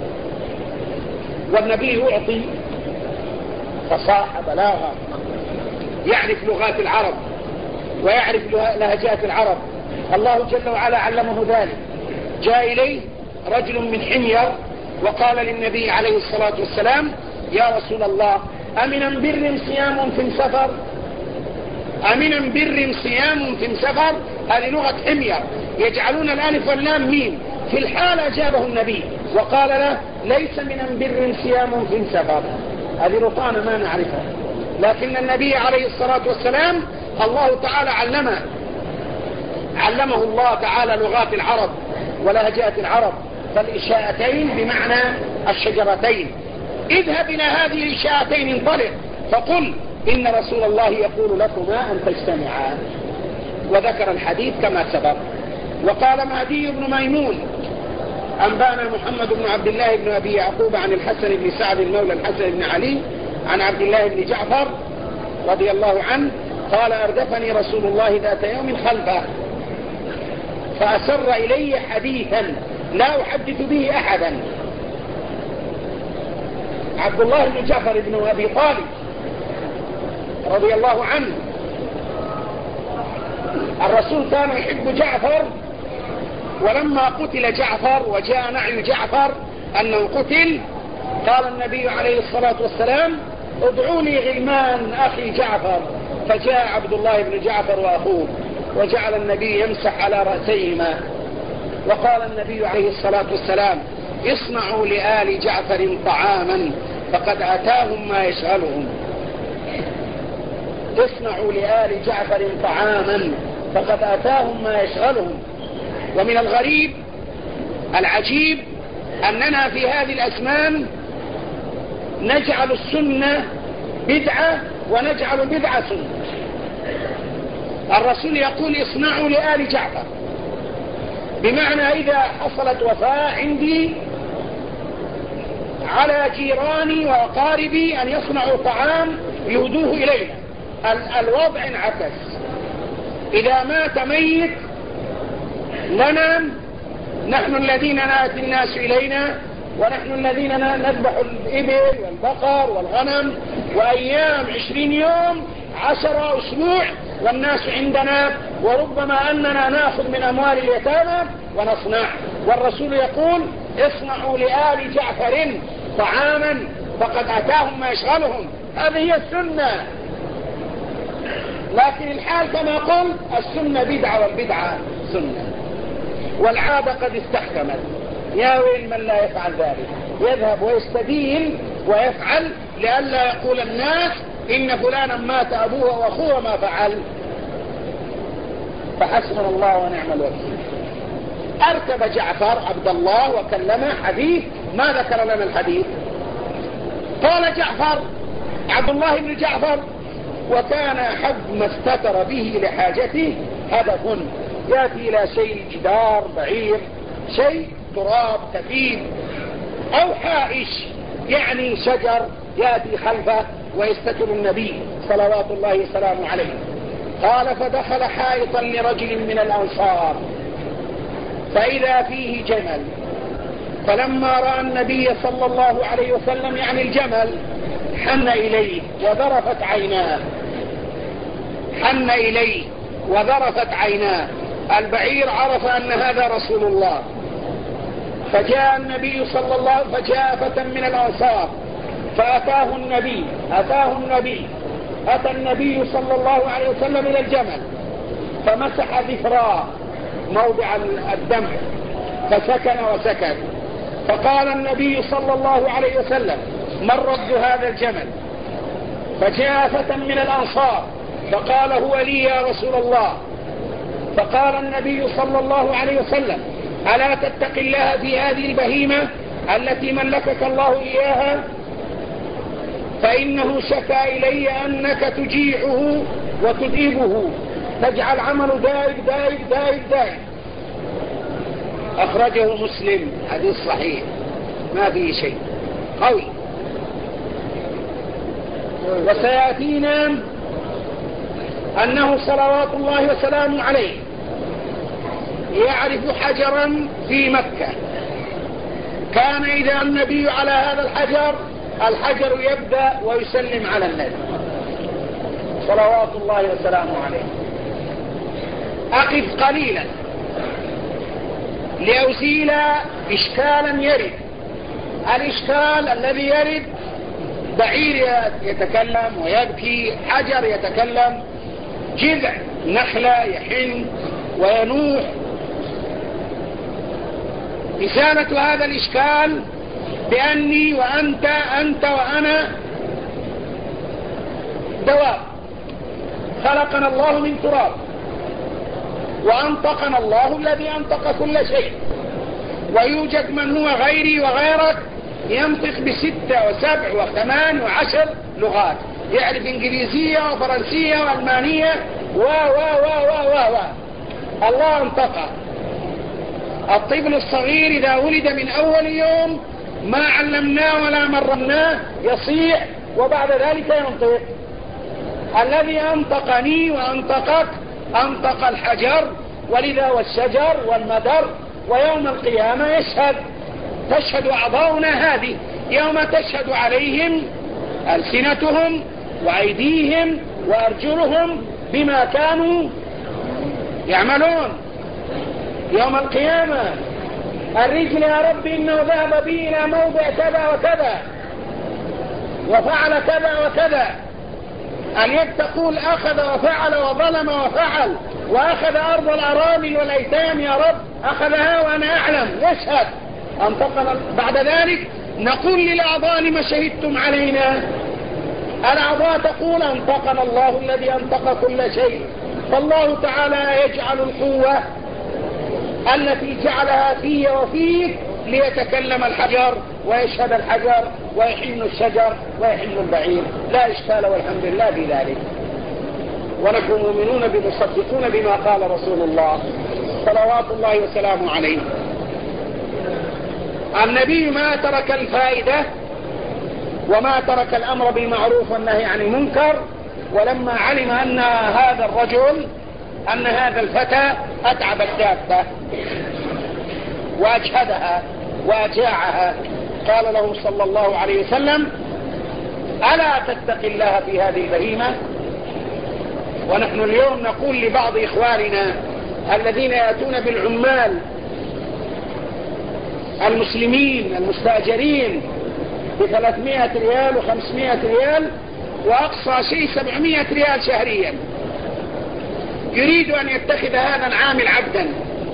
والنبي يعطي فصاحة بلاغة، يعرف لغات العرب ويعرف لهجات العرب، الله جل وعلا علمه ذلك. جاء إليه رجل من حمير وقال للنبي عليه الصلاة والسلام يا رسول الله أمنا بر صيام في سفر، أمنا بر صيام في سفر، هذه لغة حمير يجعلون الألف واللام ميم. في الحال أجابه النبي وقال له ليس من بر صيام في سفر، هذه رطانة ما نعرفها، لكن النبي عليه الصلاة والسلام الله تعالى علمه الله تعالى لغات العرب ولهجات العرب. فالإشاءتين بمعنى الشجرتين. اذهب إلى هذه الإشاءتين انطلق فقل إن رسول الله يقول لكما أن تجتمعا، وذكر الحديث كما سبق. وقال مهدي بن ميمون أنبانا محمد بن عبد الله بن أبي يعقوب عن الحسن بن سعد المولى الحسن بن علي عن عبد الله بن جعفر رضي الله عنه قال أردفني رسول الله ذات يوم خلفه فأسر إلي حديثا لا أحدث به أحدا. عبد الله بن جعفر بن أبي طالب رضي الله عنه، الرسول كان يحب جعفر، ولما قتل جعفر وجاء نعي جعفر أنه قتل قال النبي عليه الصلاة والسلام ادعوا لي غلمان أخي جعفر، فجاء عبد الله بن جعفر وأخوه وجعل النبي يمسح على رأسيهما، وقال النبي عليه الصلاة والسلام اصنعوا لآل جعفر طعاما فقد أتاهم ما يشغلهم، اصنعوا لآل جعفر طعاما فقد أتاهم ما يشغلهم. ومن الغريب العجيب أننا في هذه الأزمان نجعل السنة بدعة ونجعل بدعة سنة. الرسول يقول اصنعوا لآل جعفر، بمعنى إذا حصلت وفاة عندي على جيراني وأقاربي أن يصنعوا طعام يهدوه إلينا. الوضع انعكس. إذا مات ميت لنا نحن الذين نأتي الناس إلينا، ونحن الذين نذبح الإبل والبقر والغنم، وأيام 20 يوم 10 أسبوع والناس عندنا، وربما أننا نأخذ من أموال اليتامى ونصنع. والرسول يقول اصنعوا لآل جعفر طعاما فقد أتاهم ما يشغلهم. هذه هي السنة. لكن الحال كما قلت السنة بدعة والبدعة سنة، والعادة قد استحكمت. يا ويل من لا يفعل ذلك، يذهب ويستدين ويفعل لئلا يقول الناس إن فلانا مات أبوه وأخوه ما فعل. فحسبنا الله ونعم الوكيل. أركب جعفر عبد الله وكلمه حديث ما ذكر لنا الحديث. قال جعفر عبد الله بن جعفر: وكان حد ما استتر به لحاجته هدف، يأتي إلى شيء جدار بعير، شيء تراب كثيف أو حائش يعني شجر يأتي خلفه ويستتر النبي صلوات الله وسلامه عليه. قال: فدخل حائطا لرجل من الأنصار فإذا فيه جمل، فلما رأى النبي صلى الله عليه وسلم يعني الجمل حن إليه وذرفت عيناه، حن إليه وذرفت عيناه. البعير عرف أن هذا رسول الله، فجاء النبي صلى الله عليه وسلم، فجاء فتى من الأنصار فأتاه النبي، أتى النبي صلى الله عليه وسلم إلى الجمل فمسح ذكراه موضع الدمع فسكن وسكت. فقال النبي صلى الله عليه وسلم: من رب هذا الجمل؟ فجاء فتى من الأنصار فقال: هو لي يا رسول الله. فقال النبي صلى الله عليه وسلم: ألا تتق الله في هذه البهيمة التي ملكك الله إياها؟ فإنه شكا إلي أنك تجيعه وتذئبه، تجعل عمله دائب دائب دائب دائب. أخرجه مسلم، حديث صحيح ما فيه شيء، قوي. وسيأتينا أنه صلوات الله وسلامه عليه يعرف حجرا في مكة، كان إذا النبي على هذا الحجر يبدأ ويسلم على النبي صلوات الله وسلامه عليه. أقف قليلا لأزيل إشكالا يرد. الإشكال الذي يرد: بعير يتكلم ويبكي، حجر يتكلم، جذع نخلة يحن وينوح. إزالة هذا الإشكال بأني وأنت، أنت وأنا دواب، خلقنا الله من تراب وأنطقنا الله الذي أنطق كل شيء، ويوجد من هو غيري وغيرك ينطق ب6 و7 و8 و10 لغات، يعرف إنجليزية وفرنسية وألمانية و الله أنطقه. الطفل الصغير إذا ولد من أول يوم ما علمناه ولا مرناه يصيح وبعد ذلك ينطق. الذي أنطقني وأنطقك أنطق الحجر، ولذا والشجر والمدر. ويوم القيامة تشهد أعضاؤنا هذه، يوم تشهد عليهم ألسنتهم وأيديهم وأرجلهم بما كانوا يعملون. يوم القيامة الرجل: يا رب إنه ذهب بي إلى موضع كذا وكذا وفعل كذا وكذا. اليد تقول: أخذ وفعل وظلم وفعل، وأخذ أرض الأرامل والأيتام يا رب أخذها وأنا أعلم. يشهد أنطقنا. بعد ذلك نقول للأعضاء: لما شهدتم علينا؟ الأعضاء تقول: أنطقنا الله الذي أنطق كل شيء. فالله تعالى يجعل القوة التي جعلها في وفيك ليتكلم الحجر ويشهد الحجر ويحن الشجر ويحن البعير. لا إشكال والحمد لله في ذلك. ونحن مؤمنون بمصدقون بما قال رسول الله صلوات الله وسلامه عليه. النبي ما ترك الفائدة وما ترك الأمر بالمعروف والنهي عن المنكر، ولما علم أن هذا الرجل أن هذا الفتى أتعب الدابة وأجهدها وأجاعها قال له صلى الله عليه وسلم: ألا تتقي الله في هذه البهيمة؟ ونحن اليوم نقول لبعض إخواننا الذين يأتون بالعمال المسلمين المستأجرين ب300 ريال و500 ريال وأقصى شيء 700 ريال شهريا، يريد أن يتخذ هذا العامل عبدا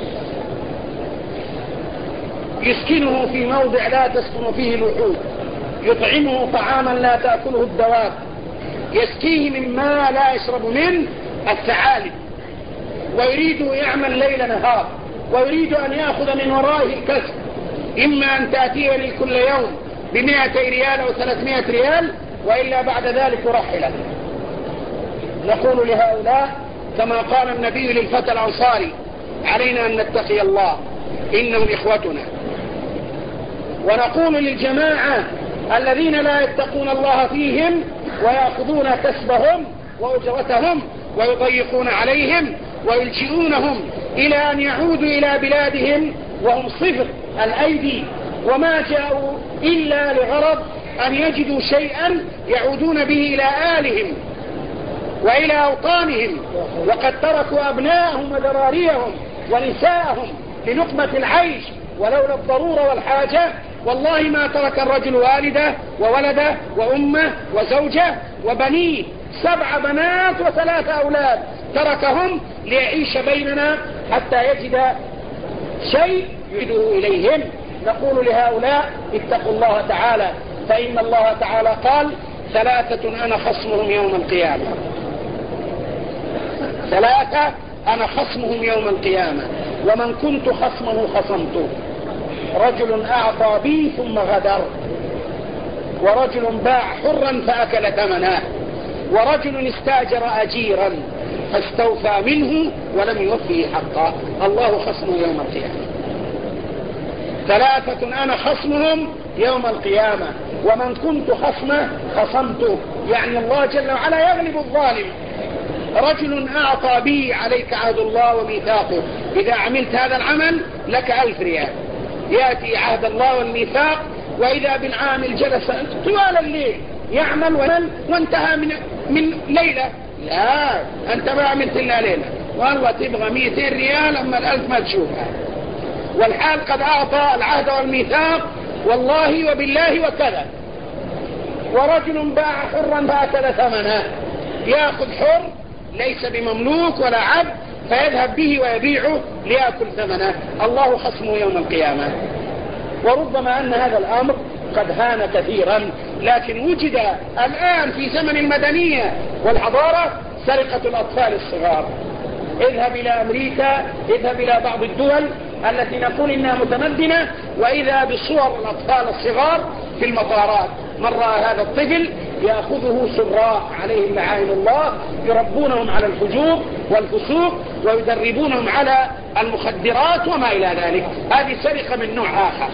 يسكنه في موضع لا تسكن فيه الوحود، يطعمه طعاما لا تأكله الدواب، يسقيه مما لا يشرب منه الثعالب، ويريد يعمل ليل نهار، ويريد أن يأخذ من ورائه الكسب، إما أن تأتيه لي كل يوم ب200 ريال أو 300 ريال، وإلا بعد ذلك رحله. نقول لهؤلاء كما قال النبي للفتى الأنصاري: علينا أن نتقي الله إنهم إخوتنا. ونقول للجماعة الذين لا يتقون الله فيهم ويأخذون كسبهم وأجرتهم ويضيقون عليهم ويلجئونهم إلى أن يعودوا إلى بلادهم وهم صفر الأيدي، وما جاءوا إلا لغرض أن يجدوا شيئا يعودون به إلى آلهم وإلى أوطانهم، وقد تركوا أبناءهم وذراريهم ونساءهم للقمة العيش ولولا الضرورة والحاجة والله ما ترك الرجل والده وولده وأمه وزوجه وبنيه، 7 بنات و3 أولاد، تركهم ليعيش بيننا حتى يجد شيء يعيده إليهم. نقول لهؤلاء: اتقوا الله تعالى، فإن الله تعالى قال: 3 أنا خصمهم يوم القيامة. 3 أنا خصمهم يوم القيامة، ومن كنت خصمه خصمته: رجل أعطى بي ثم غدر، ورجل باع حرا فأكل ثمنه، ورجل استاجر أجيرا فاستوفى منه ولم يوفيه حقه. الله خصمه يوم القيامة. 3 أنا خصمهم يوم القيامة، ومن كنت خصمه خصمته، يعني الله جل وعلا يغلب الظالم. رجل أعطى بي، عليك عهد الله وميثاقه، إذا عملت هذا العمل لك 1000 ريال. يأتي عهد الله والميثاق، وإذا بالعامل جلس طوال الليل يعمل وانتهى من ليلة. لا، أنت ما عملت إلا ليلة، والله تبغى 200 ريال، أما 1000 ما تشوفها. والحال قد أعطى العهد والميثاق والله وبالله وكذا. ورجل باع حرا فأكل ثمنه، يأخذ حر ليس بمملوك ولا عبد فيذهب به ويبيعه ليأكل ثمنه. الله خصمه يوم القيامة. وربما أن هذا الأمر قد هان كثيرا، لكن وجد الآن في زمن المدنية والحضارة سرقة الأطفال الصغار. اذهب إلى أمريكا، اذهب إلى بعض الدول التي نقول إنها متمدنة، وإذا بصور الأطفال الصغار في المطارات. من رأى هذا الطفل يأخذه سراء عليهم لعائن الله، يربونهم على الفجور والفسوق ويدربونهم على المخدرات وما إلى ذلك. هذه سرقة من نوع آخر.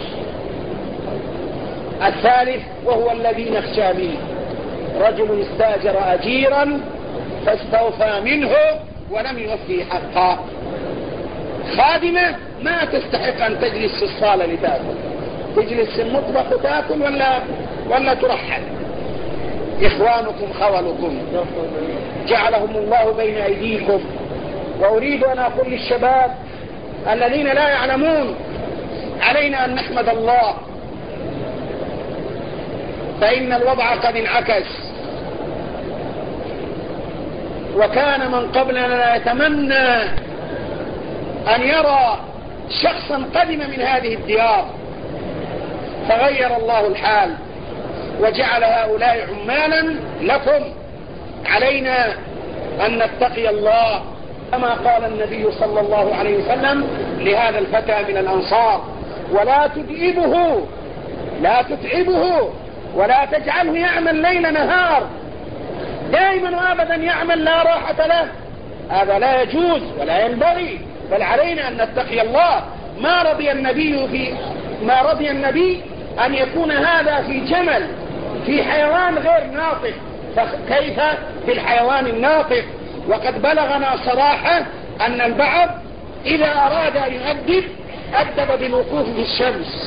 الثالث وهو الذي نخشى منه: رجل استاجر أجيرا فاستوفى منه ولم يوفي حقه. خادمة ما تستحق أن تجلس في الصالة لتأكل، تجلس في المطبخ وتأكل ولا ترحل. إخوانكم خولكم جعلهم الله بين أيديكم. وأريد أن أقول للشباب الذين لا يعلمون: علينا أن نحمد الله، فإن الوضع قد انعكس. وكان من قبلنا لا يتمنى أن يرى شخصا قدم من هذه الديار، فغير الله الحال وجعل هؤلاء عمالا لكم. علينا أن نتقي الله كما قال النبي صلى الله عليه وسلم لهذا الفتى من الأنصار: ولا تدئبه، لا تتعبه، ولا تجعله يعمل ليل نهار، دائما وابدا يعمل لا راحة له. هذا لا يجوز ولا ينبغي. بل علينا أن نتقي الله. ما رضي النبي أن يكون هذا في جمل، في حيوان غير ناطق، فكيف في الحيوان الناطق؟ وقد بلغنا صراحة أن البعض إذا أراد أن أدب بالوقوف في الشمس،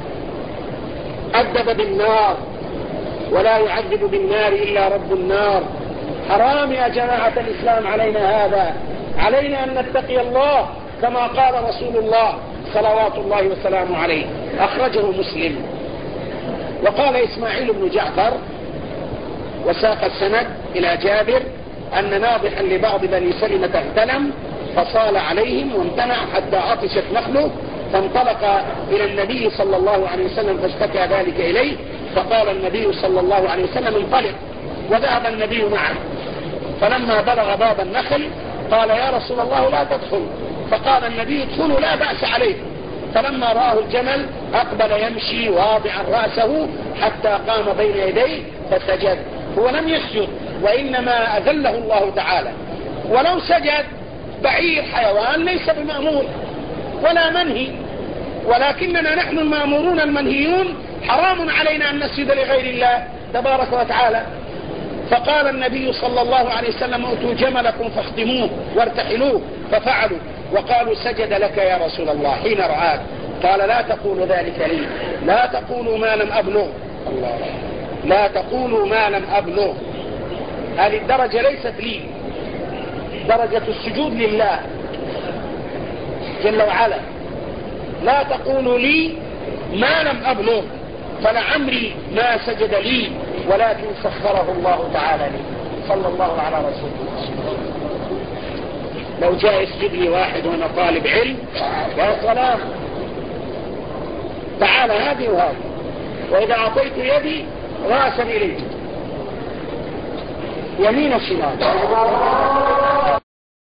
أدب بالنار، ولا يعذب بالنار إلا رب النار. حرام يا جماعة الإسلام علينا هذا. علينا أن نتقي الله كما قال رسول الله صلوات الله وسلامه عليه. أخرجه مسلم. وقال إسماعيل بن جعفر وساق السند إلى جابر أن ناضحا لبعض بني سلمة اغتنم فصال عليهم وامتنع حتى عطشت نخله، فانطلق إلى النبي صلى الله عليه وسلم فاشتكى ذلك إليه، فقال النبي صلى الله عليه وسلم انطلق، وذهب النبي معه. فلما بلغ باب النخل قال يا رسول الله لا تدخل، فقال النبي ادخلوا لا بأس عليكم. فلما رآه الجمل أقبل يمشي واضعا رأسه حتى قام بين يديه فسجد. هو لم يسجد وإنما أذله الله تعالى. ولو سجد بعير حيوان ليس بمأمور ولا منهي، ولكننا نحن المأمورون المنهيون حرام علينا أن نسجد لغير الله تبارك وتعالى. فقال النبي صلى الله عليه وسلم ائتوا جملكم فاخدموه وارتحلوه، ففعلوا وقالوا سجد لك يا رسول الله حين رآك. قال لا تقولوا ذلك لي، لا تقولوا ما لم أبلغ. الله، لا تقولوا ما لم أبلغ. هذه الدرجة ليست لي، درجة السجود لله جل وعلا. لا تقولوا لي ما لم أبلغ، فلعمري ما سجد لي ولكن سخره الله تعالى لي. صلى الله على رسول الله. لو جاء يسجد لي واحد وانا طالب علم يا سلام، تعالى هذه وهذه، واذا اعطيت يدي راسا اليك يمين الشمال.